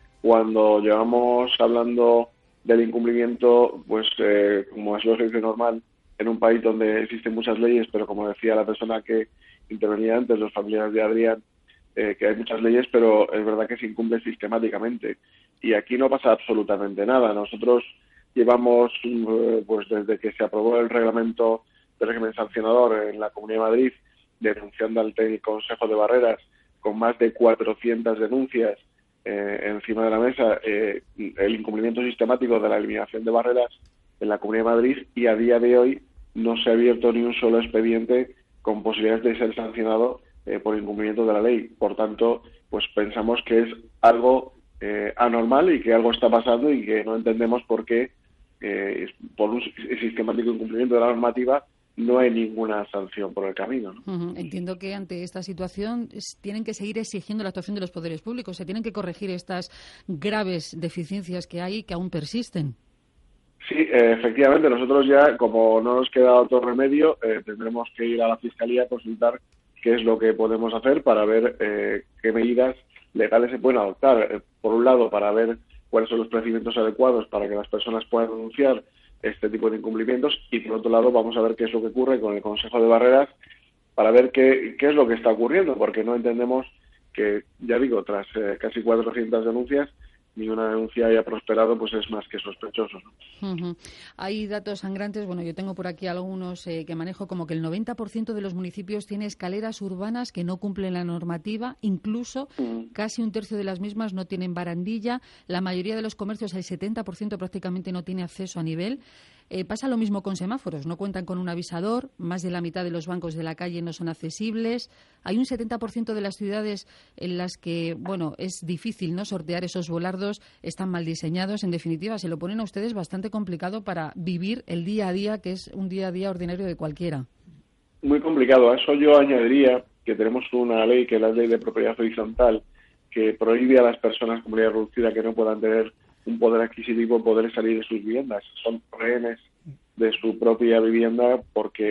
cuando llevamos hablando del incumplimiento, pues eh, como es lo que dice normal, en un país donde existen muchas leyes, pero como decía la persona que intervenía antes, los familiares de Adrián, eh, que hay muchas leyes, pero es verdad que se incumple sistemáticamente. Y aquí no pasa absolutamente nada. Nosotros llevamos, eh, pues desde que se aprobó el reglamento de régimen sancionador en la Comunidad de Madrid, denunciando ante el Consejo de Barreras, con más de cuatrocientas denuncias eh, encima de la mesa, eh, el incumplimiento sistemático de la eliminación de barreras en la Comunidad de Madrid, y a día de hoy no se ha abierto ni un solo expediente con posibilidades de ser sancionado eh, por incumplimiento de la ley. Por tanto, pues pensamos que es algo eh, anormal y que algo está pasando y que no entendemos por qué, eh, por un sistemático incumplimiento de la normativa, no hay ninguna sanción por el camino, ¿no? Uh-huh. Entiendo que ante esta situación es, tienen que seguir exigiendo la actuación de los poderes públicos, se tienen que corregir estas graves deficiencias que hay y que aún persisten. Sí, eh, efectivamente, nosotros ya, como no nos queda otro remedio, eh, tendremos que ir a la Fiscalía a consultar qué es lo que podemos hacer para ver eh, qué medidas legales se pueden adoptar. Eh, por un lado, para ver cuáles son los procedimientos adecuados para que las personas puedan denunciar este tipo de incumplimientos, y por otro lado vamos a ver qué es lo que ocurre con el Consejo de Barreras para ver qué, qué es lo que está ocurriendo, porque no entendemos que, ya digo, tras eh, casi cuatrocientas denuncias, ni una denuncia haya prosperado, pues es más que sospechoso, ¿no? Uh-huh. Hay datos sangrantes, bueno, yo tengo por aquí algunos eh, que manejo, como que el noventa por ciento de los municipios tiene escaleras urbanas que no cumplen la normativa, incluso uh-huh. casi un tercio de las mismas no tienen barandilla, la mayoría de los comercios, el setenta por ciento prácticamente no tiene acceso a nivel. Eh, pasa lo mismo con semáforos, no cuentan con un avisador, más de la mitad de los bancos de la calle no son accesibles, hay un setenta por ciento de las ciudades en las que, bueno, es difícil no sortear esos volardos, están mal diseñados, en definitiva, se lo ponen a ustedes bastante complicado para vivir el día a día, que es un día a día ordinario de cualquiera. Muy complicado, a eso yo añadiría que tenemos una ley, que es la ley de propiedad horizontal, que prohíbe a las personas con movilidad reducida que no puedan tener un poder adquisitivo poder salir de sus viviendas. Son rehenes de su propia vivienda porque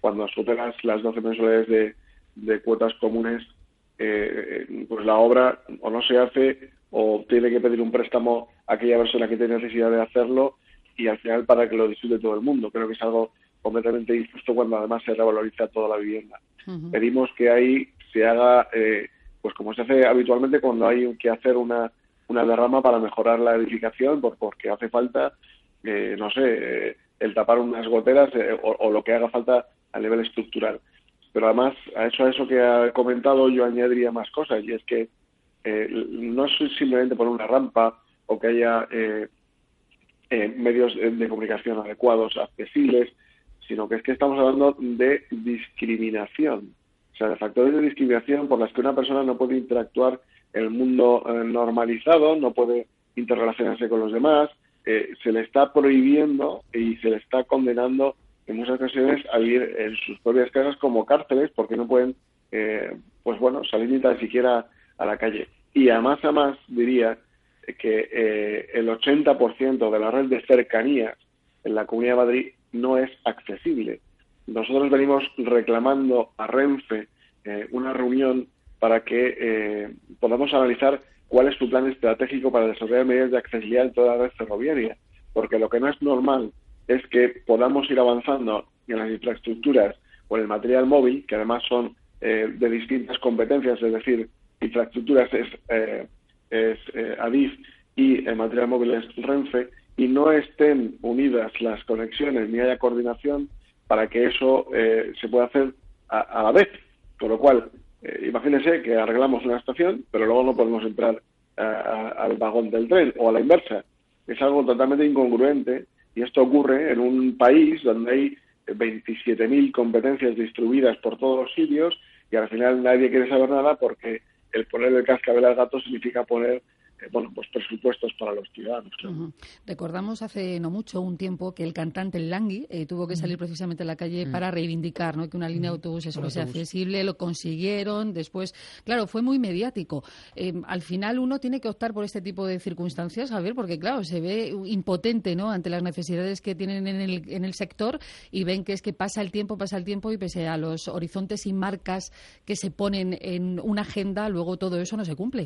cuando superas las doce mensualidades de, de cuotas comunes, eh, pues la obra o no se hace o tiene que pedir un préstamo a aquella persona que tiene necesidad de hacerlo, y al final para que lo disfrute todo el mundo. Creo que es algo completamente injusto cuando además se revaloriza toda la vivienda. Uh-huh. Pedimos que ahí se haga, eh, pues como se hace habitualmente cuando hay que hacer una, una derrama para mejorar la edificación, por, porque hace falta, eh, no sé, eh, el tapar unas goteras eh, o, o lo que haga falta a nivel estructural. Pero además, a eso, a eso que ha comentado, yo añadiría más cosas, y es que eh, no es simplemente poner una rampa o que haya eh, eh, medios de, de comunicación adecuados, accesibles, sino que es que estamos hablando de discriminación. O sea, de factores de discriminación por las que una persona no puede interactuar en el mundo eh, normalizado, no puede interrelacionarse con los demás, eh, se le está prohibiendo y se le está condenando en muchas ocasiones a vivir en sus propias casas como cárceles, porque no pueden, eh, pues bueno, salir ni tan siquiera a la calle. Y además, además, diría que eh, el ochenta por ciento de la red de cercanías en la Comunidad de Madrid no es accesible. Nosotros venimos reclamando a Renfe eh, una reunión para que eh, podamos analizar cuál es su plan estratégico para desarrollar medidas de accesibilidad en toda la red ferroviaria, porque lo que no es normal es que podamos ir avanzando en las infraestructuras o en el material móvil, que además son eh, de distintas competencias, es decir, infraestructuras es, eh, es eh, Adif y el material móvil es Renfe, y no estén unidas las conexiones ni haya coordinación para que eso eh, se pueda hacer a, a la vez. Con lo cual, eh, imagínense que arreglamos una estación, pero luego no podemos entrar a, a, al vagón del tren, o a la inversa. Es algo totalmente incongruente, y esto ocurre en un país donde hay veintisiete mil competencias distribuidas por todos los sitios, y al final nadie quiere saber nada porque el poner el cascabel al gato significa poner bueno, pues presupuestos para los ciudadanos. Claro. Uh-huh. Recordamos hace no mucho, un tiempo, que el cantante El Langui eh, tuvo que salir precisamente a la calle uh-huh. para reivindicar, ¿no?, que una línea de autobuses fuese accesible. Lo consiguieron. Después, claro, fue muy mediático. Eh, al final uno tiene que optar por este tipo de circunstancias, Javier, porque claro, se ve impotente, ¿no?, ante las necesidades que tienen en el, en el sector, y ven que es que pasa el tiempo, pasa el tiempo y pese a los horizontes y marcas que se ponen en una agenda, luego todo eso no se cumple.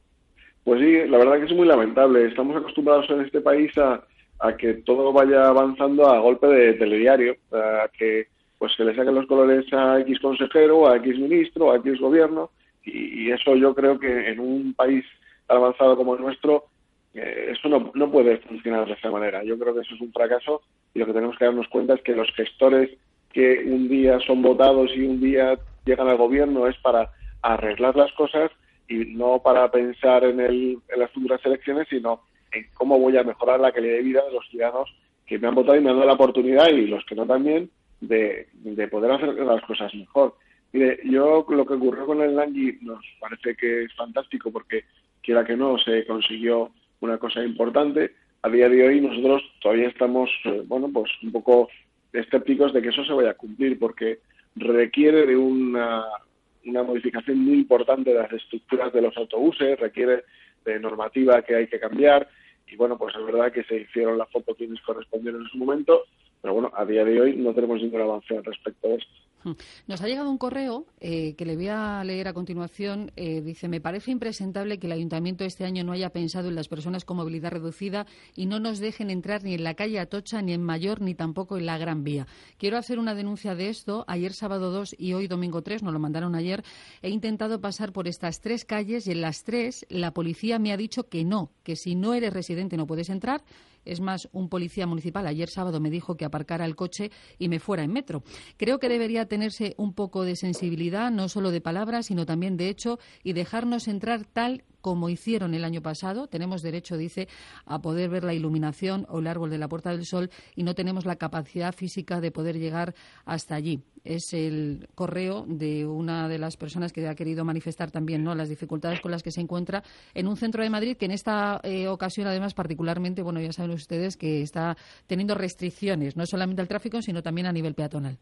Pues sí, la verdad que es muy lamentable. Estamos acostumbrados en este país a, a que todo vaya avanzando a golpe de telediario, a que pues se le saquen los colores a X consejero, a X ministro, a X gobierno, y, y eso yo creo que en un país tan avanzado como el nuestro, eh, eso no, no puede funcionar de esta manera. Yo creo que eso es un fracaso, y lo que tenemos que darnos cuenta es que los gestores que un día son votados y un día llegan al gobierno es para arreglar las cosas, y no para pensar en, el, en las futuras elecciones, sino en cómo voy a mejorar la calidad de vida de los ciudadanos que me han votado y me han dado la oportunidad, y los que no también, de, de poder hacer las cosas mejor. Mire, yo lo que ocurrió con el Langui nos parece que es fantástico, porque quiera que no, se consiguió una cosa importante. A día de hoy nosotros todavía estamos, eh, bueno, pues un poco escépticos de que eso se vaya a cumplir, porque requiere de una... una modificación muy importante de las estructuras de los autobuses, requiere de normativa que hay que cambiar, y bueno, pues es verdad que se hicieron las fotos quienes correspondieron en su momento, pero bueno, a día de hoy no tenemos ningún avance al respecto de esto. Nos ha llegado un correo eh, que le voy a leer a continuación. Eh, dice: me parece impresentable que el Ayuntamiento este año no haya pensado en las personas con movilidad reducida y no nos dejen entrar ni en la calle Atocha, ni en Mayor, ni tampoco en la Gran Vía. Quiero hacer una denuncia de esto. Ayer sábado dos y hoy domingo tres, nos lo mandaron ayer, he intentado pasar por estas tres calles y en las tres la policía me ha dicho que no, que si no eres residente no puedes entrar. Es más, un policía municipal ayer sábado me dijo que aparcara el coche y me fuera en metro. Creo que debería tenerse un poco de sensibilidad, no solo de palabras, sino también de hecho, y dejarnos entrar tal como hicieron el año pasado. Tenemos derecho, dice, a poder ver la iluminación o el árbol de la Puerta del Sol, y no tenemos la capacidad física de poder llegar hasta allí. Es el correo de una de las personas que ha querido manifestar también, ¿no?, las dificultades con las que se encuentra en un centro de Madrid que en esta eh, ocasión, además, particularmente, bueno, ya saben ustedes que está teniendo restricciones, no solamente al tráfico, sino también a nivel peatonal.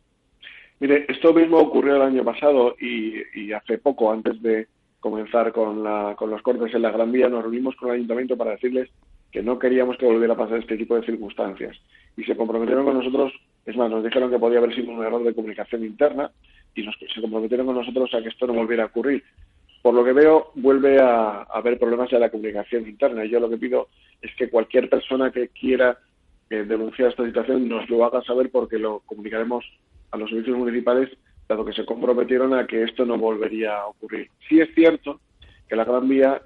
Mire, esto mismo ocurrió el año pasado y, y hace poco, antes de comenzar con, la, con los cortes en la Gran Vía, nos reunimos con el Ayuntamiento para decirles que no queríamos que volviera a pasar este tipo de circunstancias, y se comprometieron con nosotros Es más, nos dijeron que podía haber sido un error de comunicación interna y nos, se comprometieron con nosotros a que esto no volviera a ocurrir. Por lo que veo, vuelve a, a haber problemas en la comunicación interna. Y yo lo que pido es que cualquier persona que quiera eh, denunciar esta situación nos lo haga saber, porque lo comunicaremos a los servicios municipales, dado que se comprometieron a que esto no volvería a ocurrir. Sí es cierto que la Gran Vía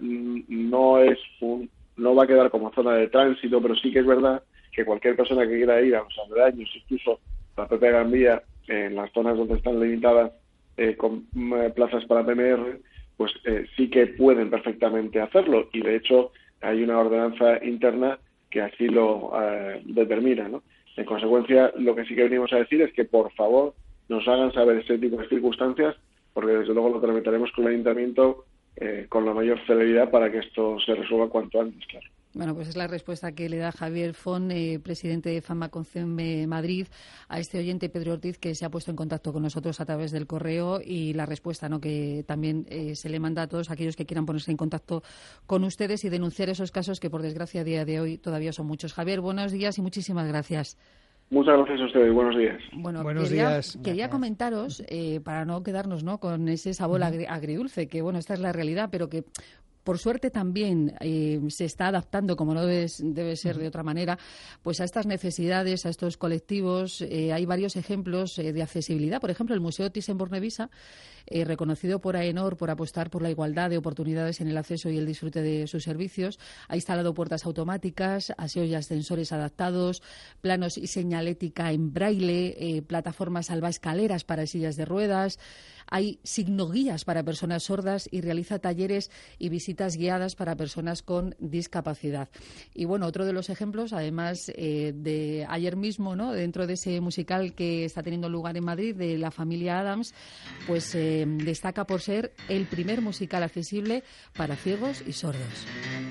no es un, no va a quedar como zona de tránsito, pero sí que es verdad que cualquier persona que quiera ir a los aledaños, incluso la propia Gran Vía, en las zonas donde están limitadas eh, con eh, plazas para P M R, pues eh, sí que pueden perfectamente hacerlo, y de hecho hay una ordenanza interna que así lo eh, determina, ¿no? En consecuencia, lo que sí que venimos a decir es que por favor nos hagan saber este tipo de circunstancias, porque desde luego lo tramitaremos con el Ayuntamiento eh, con la mayor celeridad para que esto se resuelva cuanto antes, claro. Bueno, pues es la respuesta que le da Javier Font, eh, presidente de Farmaconcem Madrid, a este oyente Pedro Ortiz, que se ha puesto en contacto con nosotros a través del correo, y la respuesta, ¿no?, que también eh, se le manda a todos aquellos que quieran ponerse en contacto con ustedes y denunciar esos casos que, por desgracia, a día de hoy todavía son muchos. Javier, buenos días y muchísimas gracias. Muchas gracias a ustedes. Buenos días. Bueno, Buenos quería, días. quería comentaros, eh, para no quedarnos, ¿no?, con ese sabor agri- agridulce, que, bueno, esta es la realidad, pero que por suerte también eh, se está adaptando, como no debe, debe ser de otra manera, pues a estas necesidades, a estos colectivos. Eh, hay varios ejemplos eh, de accesibilidad. Por ejemplo, el Museo Thyssen-Bornemisza, eh, reconocido por AENOR por apostar por la igualdad de oportunidades en el acceso y el disfrute de sus servicios, ha instalado puertas automáticas, aseos y ascensores adaptados, planos y señalética en braille, eh, plataformas salvaescaleras para sillas de ruedas. Hay signoguías para personas sordas y realiza talleres y visitas guiadas para personas con discapacidad. Y bueno, otro de los ejemplos, además eh, de ayer mismo, ¿no?, dentro de ese musical que está teniendo lugar en Madrid, de la familia Adams, pues eh, destaca por ser el primer musical accesible para ciegos y sordos.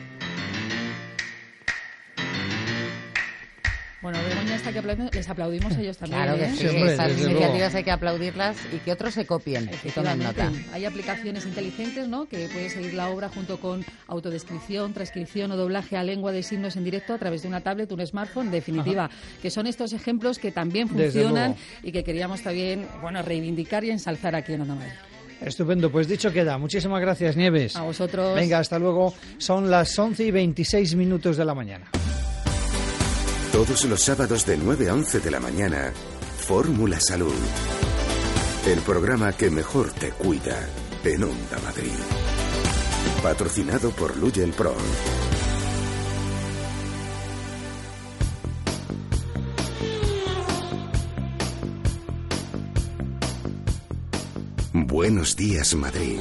Bueno, Begoña está que aplaudimos, les aplaudimos a ellos también. Claro que ¿eh? sí, sí, esas iniciativas hay que aplaudirlas y que otros se copien y tomen nota. Hay aplicaciones inteligentes, ¿no?, que puedes seguir la obra junto con autodescripción, transcripción o doblaje a lengua de signos en directo a través de una tablet, un smartphone, en definitiva, Ajá. que son estos ejemplos que también funcionan y que queríamos también, bueno, reivindicar y ensalzar aquí en Onda Madrid. Estupendo, pues dicho queda. Muchísimas gracias, Nieves. A vosotros. Venga, hasta luego. Son las once y veintiséis minutos de la mañana. Todos los sábados de nueve a once de la mañana, Fórmula Salud. El programa que mejor te cuida en Onda Madrid. Patrocinado por Lugel Pro. Buenos días, Madrid.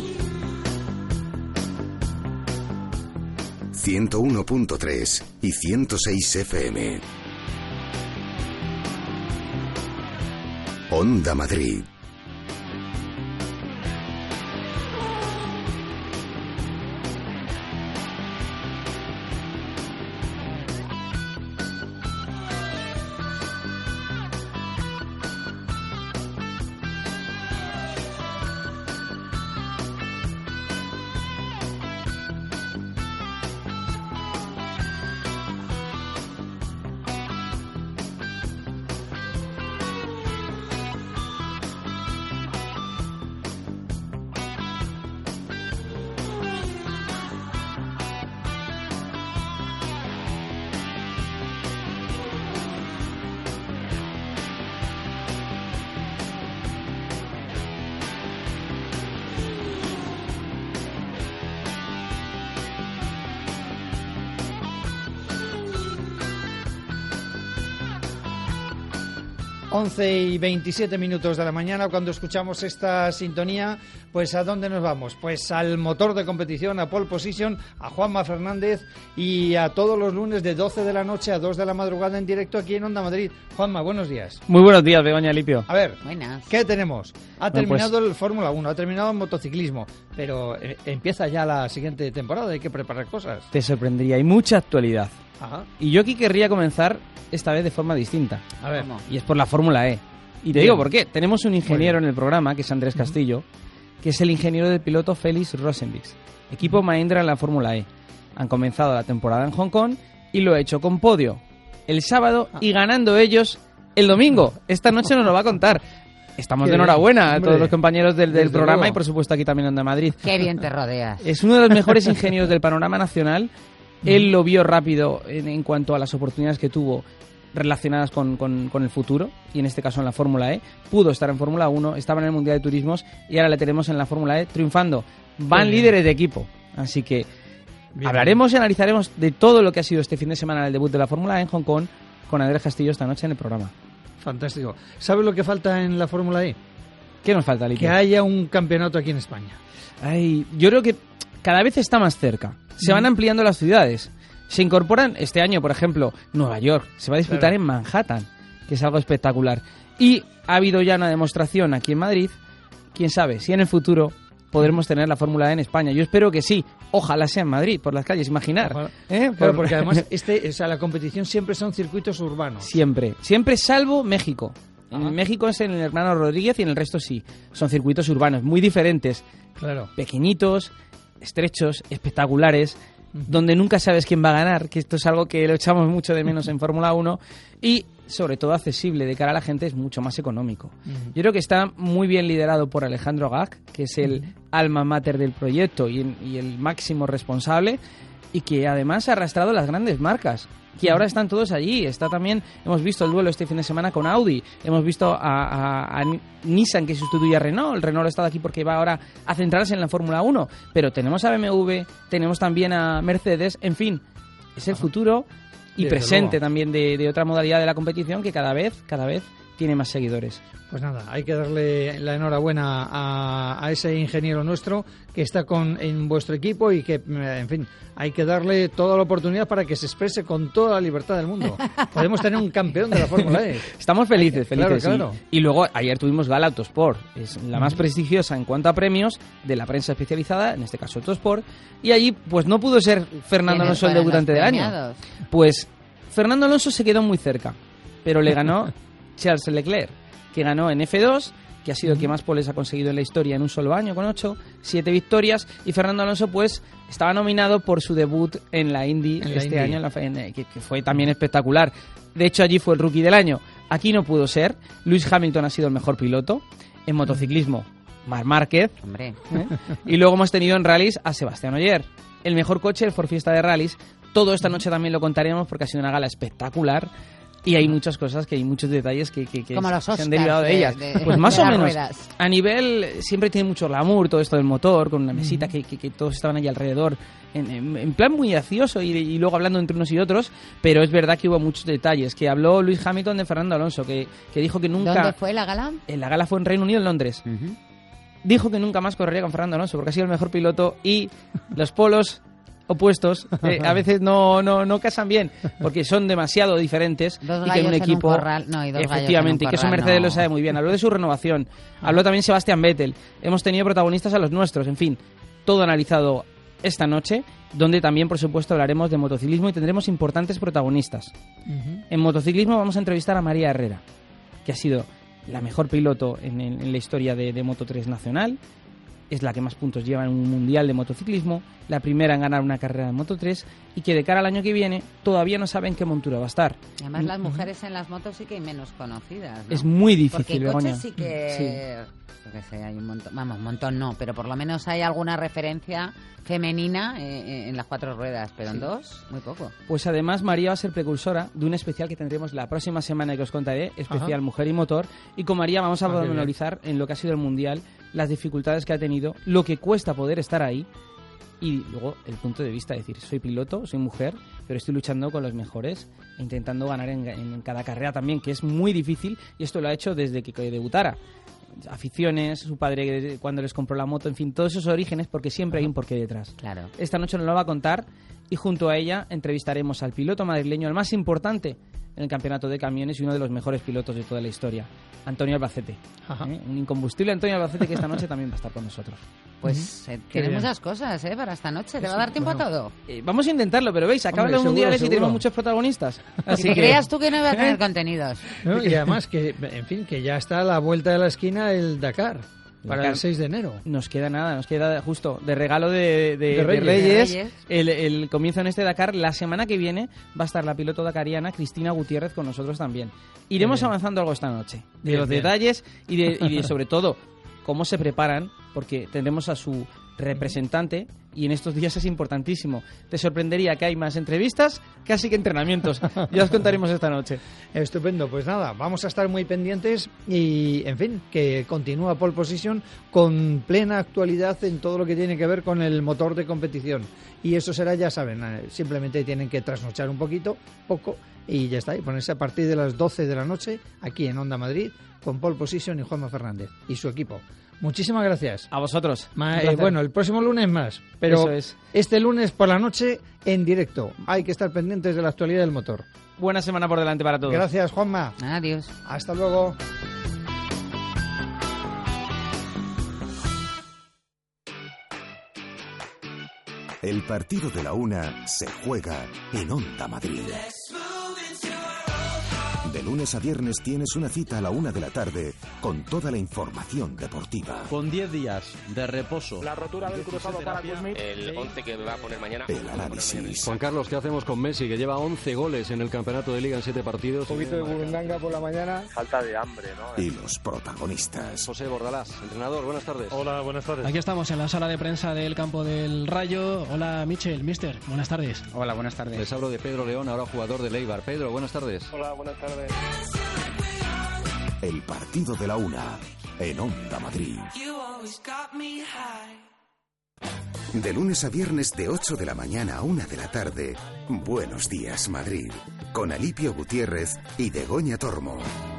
ciento uno punto tres y ciento seis F M. Onda Madrid. once y veintisiete minutos de la mañana, cuando escuchamos esta sintonía, pues ¿a dónde nos vamos? Pues al motor de competición, a pole position, a Juanma Fernández, y a todos los lunes de doce de la noche a dos de la madrugada en directo aquí en Onda Madrid. Juanma, buenos días. Muy buenos días, Begoña Lipio. A ver, Buenas. ¿qué tenemos? Ha Bueno, terminado pues, el Fórmula uno, ha terminado el motociclismo, pero eh, empieza ya la siguiente temporada, hay que preparar cosas. Te sorprendería, hay mucha actualidad. Ajá. Y yo aquí querría comenzar esta vez de forma distinta. A ver. Y es por la Fórmula E. Y te Bien. digo por qué. Tenemos un ingeniero en el programa, que es Andrés Castillo, que es el ingeniero del piloto Félix Rosenbix, equipo Mahindra en la Fórmula E. Han comenzado la temporada en Hong Kong y lo ha hecho con podio el sábado y ganando ellos el domingo. Esta noche nos lo va a contar. Estamos Qué de enhorabuena bien, a hombre. todos los compañeros del, del Desde programa luego. y por supuesto aquí también en Onda Madrid. Qué bien te rodeas. Es uno de los mejores ingenieros del panorama nacional. Él lo vio rápido en, en cuanto a las oportunidades que tuvo relacionadas con, con, con el futuro, y en este caso en la Fórmula E. Pudo estar en Fórmula uno, estaba en el Mundial de Turismos y ahora le tenemos en la Fórmula E triunfando. Van Bien. líderes de equipo. Así que Bien. hablaremos y analizaremos de todo lo que ha sido este fin de semana el debut de la Fórmula E en Hong Kong con Andrés Castillo esta noche en el programa. Fantástico. ¿Sabes lo que falta en la Fórmula E? ¿Qué nos falta, Lidia? Que haya un campeonato aquí en España. Ay, yo creo que cada vez está más cerca. Se van ampliando las ciudades. Se incorporan este año, por ejemplo, Nueva York. Se va a disputar Claro. en Manhattan, que es algo espectacular. Y ha habido ya una demostración aquí en Madrid. Quién sabe, si en el futuro podremos tener la Fórmula E en España. Yo espero que sí. Ojalá sea en Madrid, por las calles, imaginar. Ojalá. ¿Eh? Claro, Por- porque además este, o sea, la competición siempre son circuitos urbanos. Siempre, siempre salvo México. En México es en el Hermano Rodríguez y en el resto sí. Son circuitos urbanos muy diferentes. Claro. Pequeñitos, estrechos, espectaculares, donde nunca sabes quién va a ganar, que esto es algo que lo echamos mucho de menos en Fórmula uno, y sobre todo accesible de cara a la gente, es mucho más económico. Ujú. Yo creo que está muy bien liderado por Alejandro Agag, que es el alma mater del proyecto y, el- y el máximo responsable, y que además ha arrastrado las grandes marcas, que ahora están todos allí. Está también, hemos visto el duelo este fin de semana con Audi, hemos visto a, a- a Ni- Nissan que sustituye a Renault. El Renault ha estado aquí porque va ahora a centrarse en la Fórmula uno, pero tenemos a B M W, tenemos también a Mercedes, en fin, es el futuro y Desde presente luego. también de, de otra modalidad de la competición que cada vez, cada vez tiene más seguidores. Pues nada, hay que darle la enhorabuena a, a ese ingeniero nuestro que está con en vuestro equipo y que, eh, en fin, hay que darle toda la oportunidad para que se exprese con toda la libertad del mundo. Podemos tener un campeón de la Fórmula E. Estamos felices, felices. Claro, sí. claro. Y luego ayer tuvimos Gala Autosport, es la más Ujú. prestigiosa en cuanto a premios de la prensa especializada, en este caso Autosport, y allí pues no pudo ser Fernando ¿Quiénes Alonso el fueron debutante los del año. premiados? Pues Fernando Alonso se quedó muy cerca, pero le ganó Charles Leclerc, que ganó en F dos, que ha sido el que más poles ha conseguido en la historia en un solo año, con ocho, siete victorias, y Fernando Alonso pues estaba nominado por su debut en la Indy En la este Indy. año, en la, en- que, que fue también espectacular. De hecho, allí fue el rookie del año. Aquí no pudo ser. Lewis Hamilton ha sido el mejor piloto. En motociclismo, Marc Márquez. Hombre. ¿eh? Y luego hemos tenido en rallies a Sebastián Ogier. El mejor coche, el Ford Fiesta de rallies. Todo esta noche también lo contaremos porque ha sido una gala espectacular. Y hay muchas cosas, que hay muchos detalles que, que, que Como se, los se han Oscars derivado de, de- ellas. de- Pues más de o las menos. ruedas. A nivel, siempre tiene mucho glamour todo esto del motor, con una mesita que, que, que todos estaban allí alrededor, en, en- en plan muy gracioso y, y luego hablando entre unos y otros, pero es verdad que hubo muchos detalles. Que habló Lewis Hamilton de Fernando Alonso, que, que dijo que nunca... ¿Dónde fue la gala? En la gala fue en Reino Unido, en Londres. Dijo que nunca más correría con Fernando Alonso porque ha sido el mejor piloto y los polos opuestos eh, a veces no, no, no casan bien porque son demasiado diferentes Dos y que en un gallos en un equipo corral. No, y dos gallos efectivamente en un y que eso corral, Mercedes no. lo sabe muy bien. Habló de su renovación, habló también Sebastián Vettel, hemos tenido protagonistas a los nuestros, en fin, todo analizado esta noche, donde también por supuesto hablaremos de motociclismo y tendremos importantes protagonistas. En motociclismo vamos a entrevistar a María Herrera, que ha sido la mejor piloto en, en- en la historia de, de Moto tres nacional. Es la que más puntos lleva en un mundial de motociclismo, la primera en ganar una carrera de Moto tres y que de cara al año que viene todavía no saben qué montura va a estar. Además, las mujeres en las motos sí que hay menos conocidas, ¿no? Es muy difícil, Porque Begoña. coches sí que... yo qué sé, hay un montón... Vamos, un montón no, pero por lo menos hay alguna referencia femenina eh, en las cuatro ruedas, pero en Sí. dos, muy poco. Pues además María va a ser precursora de un especial que tendremos la próxima semana que os contaré, especial Ajá. Mujer y Motor, y con María vamos a Ah, qué bien. analizar en lo que ha sido el Mundial, las dificultades que ha tenido, lo que cuesta poder estar ahí y luego el punto de vista, es decir, soy piloto, soy mujer, pero estoy luchando con los mejores e intentando ganar en, en cada carrera también, que es muy difícil y esto lo ha hecho desde que, que debutara. Aficiones, su padre cuando les compró la moto, en fin, todos esos orígenes porque siempre hay un porqué detrás. Claro. Esta noche nos lo va a contar y junto a ella entrevistaremos al piloto madrileño, el más importante en el campeonato de camiones y uno de los mejores pilotos de toda la historia, Antonio Albacete. ¿Eh? Un incombustible Antonio Albacete que esta noche también va a estar con nosotros. Pues eh, Qué tienes bien. muchas cosas eh, para esta noche. ¿Te va a Eso, dar tiempo bueno. a todo? Eh, vamos a intentarlo, pero veis, acaban Hombre, los seguro, mundiales y seguro. tenemos muchos protagonistas. Si te creas tú que no iba a tener contenidos. ¿No? Y además que, en fin, que ya está a la vuelta de la esquina el Dakar. Para el seis de enero. Nos queda nada, nos queda justo de regalo de, de, de Reyes, de Reyes, de Reyes. El, el comienzo en este Dakar. La semana que viene va a estar la piloto dakariana Cristina Gutiérrez con nosotros también. Iremos avanzando algo esta noche, de Bien, los bien. detalles y de, y de sobre todo cómo se preparan, porque tendremos a su representante y en estos días es importantísimo. Te sorprendería que hay más entrevistas casi que entrenamientos. Ya os contaremos esta noche. Estupendo, pues nada, vamos a estar muy pendientes y, en fin, que continúa Pole Position con plena actualidad en todo lo que tiene que ver con el motor de competición. Y eso será, ya saben, eh, simplemente tienen que trasnochar un poquito, poco, y ya está, y ponerse a partir de las doce de la noche aquí en Onda Madrid con Pole Position y Juanma Fernández y su equipo. Muchísimas gracias. A vosotros. Ma, eh, bueno, el próximo lunes más, pero Eso es. este lunes por la noche en directo. Hay que estar pendientes de la actualidad del motor. Buena semana por delante para todos. Gracias, Juanma. Adiós. Hasta luego. El partido de la una se juega en Onda Madrid. De lunes a viernes tienes una cita a la una de la tarde con toda la información deportiva. Con diez días de reposo. La rotura del cruzado para Kuzmich. El once que va a poner mañana. El análisis. Juan Carlos, ¿qué hacemos con Messi, que lleva once goles en el campeonato de Liga en siete partidos? Un poquito de burundanga por la mañana. Falta de hambre, ¿no? Y los protagonistas. José Bordalás, entrenador, buenas tardes. Hola, buenas tardes. Aquí estamos en la sala de prensa del campo del Rayo. Hola, Michel, mister, buenas tardes. Hola, buenas tardes. Les hablo de Pedro León, ahora jugador del Eibar. Pedro, buenas tardes. Hola, buenas tardes. El partido de la una en Onda Madrid. De lunes a viernes de ocho de la mañana a una de la tarde, Buenos Días Madrid, con Alipio Gutiérrez y Begoña Tormo.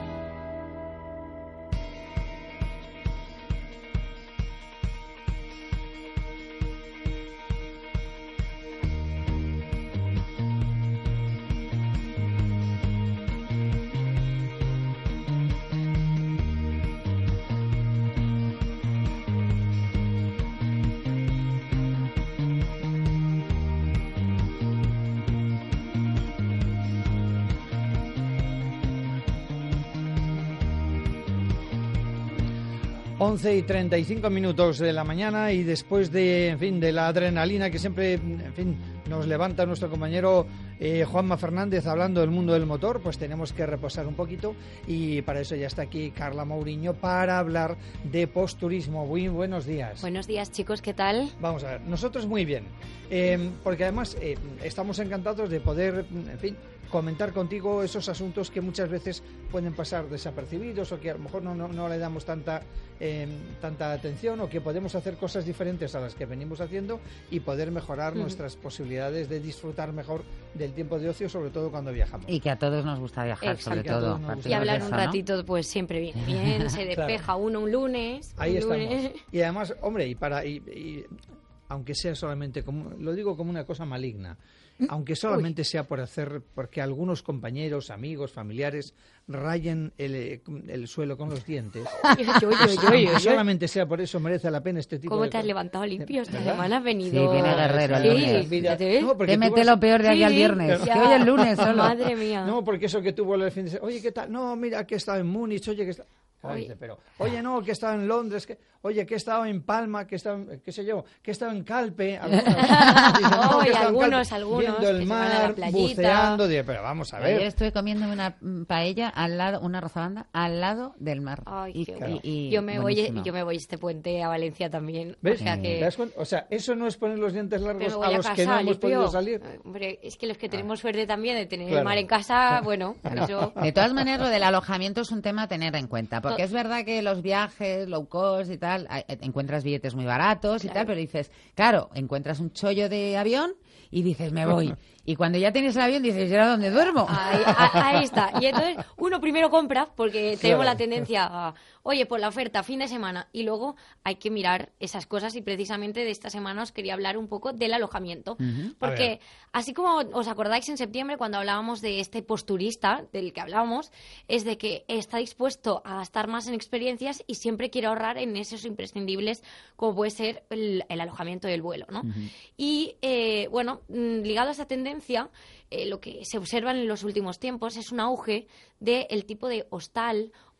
once y treinta y cinco minutos de la mañana y después de, en fin, de la adrenalina que siempre, en fin, nos levanta nuestro compañero eh, Juanma Fernández hablando del mundo del motor, pues tenemos que reposar un poquito y para eso ya está aquí Carla Mourinho para hablar de posturismo. Muy buenos días. Buenos días, chicos, ¿qué tal? Vamos a ver, nosotros muy bien, eh, porque además eh, estamos encantados de poder, en fin, comentar contigo esos asuntos que muchas veces pueden pasar desapercibidos o que a lo mejor no, no, no le damos tanta eh, tanta atención o que podemos hacer cosas diferentes a las que venimos haciendo y poder mejorar mm. nuestras posibilidades de disfrutar mejor del tiempo de ocio, sobre todo cuando viajamos. Y que a todos nos gusta viajar, Exacto. sobre todo. Y hablar eso, un ratito, ¿no? Pues siempre viene bien, se despeja claro. uno un lunes. Ahí un estamos. Lunes. Y además, hombre, y para... Y, y, aunque sea solamente, como, lo digo como una cosa maligna, aunque solamente Uy. sea por hacer, porque algunos compañeros, amigos, familiares rayen el, el suelo con los dientes, yo, yo, yo, yo, yo. solamente sea por eso merece la pena este tipo ¿Cómo de te has cosas? levantado limpio? Esta ¿verdad? Semana has venido... Sí, viene guerrero el lunes. Sí, no, te mete lo peor de aquí sí, al viernes, ya. Que hoy es lunes solo. Madre mía. No, porque eso que tuvo el fin de semana, oye, ¿qué tal? No, mira, que he estado en Múnich, oye, que está... Oye. Pero, oye, no, que he estado en Londres, que, oye, que he estado en Palma, que he estado, en, qué sé yo, que he estado en Calpe. Algunos, dicen, no, oye, que algunos, Calpe, algunos. Viendo el mar, buceando, digo, pero vamos a ver. Ayer estuve comiendo una paella al lado, una rozabanda, al lado del mar. Ay, y, qué y, y yo me voy, yo me voy este puente a Valencia también. ¿Ves? O sea, que... ¿Te das cuenta? O sea, eso no es poner los dientes largos a, a los casa, que no hemos limpio. podido salir. Hombre, es que los que tenemos ah. suerte también de tener claro. el mar en casa, bueno, claro. eso... De todas maneras, lo del alojamiento es un tema a tener en cuenta, porque es verdad que los viajes low cost y tal, encuentras billetes muy baratos y claro. tal, pero dices, claro, encuentras un chollo de avión y dices, me voy. Y cuando ya tienes el avión dices, ¿y ahora dónde duermo? Ahí, ahí está. Y entonces uno primero compra, porque tenemos la tendencia a, oye, pues la oferta, fin de semana, y luego hay que mirar esas cosas y precisamente de esta semana os quería hablar un poco del alojamiento. Uh-huh. Porque así como os acordáis en septiembre cuando hablábamos de este posturista del que hablábamos, es de que está dispuesto a gastar más en experiencias y siempre quiere ahorrar en esos imprescindibles como puede ser el, el alojamiento y el vuelo, ¿no? Uh-huh. Y, eh, bueno, ligado a esa tendencia, Eh, lo que se observa en los últimos tiempos es un auge del tipo de hostal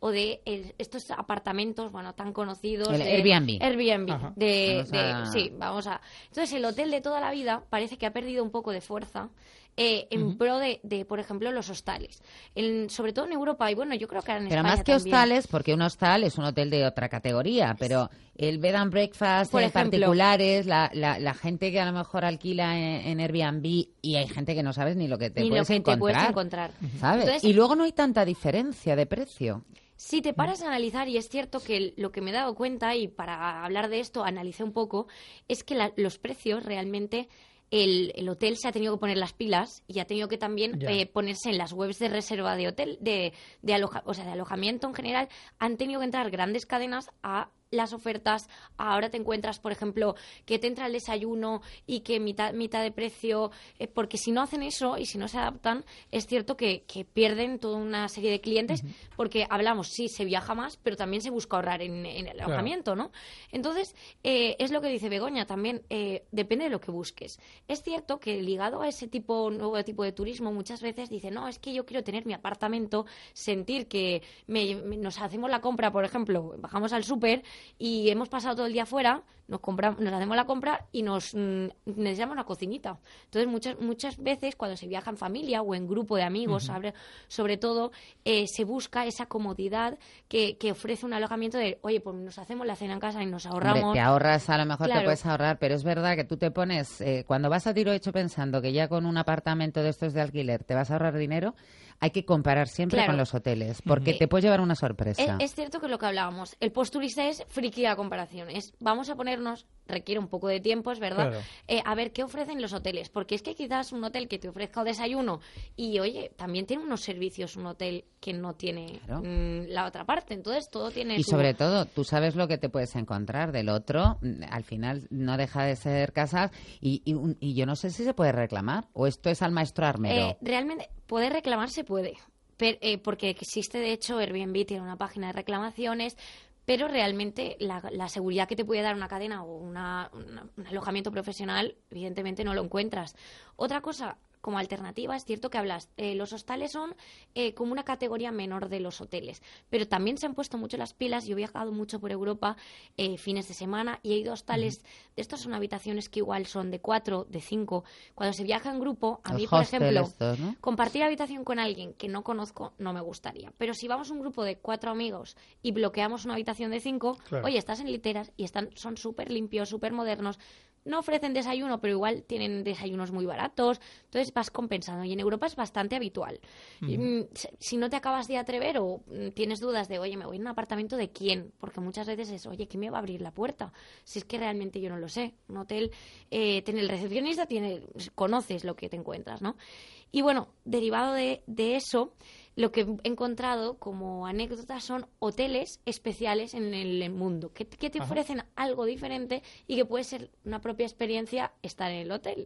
o de el, estos apartamentos, bueno, tan conocidos. El de, Airbnb. Airbnb. De, Vamos de, a... Sí, vamos a... Entonces, el hotel de toda la vida parece que ha perdido un poco de fuerza eh, en uh-huh. pro de, de, por ejemplo, los hostales. En, sobre todo en Europa, y bueno, yo creo que ahora en pero España más que también. Hostales, porque un hostal es un hotel de otra categoría, pero el bed and breakfast por en ejemplo, particulares, la, la, la gente que a lo mejor alquila en, en Airbnb, y hay gente que no sabes ni lo que te, ni puedes, lo que encontrar, te puedes encontrar. ¿Sabes? Entonces, y luego no hay tanta diferencia de precio. Si te paras a analizar, y es cierto que lo que me he dado cuenta, y para hablar de esto analicé un poco, es que la, los precios realmente... El, el hotel se ha tenido que poner las pilas y ha tenido que también eh, ponerse en las webs de reserva de hotel, de, de, aloja, o sea, de alojamiento en general. Han tenido que entrar grandes cadenas a las ofertas. Ahora te encuentras, por ejemplo, que te entra el desayuno y que mitad, mitad de precio, eh, porque si no hacen eso y si no se adaptan, es cierto que, que pierden toda una serie de clientes, uh-huh. porque hablamos, sí, se viaja más, pero también se busca ahorrar en, en el alojamiento, claro. ¿no? Entonces, eh, es lo que dice Begoña también, eh, depende de lo que busques. Es cierto que ligado a ese tipo nuevo tipo de turismo, muchas veces dicen, no, es que yo quiero tener mi apartamento, sentir que me, me, nos hacemos la compra, por ejemplo, bajamos al súper y hemos pasado todo el día afuera, nos compramos, nos hacemos la compra y nos mm, necesitamos una cocinita. Entonces, muchas muchas veces cuando se viaja en familia o en grupo de amigos, uh-huh. sobre, sobre todo, eh, se busca esa comodidad que, que ofrece un alojamiento de, oye, pues nos hacemos la cena en casa y nos ahorramos. Hombre, te ahorras, a lo mejor claro. te puedes ahorrar, pero es verdad que tú te pones, eh, cuando vas a tiro hecho pensando que ya con un apartamento de estos de alquiler te vas a ahorrar dinero, hay que comparar siempre claro. con los hoteles, porque uh-huh. te puedes llevar una sorpresa. Es, es cierto que es lo que hablábamos. El postturista es friki a comparación. Es, vamos a ponernos, requiere un poco de tiempo, es verdad, claro. eh, a ver qué ofrecen los hoteles. Porque es que quizás un hotel que te ofrezca un desayuno y, oye, también tiene unos servicios un hotel que no tiene claro. mmm, la otra parte. Entonces, todo tiene Y su... sobre todo, tú sabes lo que te puedes encontrar del otro. Al final, no deja de ser casas. Y, y, y yo no sé si se puede reclamar. ¿O esto es al maestro armero? Eh, realmente, poder reclamar se puede. Per, eh, porque existe, de hecho, Airbnb tiene una página de reclamaciones, pero realmente la, la seguridad que te puede dar una cadena o una, una, un alojamiento profesional, evidentemente no lo encuentras. Otra cosa, como alternativa, es cierto que hablas, eh, los hostales son eh, como una categoría menor de los hoteles, pero también se han puesto mucho las pilas. Yo he viajado mucho por Europa eh, fines de semana y he ido a hostales, uh-huh. de estos son habitaciones que igual son de cuatro, de cinco. Cuando se viaja en grupo, a los mí, por ejemplo, estos, ¿no? compartir habitación con alguien que no conozco no me gustaría. Pero si vamos un grupo de cuatro amigos y bloqueamos una habitación de cinco, claro. oye, estás en literas y están, son súper limpios, súper modernos. No ofrecen desayuno, pero igual tienen desayunos muy baratos. Entonces vas compensando. Y en Europa es bastante habitual. Uh-huh. Si no te acabas de atrever o tienes dudas de, oye, me voy a un apartamento de quién, porque muchas veces es, oye, ¿quién me va a abrir la puerta? Si es que realmente yo no lo sé. Un hotel, eh, tiene el recepcionista, tiene, conoces lo que te encuentras, ¿no? Y bueno, derivado de, de eso, lo que he encontrado como anécdota son hoteles especiales en el mundo, que, que te ofrecen Ajá. algo diferente y que puede ser una propia experiencia estar en el hotel.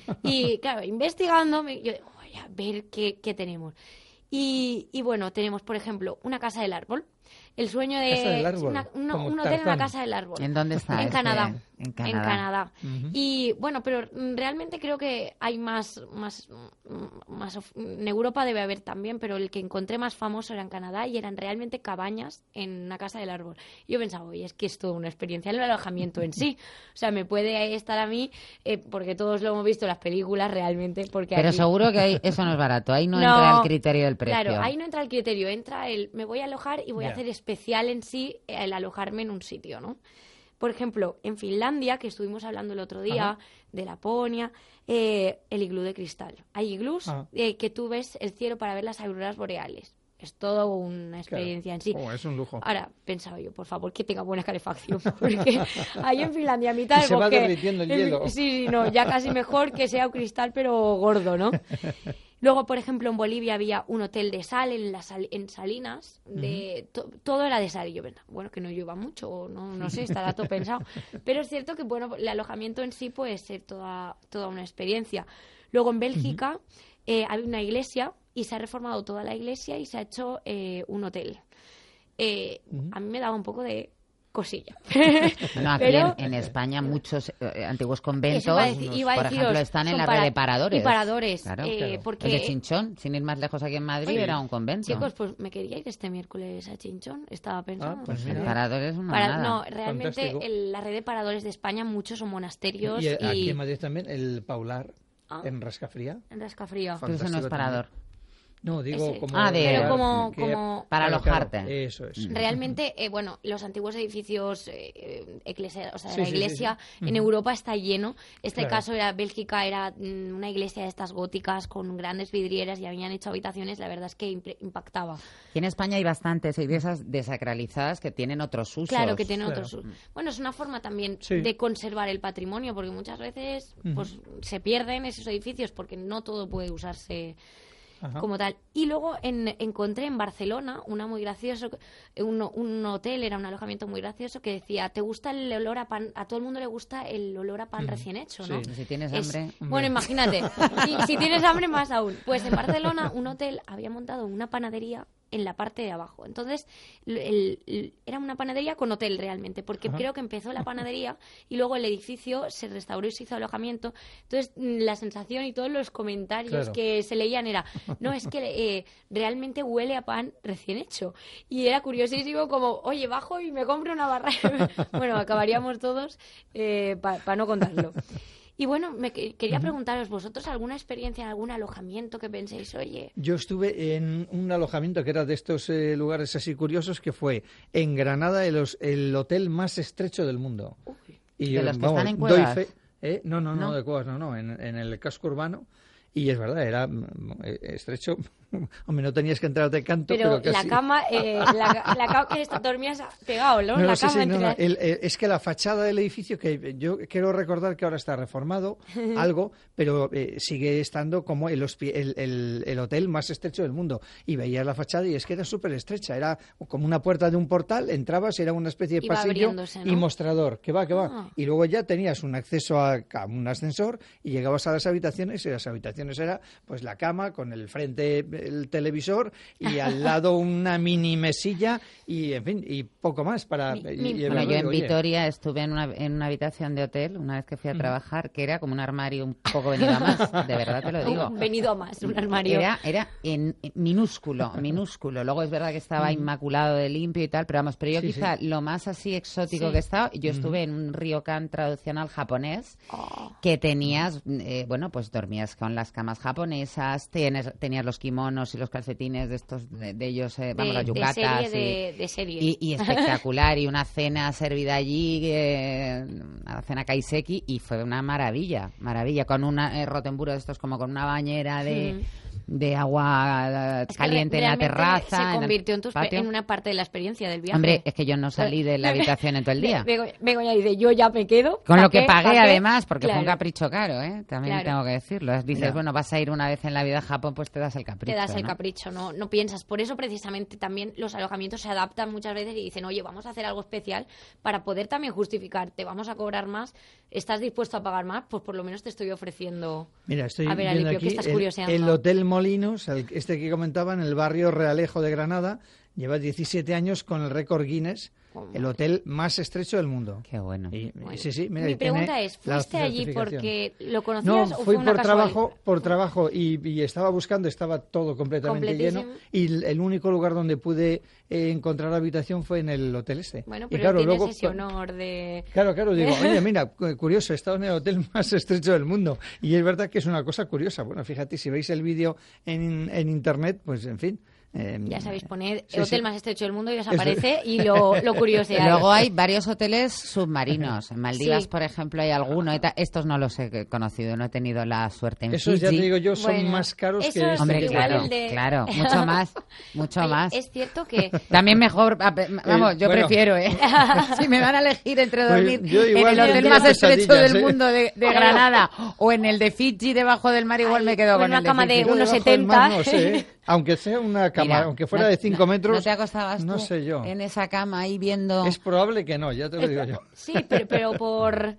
Y claro, investigando, yo digo, voy a ver qué, qué tenemos. Y, y bueno, tenemos, por ejemplo, una casa del árbol. El sueño de casa del árbol, una, una, un hotel en una casa del árbol. ¿En dónde está? En este? Canadá. En Canadá. En Canadá. Uh-huh. Y bueno, pero realmente creo que hay más, más, más. En Europa debe haber también, pero el que encontré más famoso era en Canadá y eran realmente cabañas en una casa del árbol. Y yo pensaba, oye, es que es toda una experiencia el alojamiento en sí. O sea, me puede estar a mí, eh, porque todos lo hemos visto en las películas realmente. Porque pero aquí... seguro que ahí, eso no es barato. Ahí no, no entra el criterio del precio. Claro, ahí no entra el criterio. Entra el, me voy a alojar y voy yeah. a hacer especial en sí el alojarme en un sitio, ¿no? Por ejemplo, en Finlandia, que estuvimos hablando el otro día, Ajá. de Laponia, eh, el iglú de cristal. Hay iglús eh, que tú ves el cielo para ver las auroras boreales. Es todo una experiencia claro. en sí. Oh, es un lujo. Ahora, pensaba yo, por favor, que tenga buena calefacción, porque ahí en Finlandia, a mitad del se bosque... va derritiendo el hielo. Sí, sí, no, ya casi mejor que sea un cristal, pero gordo, ¿no? Luego, por ejemplo, en Bolivia había un hotel de sal en, la sal, en Salinas, de uh-huh. to, todo era de sal. Y yo, bueno, que no llueva mucho, no, no sé, estará todo pensado. Pero es cierto que, bueno, el alojamiento en sí puede ser toda, toda una experiencia. Luego, en Bélgica, uh-huh. eh, hay una iglesia y se ha reformado toda la iglesia y se ha hecho eh, un hotel. Eh, uh-huh. A mí me daba un poco de cosilla. No, aquí Pero, en, en España muchos eh, antiguos conventos, iba a decir- iba a por deciros, ejemplo, están en son la para- red de paradores. y paradores, Claro, eh, claro. porque- El de Chinchón, sin ir más lejos aquí en Madrid, Oye, era un convento. Chicos, pues me quería ir este miércoles a Chinchón, estaba pensando. Ah, pues mira. El parador es una Para- nada. No, realmente Fantástico. el- la red de paradores de España, muchos son monasterios Y y, aquí en Madrid también, el Paular, Ah. en Rascafría. en Rascafría. Pero eso no es parador. No, digo Ese- como... Ah, de- Pero como- que- como- Para claro, alojarte. claro, eso es. Realmente, eh, bueno, los antiguos edificios eh, eclesia- o sea, de Sí, la sí, sí, iglesia sí. en Ujú. Europa está lleno. Este Claro. caso era Bélgica, era mm, una iglesia de estas góticas con grandes vidrieras y habían hecho habitaciones. La verdad es que impre- impactaba. Y en España hay bastantes iglesias desacralizadas que tienen otros usos. Claro que tiene Claro. otros usos. Bueno, es una forma también Sí. de conservar el patrimonio, porque muchas veces Ujú. pues se pierden esos edificios porque no todo puede usarse Ajá. como tal. Y luego en- encontré en Barcelona una muy gracioso, un, un hotel, era un alojamiento muy gracioso que decía, ¿te gusta el olor a pan? A todo el mundo le gusta el olor a pan Ujú. recién hecho, ¿no? Sí, si tienes Es- hambre. Bueno, imagínate, si, si tienes hambre más aún. Pues en Barcelona un hotel había montado una panadería en la parte de abajo. Entonces, el- el- era una panadería con hotel realmente, porque Ajá. creo que empezó la panadería y luego el edificio se restauró y se hizo alojamiento. Entonces, mm, la sensación y todos los comentarios Claro. que se leían era, no, es que eh, realmente huele a pan recién hecho. Y era curiosísimo como, oye, bajo y me compro una barra. Bueno, acabaríamos todos para no contarlo. Y bueno, me que- quería preguntaros, ¿vosotros alguna experiencia en algún alojamiento que penséis, oye, Yo estuve en un alojamiento que era de estos eh, lugares así curiosos, que fue en Granada el, os- el hotel más estrecho del mundo. Y, ¿De eh, los que vamos, están en doy cuevas? fe- ¿eh? No, no, no, ¿No? de cuevas, no, no, en, en el casco urbano. Y es verdad, era mm, eh, estrecho. Hombre, no tenías que entrar de canto, pero, pero la casi. cama, eh, la, la cama que est- dormías pegado, ¿no? No, la no, sí, cama sí, no, entre no, las- el- el- es que la fachada del edificio, que yo quiero recordar que ahora está reformado, algo, pero eh, sigue estando como el, hospi- el, el- el hotel más estrecho del mundo. Y veías la fachada y es que era súper estrecha, era como una puerta de un portal, entrabas, era una especie de Iba pasillo abriéndose, ¿no? y mostrador, que va, que va. Ah. Y luego ya tenías un acceso a, a un ascensor y llegabas a las habitaciones, y las habitaciones era pues la cama con el frente el televisor y al lado una mini mesilla y en fin y poco más para y- y Bueno, verlo, yo en oye, Vitoria estuve en una, en una habitación de hotel una vez que fui a trabajar, que era como un armario un poco venido a más, de verdad te lo digo. Un venido a más, un armario. Era, era en, en minúsculo, minúsculo. Luego es verdad que estaba inmaculado de limpio y tal, pero vamos, pero yo Sí, quizá sí. lo más así exótico Sí. que he estado, yo estuve en un ryokan tradicional japonés, Oh. que tenías, eh, bueno, pues dormías con las camas japonesas, tienes, tenías los kimonos y los calcetines de estos, de, de ellos, eh, vamos, las de, de yucatas. serie, y- de, de serie. y, y espectacular, y una cena servida allí, eh, una cena kaiseki, y fue una maravilla, maravilla, con un eh, rotemburo de estos como con una bañera de, Mm. de agua eh, Es que caliente en la realmente terraza. Se en el convirtió en, tu expe- patio. en una parte de la experiencia del viaje. Hombre, es que yo no salí de la habitación en todo el día. Bego- Begoña dice, yo ya me quedo. Con ¿pa lo que qué? pagué, ¿Pa qué? además, porque fue un Claro. capricho caro, ¿eh? También Claro. tengo que decirlo. Dices, Ya. bueno, vas a ir una vez en la vida a Japón, pues te das el capricho. Te das el ¿no? capricho, no, no piensas. Por eso precisamente también los alojamientos se adaptan muchas veces y dicen, oye, vamos a hacer algo especial para poder también justificar, te vamos a cobrar más, ¿estás dispuesto a pagar más? Pues por lo menos te estoy ofreciendo. Mira, estoy A ver, viendo Alipio, aquí ¿qué estás el, curioseando? el Hotel Molinos, el- este que comentaba, en el barrio Realejo de Granada, lleva diecisiete años con el récord Guinness, el hotel más estrecho del mundo. Qué bueno. Y- Bueno, sí, sí, mira, Mi y tiene pregunta es, la ¿fuiste allí certificación. porque lo No, conocías o fui fue una por casualidad? trabajo, por trabajo y, y estaba buscando, estaba todo completamente lleno Completísimo. y el, el único lugar donde pude eh, encontrar habitación fue en el hotel este. Bueno, y pero claro, tienes luego ese honor de... Claro, claro, digo, oye, mira, cu- curioso, he estado en el hotel más estrecho del mundo. Y es verdad que es una cosa curiosa. Bueno, fíjate, si veis el vídeo en, en internet, pues en fin. eh, Ya sabéis, poned sí, hotel sí. más estrecho del mundo y os Eso- aparece y lo, lo curioseáis. Luego hay varios hoteles submarinos. En Maldivas, Sí. por ejemplo, hay alguno. y ta- Estos no los he conocido, no he tenido la suerte. En Esos, ya te Fiji- digo yo, son Bueno, más caros que esos este. Hombre, igual claro, el de- claro, mucho más, mucho Oye, más. Es cierto que... También mejor, a- vamos, yo bueno. prefiero, ¿eh? Si me van a elegir entre Pues dormir yo en igual el me hotel tendría más estrecho pesadillas, del ¿eh? mundo de, de Granada o en el de Fiji debajo del mar, igual Ay, me quedo con con una el de cama de Fiji. Yo uno debajo del mar setenta. No sé, ¿eh? Aunque sea una cama, Mira, aunque fuera no- de cinco no- metros. ¿No te acostabas no tú sé yo. en esa cama ahí viendo...? Es probable que no, ya te lo digo yo. Sí, pero, pero por...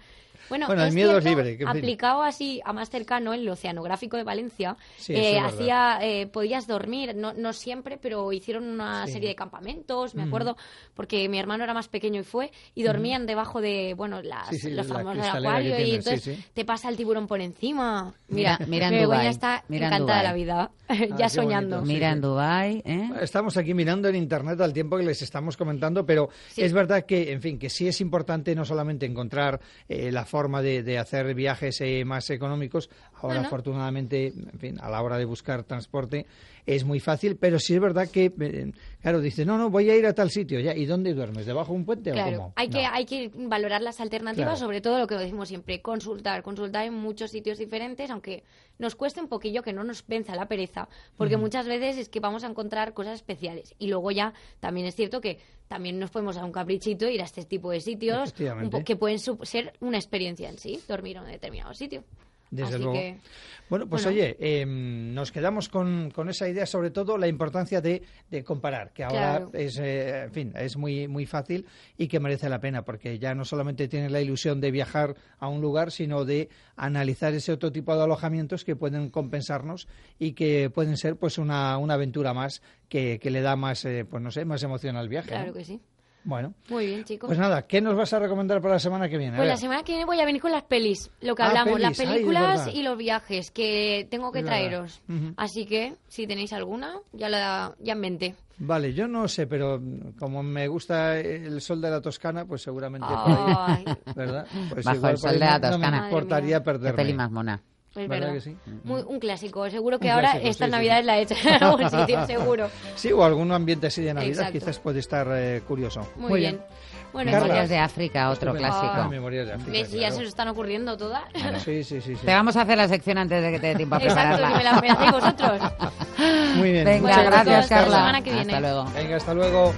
Bueno, bueno el es miedo cierto, es libre. Que, aplicado así a más cercano, el Oceanográfico de Valencia, sí, eh, hacía, eh, podías dormir, no, no siempre, pero hicieron una sí. serie de campamentos, me Mm. acuerdo, porque mi hermano era más pequeño y fue, y dormían mm. debajo de, bueno, las, sí, sí, los la famosos acuarios, y entonces sí, sí. te pasa el tiburón por encima. Mira, mira, mira Begoña está mira encantada de la Dubái. vida, Ah, ya soñando. bonito, sí, mira sí. en Dubái, ¿eh? Estamos aquí mirando en internet al tiempo que les estamos comentando, pero sí. es verdad que, en fin, que sí es importante no solamente encontrar eh, la forma de, de hacer viajes eh, más económicos. Ahora, no, no. afortunadamente, en fin, a la hora de buscar transporte es muy fácil, pero sí es verdad que, eh, claro, dice, no, no, voy a ir a tal sitio, ya. ¿Y dónde duermes? ¿Debajo de un puente claro, o cómo? Hay, no. que, hay que valorar las alternativas, claro. sobre todo lo que decimos siempre, consultar, consultar en muchos sitios diferentes, aunque nos cueste un poquillo, que no nos venza la pereza, porque uh-huh. muchas veces es que vamos a encontrar cosas especiales. Y luego ya también es cierto que también nos podemos dar un caprichito e ir a este tipo de sitios un po- que pueden su- ser una experiencia en sí, dormir en un determinado sitio. Desde Así luego. Que, bueno, pues bueno. oye, eh, nos quedamos con, con esa idea, sobre todo la importancia de, de comparar, que ahora claro. es, eh, en fin, es muy muy fácil y que merece la pena, porque ya no solamente tienes la ilusión de viajar a un lugar, sino de analizar ese otro tipo de alojamientos que pueden compensarnos y que pueden ser pues una, una aventura más que, que le da más, eh, pues no sé, más emoción al viaje. Claro ¿no? que sí. Bueno. Muy bien, chicos. Pues nada, ¿qué nos vas a recomendar para la semana que viene? A Pues ver. la semana que viene voy a venir con las pelis, lo que Ah, hablamos, pelis. las Ay, películas es y los viajes que tengo que Claro. traeros. Uh-huh. Así que, si tenéis alguna, ya la ya en mente. Vale, yo no sé, pero como me gusta el sol de la Toscana, pues seguramente por Ay. ahí, ¿verdad? Pues Bajo igual el por sol ahí de la no- no Toscana. me importaría Qué perderme. peli más mona. Es ¿Verdad verdad. que sí? Muy, un clásico. Seguro que Un ahora clásico, estas sí, sí. navidades la he hecho en algún sitio, seguro. Sí, o algún ambiente así de Navidad, Exacto. quizás puede estar eh, curioso. Muy, bien. Bueno, Memorias chicos, de África, otro Estupendo. clásico. Ah, Memorias de África, ¿ves? Y ya claro. se os están ocurriendo todas. Sí, sí, sí, sí. Te vamos a hacer la sección antes de que te dé tiempo a Exacto, prepararla. que me la, me la hacéis vosotros. Muy bien. Venga, Muchas gracias, hasta la Carla. semana que viene. Hasta luego. Venga, hasta luego.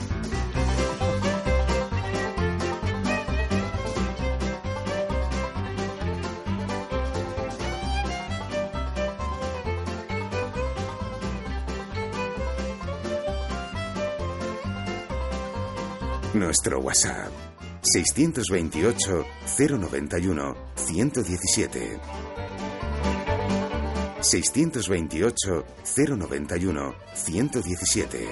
Nuestro WhatsApp seiscientos veintiocho, cero noventa y uno, ciento diecisiete. seiscientos veintiocho, cero noventa y uno, ciento diecisiete.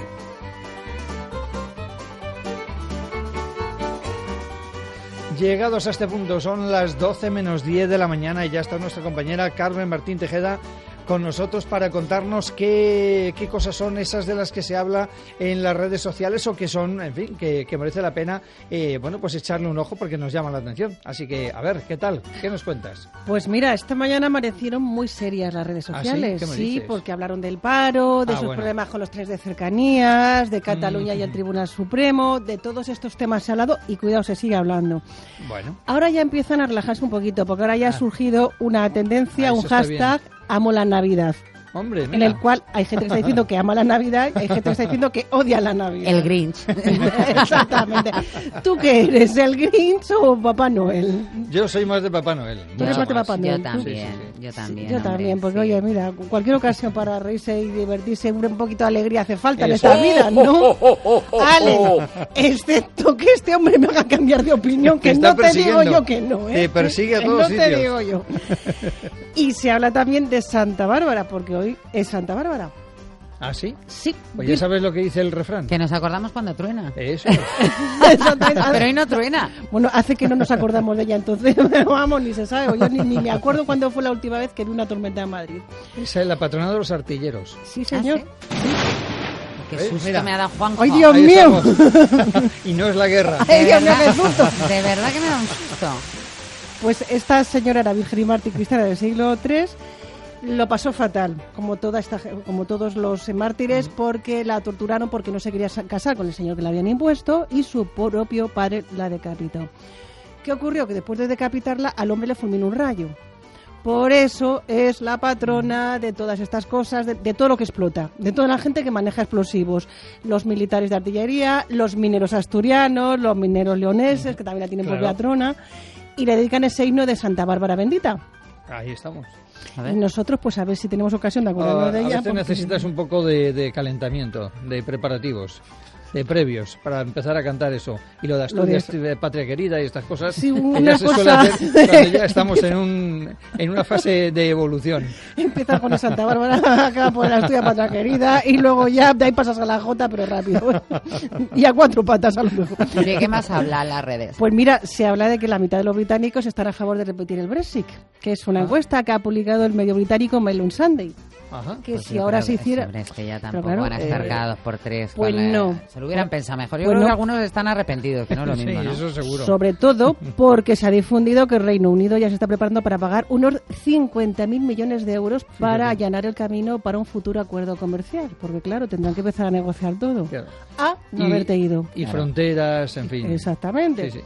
Llegados a este punto, son las doce menos diez de la mañana y ya está nuestra compañera Carmen Martín Tejeda con nosotros para contarnos qué, qué cosas son esas de las que se habla en las redes sociales o que son, en fin, que, que merece la pena, eh, bueno, pues echarle un ojo porque nos llama la atención. Así que, a ver, ¿qué tal? ¿Qué nos cuentas? Pues mira, esta mañana amanecieron muy serias las redes ¿Ah, sí? sociales. ¿Qué me Sí, dices? porque hablaron del paro, de Ah, sus bueno. problemas con los trenes de cercanías, de Cataluña Mm. y el Tribunal Supremo, de todos estos temas se ha hablado y cuidado, se sigue hablando. Bueno. Ahora ya empiezan a relajarse un poquito, porque ahora ya ha surgido una tendencia, Ah, un eso está hashtag Amo la Navidad. Hombre, En mira. el cual hay gente que está diciendo que ama la Navidad y hay gente que está diciendo que odia la Navidad. El Grinch. Exactamente. ¿Tú qué eres, el Grinch o Papá Noel? Yo soy más de Papá Noel. Tú eres mucho más de Papá Noel. Yo también, Sí, sí, sí. yo también. Yo hombre, también, porque sí. oye, mira, cualquier ocasión para reírse y divertirse, un poquito de alegría hace falta en Eso. esta vida, ¿no? Ale, excepto que este hombre me haga cambiar de opinión, que Te está no te digo persiguiendo. yo que no, ¿eh? Te persigue a Que todos no sitios. te digo yo. Y se habla también de Santa Bárbara, porque hoy es Santa Bárbara. ¿Ah, sí? Sí. Pues ya sabes lo que dice el refrán. Que nos acordamos cuando truena. Eso. Pero hoy no truena. Bueno, hace que no nos acordamos de ella entonces, pero vamos, ni se sabe. o Yo ni, ni me acuerdo cuándo fue la última vez que vi una tormenta en Madrid. Esa es la patrona de los artilleros. Sí, señor. Qué ¿Ves? susto Mira. me ha dado Juanjo. ¡Ay, Dios Ahí mío! estamos. Y no es la guerra. ¡Ay, Dios mío, qué verdad, susto! de verdad que me da un susto. Pues esta señora era virgen y mártir cristiana del siglo tres. Lo pasó fatal, como toda esta, como todos los mártires, porque la torturaron porque no se quería casar con el señor que la habían impuesto y su propio padre la decapitó. ¿Qué ocurrió? Que después de decapitarla, al hombre le fulminó un rayo. Por eso es la patrona de todas estas cosas, de, de todo lo que explota, de toda la gente que maneja explosivos, los militares de artillería, los mineros asturianos, los mineros leoneses, que también la tienen por Claro. patrona, y le dedican ese himno de Santa Bárbara Bendita. Ahí estamos. Y nosotros, pues a ver si tenemos ocasión de acordarnos Ah, de a ella. veces porque- necesitas un poco de, de calentamiento, de preparativos. de previos para empezar a cantar eso. Y lo de Asturias, Lo de- de Patria Querida y estas cosas, Sí, que una ya se suele cosa- hacer cuando ya estamos en, un, en una fase de evolución. Empieza con el Santa Bárbara, acaba por la Asturias Patria Querida y luego ya de ahí pasas a la Jota, pero rápido. Y a cuatro patas a lo mejor. ¿De qué más habla las redes? Pues mira, se habla de que la mitad de los británicos están a favor de repetir el Brexit, que es una encuesta que ha publicado el medio británico Mail on Sunday. Ajá. Que Pues si yo ahora creo se que- hiciera... hombre, es que ya Pero tampoco claro, van a estar eh, cada dos por tres. pues con la- no. Se lo hubieran pensado mejor. Yo Pues creo que no. algunos están arrepentidos, que no es lo Sí, mismo, ¿no? eso seguro. Sobre todo porque se ha difundido que el Reino Unido ya se está preparando para pagar unos cincuenta mil millones de euros para allanar el camino para un futuro acuerdo comercial. Porque claro, tendrán que empezar a negociar todo. Claro. A no Y- haberte ido. Y Claro. fronteras, en fin. Exactamente. Sí, sí.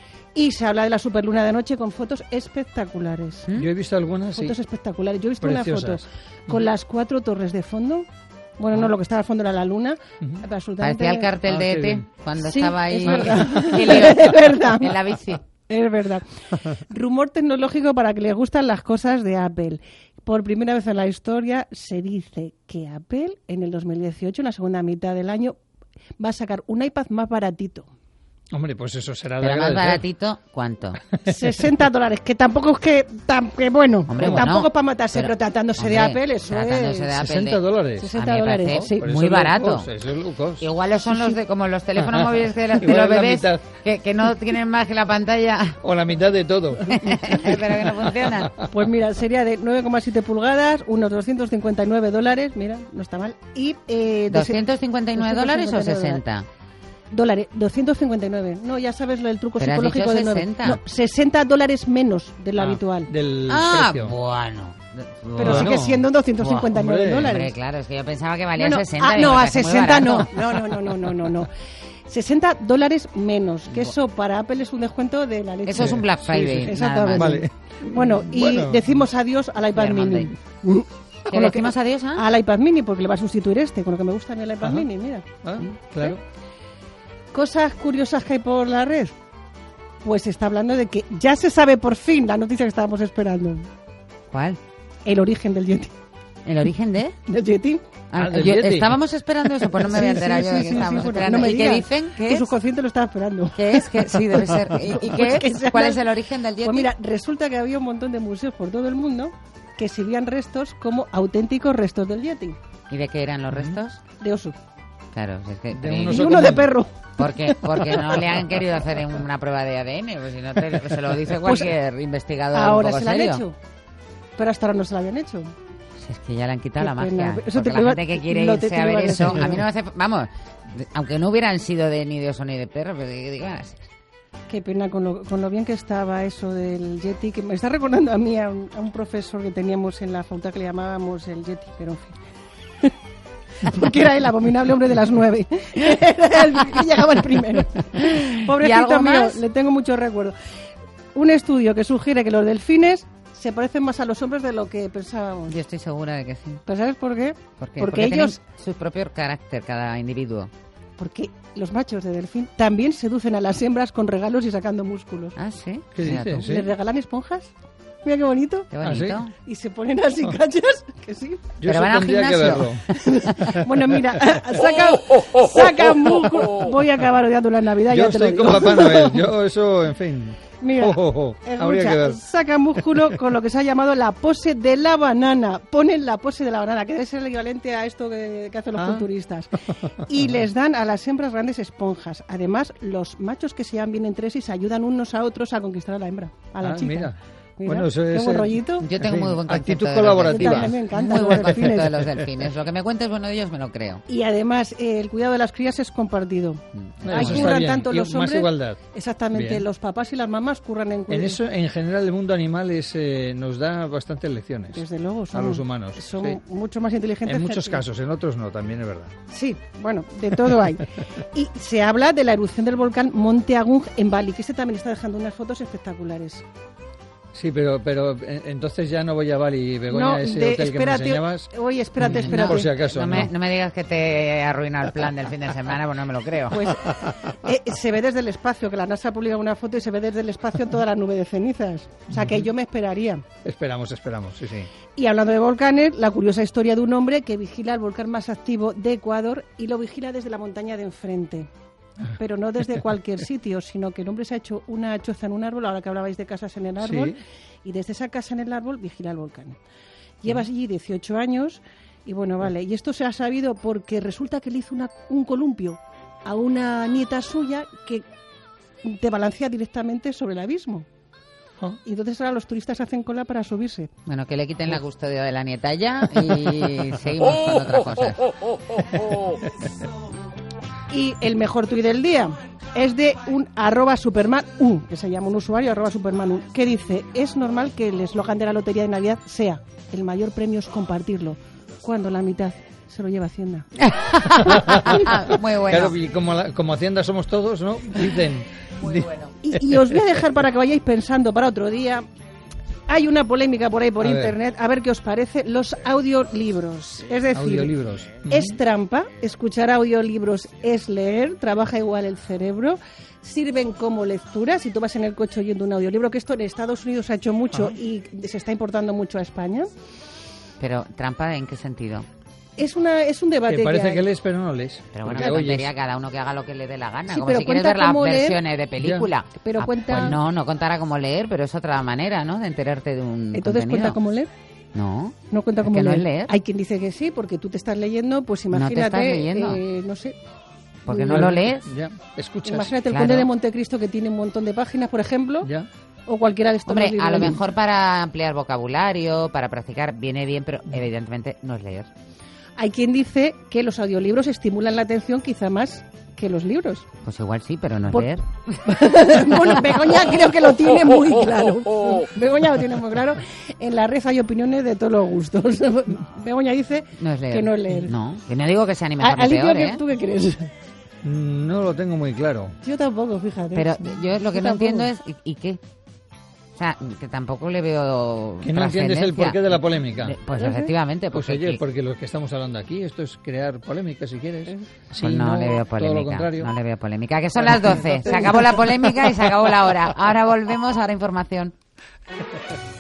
Y se habla de la superluna de noche con fotos espectaculares. Yo he visto algunas, sí. Fotos espectaculares. Yo he visto una Preciosas. foto con las cuatro torres de fondo. Bueno, no, lo que estaba al fondo era la luna. Absolutamente... Parecía el cartel Ah, de qué E T bien. cuando Sí, estaba ahí es verdad. en, la, Es verdad. en la bici. Es verdad. Rumor tecnológico para que les gustan las cosas de Apple. Por primera vez en la historia se dice que Apple en el dos mil dieciocho, en la segunda mitad del año, va a sacar un iPad más baratito. Hombre, pues eso será de Pero más agradecer. baratito, ¿cuánto? sesenta dólares, que tampoco es que, tan, que bueno, Hombre, que bueno, tampoco es para matarse, pero- pero, tratándose de hombre, Apple, eso tratándose es... de Apple, sesenta dólares. sesenta A mí me dólares, parece sí. Pero muy eso es low barato. cost, eso es low cost. Igual son los de como los teléfonos móviles de, los- de Igual los es la bebés mitad. que, que no tienen más que la pantalla, O la mitad de todo. pero que no funciona. Pues mira, sería de nueve coma siete pulgadas, unos doscientos cincuenta y nueve dólares, mira, no está mal. Y, eh, de se- ¿doscientos cincuenta y nueve dólares o doscientos cincuenta y nueve sesenta? Dólares, doscientos cincuenta y nueve. No, ya sabes lo del truco Pero has psicológico dicho de nueve. sesenta. No, sesenta dólares menos de lo Ah, habitual. Del Ah, precio. bueno. Pero Bueno. sigue siendo doscientos cincuenta y nueve Buah, hombre, dólares. Hombre, claro, es que yo pensaba que valía No, no, sesenta. ah, y no, me a parece muy sesenta no. barato. No, no, no, no, no, no, no. sesenta dólares menos, que eso para Apple es un descuento de la leche. Eso es un Black Friday. Sí, sí, nada exactamente. más. Vale. Bueno, y Bueno. decimos adiós al iPad Cyber Mini. Monday. ¿Que Con lo que- decimos adiós a? Al iPad Mini, porque le va a sustituir este, con lo que me gusta a mí el iPad Ajá. Mini, mira. Ah, claro. Cosas curiosas que hay por la red. Pues se está hablando de que ya se sabe por fin la noticia que estábamos esperando. ¿Cuál? El origen del Yeti. ¿El origen de? ¿Del Yeti? Ah, Ah, del yo- Yeti. estábamos esperando eso, pues no me había Sí, enterado sí, yo de sí, que sí, estábamos sí, porque esperando. no me ¿Y qué digas. dicen? ¿Qué Tu es? subconsciente lo estaba esperando. ¿Qué es? ¿Qué? Sí, debe ser. ¿Y, y qué Pues que es? se ¿Cuál habla- es el origen del Yeti? Pues mira, resulta que había un montón de museos por todo el mundo que exhibían restos como auténticos restos del Yeti. ¿Y de qué eran los restos? De oso. Claro, es que... De eh, un Y oso uno de común. perro. Porque, porque no le han querido hacer una prueba de A D N, pues si no te- se lo dice cualquier investigador Ahora un poco se la han serio. hecho. Pero hasta ahora no se la habían hecho. Si es que ya le han quitado Qué la pena. magia. Eso Porque te la iba- gente que quiere lo te- irse te a iba ver a eso, decir. a mí no me hace... Vamos, aunque no hubieran sido de ni de oso ni de perro, pero digo, digo, ah, Qué pena con lo, con lo bien que estaba eso del Yeti, que me está recordando a mí a un, a un profesor que teníamos en la facultad que le llamábamos el Yeti, pero en fin. Porque era el abominable hombre de las nueve. Era el que llegaba el primero. ¿Y Pobrecito algo mío, más? le tengo mucho recuerdo. Un estudio que sugiere que los delfines se parecen más a los hombres de lo que pensábamos. yo estoy segura de que sí. ¿Pero sabes por qué? ¿Por qué? Porque Porque ellos... tienen su propio carácter, cada individuo. Porque los machos de delfín también seducen a las hembras con regalos y sacando músculos. Ah, ¿sí? ¿Qué Mira dices? tú. ¿Sí? ¿Les regalan esponjas? Mira qué bonito. Qué ¿Ah, sí? bonito. Y se ponen así cachas, que sí. Yo Pero eso van al tendría que gimnasio. verlo. Bueno, mira, saca, saca músculo. Voy a acabar odiando la Navidad, Yo ya te lo estoy digo. con Papá Noel. Yo eso, en fin. Mira, Oh, oh, oh. Habría que escucha, ver. saca músculo con lo que se ha llamado la pose de la banana. Ponen la pose de la banana, que debe ser el equivalente a esto que, que hacen los Ah. culturistas. Y les dan a las hembras grandes esponjas. Además, los machos que se llevan bien entre sí se ayudan unos a otros a conquistar a la hembra, a la Ah, chica. mira. Mira, Bueno, eso qué es, buen eh, rollito. Yo tengo En fin, muy buen concepto actitud de los colaborativa. delfines. También me encantan Muy los buen concepto delfines. de los delfines. Lo que me cuentes bueno de ellos me lo creo. Y además, eh, el cuidado de las crías es compartido. Bueno, Ahí eso está curran bien. tanto Y los más hombres. igualdad. Exactamente, Bien. los papás y las mamás curran en En cuidado. eso, en general, el mundo animal es, eh, nos da bastantes lecciones. Desde luego, son, a los humanos. son sí. mucho más inteligentes. En muchos que- casos, en otros no, también es verdad. Sí, bueno, de todo hay. Y se habla de la erupción del volcán Monte Agung en Bali, que este también está dejando unas fotos espectaculares. Sí, pero pero entonces ya no voy a Bali, Begoña, no, ese de, hotel espérate, que me enseñabas. Oye, espérate, espérate. Por si acaso, no, no. Me, no me digas que te arruina el plan del fin de semana, pues no me lo creo. Pues eh, se ve desde el espacio, que la NASA publica una foto y se ve desde el espacio toda la nube de cenizas. O sea, que yo me esperaría. Esperamos, esperamos, sí, sí. Y hablando de volcanes, la curiosa historia de un hombre que vigila el volcán más activo de Ecuador y lo vigila desde la montaña de enfrente. Pero no desde cualquier sitio, sino que el hombre se ha hecho una choza en un árbol, ahora que hablabais de casas en el árbol, sí. Y desde esa casa en el árbol vigila el volcán. Lleva allí dieciocho años y bueno, vale. Y esto se ha sabido porque resulta que le hizo una, un columpio a una nieta suya que te balancea directamente sobre el abismo. Y entonces ahora los turistas hacen cola para subirse. Bueno, que le quiten la custodia de la nieta ya y seguimos con otra cosa. Y el mejor tuit del día es de un arroba Superman U, que se llama un usuario arroba Superman U, que dice: es normal que el eslogan de la lotería de Navidad sea el mayor premio es compartirlo, cuando la mitad se lo lleva Hacienda. Muy bueno. Claro, y como, la, como Hacienda somos todos, ¿no? Dicen. Muy bueno. Y, y os voy a dejar para que vayáis pensando para otro día. Hay una polémica por ahí por a internet, ver. a ver qué os parece, los audiolibros. Es decir, audiolibros. ¿Es uh-huh. trampa? ¿Escuchar audiolibros es leer? ¿Trabaja igual el cerebro? ¿Sirven como lectura? Si tú vas en el coche oyendo un audiolibro, que esto en Estados Unidos se ha hecho mucho uh-huh. y se está importando mucho a España. Pero, ¿trampa en qué sentido? Es una es un debate. Que parece que, que lees, pero no lees. Pero bueno, que tontería, cada uno que haga lo que le dé la gana. Sí, como si quieres ver las versiones leer, de película. Ya, pero ah, cuenta... Pues no, no contará cómo leer, pero es otra manera, ¿no? De enterarte de un Entonces, contenido. ¿cuenta cómo leer? No. No cuenta es cómo que leer. No es leer. Hay quien dice que sí, porque tú te estás leyendo, pues imagínate... No te estás leyendo. Eh, no sé... Porque no lo lees. Ya, escuchas. Imagínate el claro. Conde de Montecristo, que tiene un montón de páginas, por ejemplo. Ya. O cualquiera de estos. Hombre, a lo mejor para ampliar vocabulario, para practicar, viene bien, pero evidentemente no es leer. Hay quien dice que los audiolibros estimulan la atención quizá más que los libros. Pues igual sí, pero no es Por... leer. Bueno, Begoña creo que lo tiene muy claro. Begoña lo tiene muy claro. En la red hay opiniones de todos los gustos. Begoña dice no es leer. que no es leer. No, que no digo que sea ni mejor a, ni peor, ¿qué, ¿eh? ¿Tú qué crees? No lo tengo muy claro. Yo tampoco, fíjate. Pero yo lo que yo no tampoco. entiendo es, ¿y, ¿y qué? O sea, que tampoco le veo. Que no entiendes el porqué de la polémica. De, pues efectivamente. Pues porque, oye, porque lo que estamos hablando aquí, esto es crear polémica si quieres. Pues sí, no, no le veo polémica. Todo lo contrario. No le veo polémica. Que son las doce. Se acabó la polémica y se acabó la hora. Ahora volvemos, ahora información.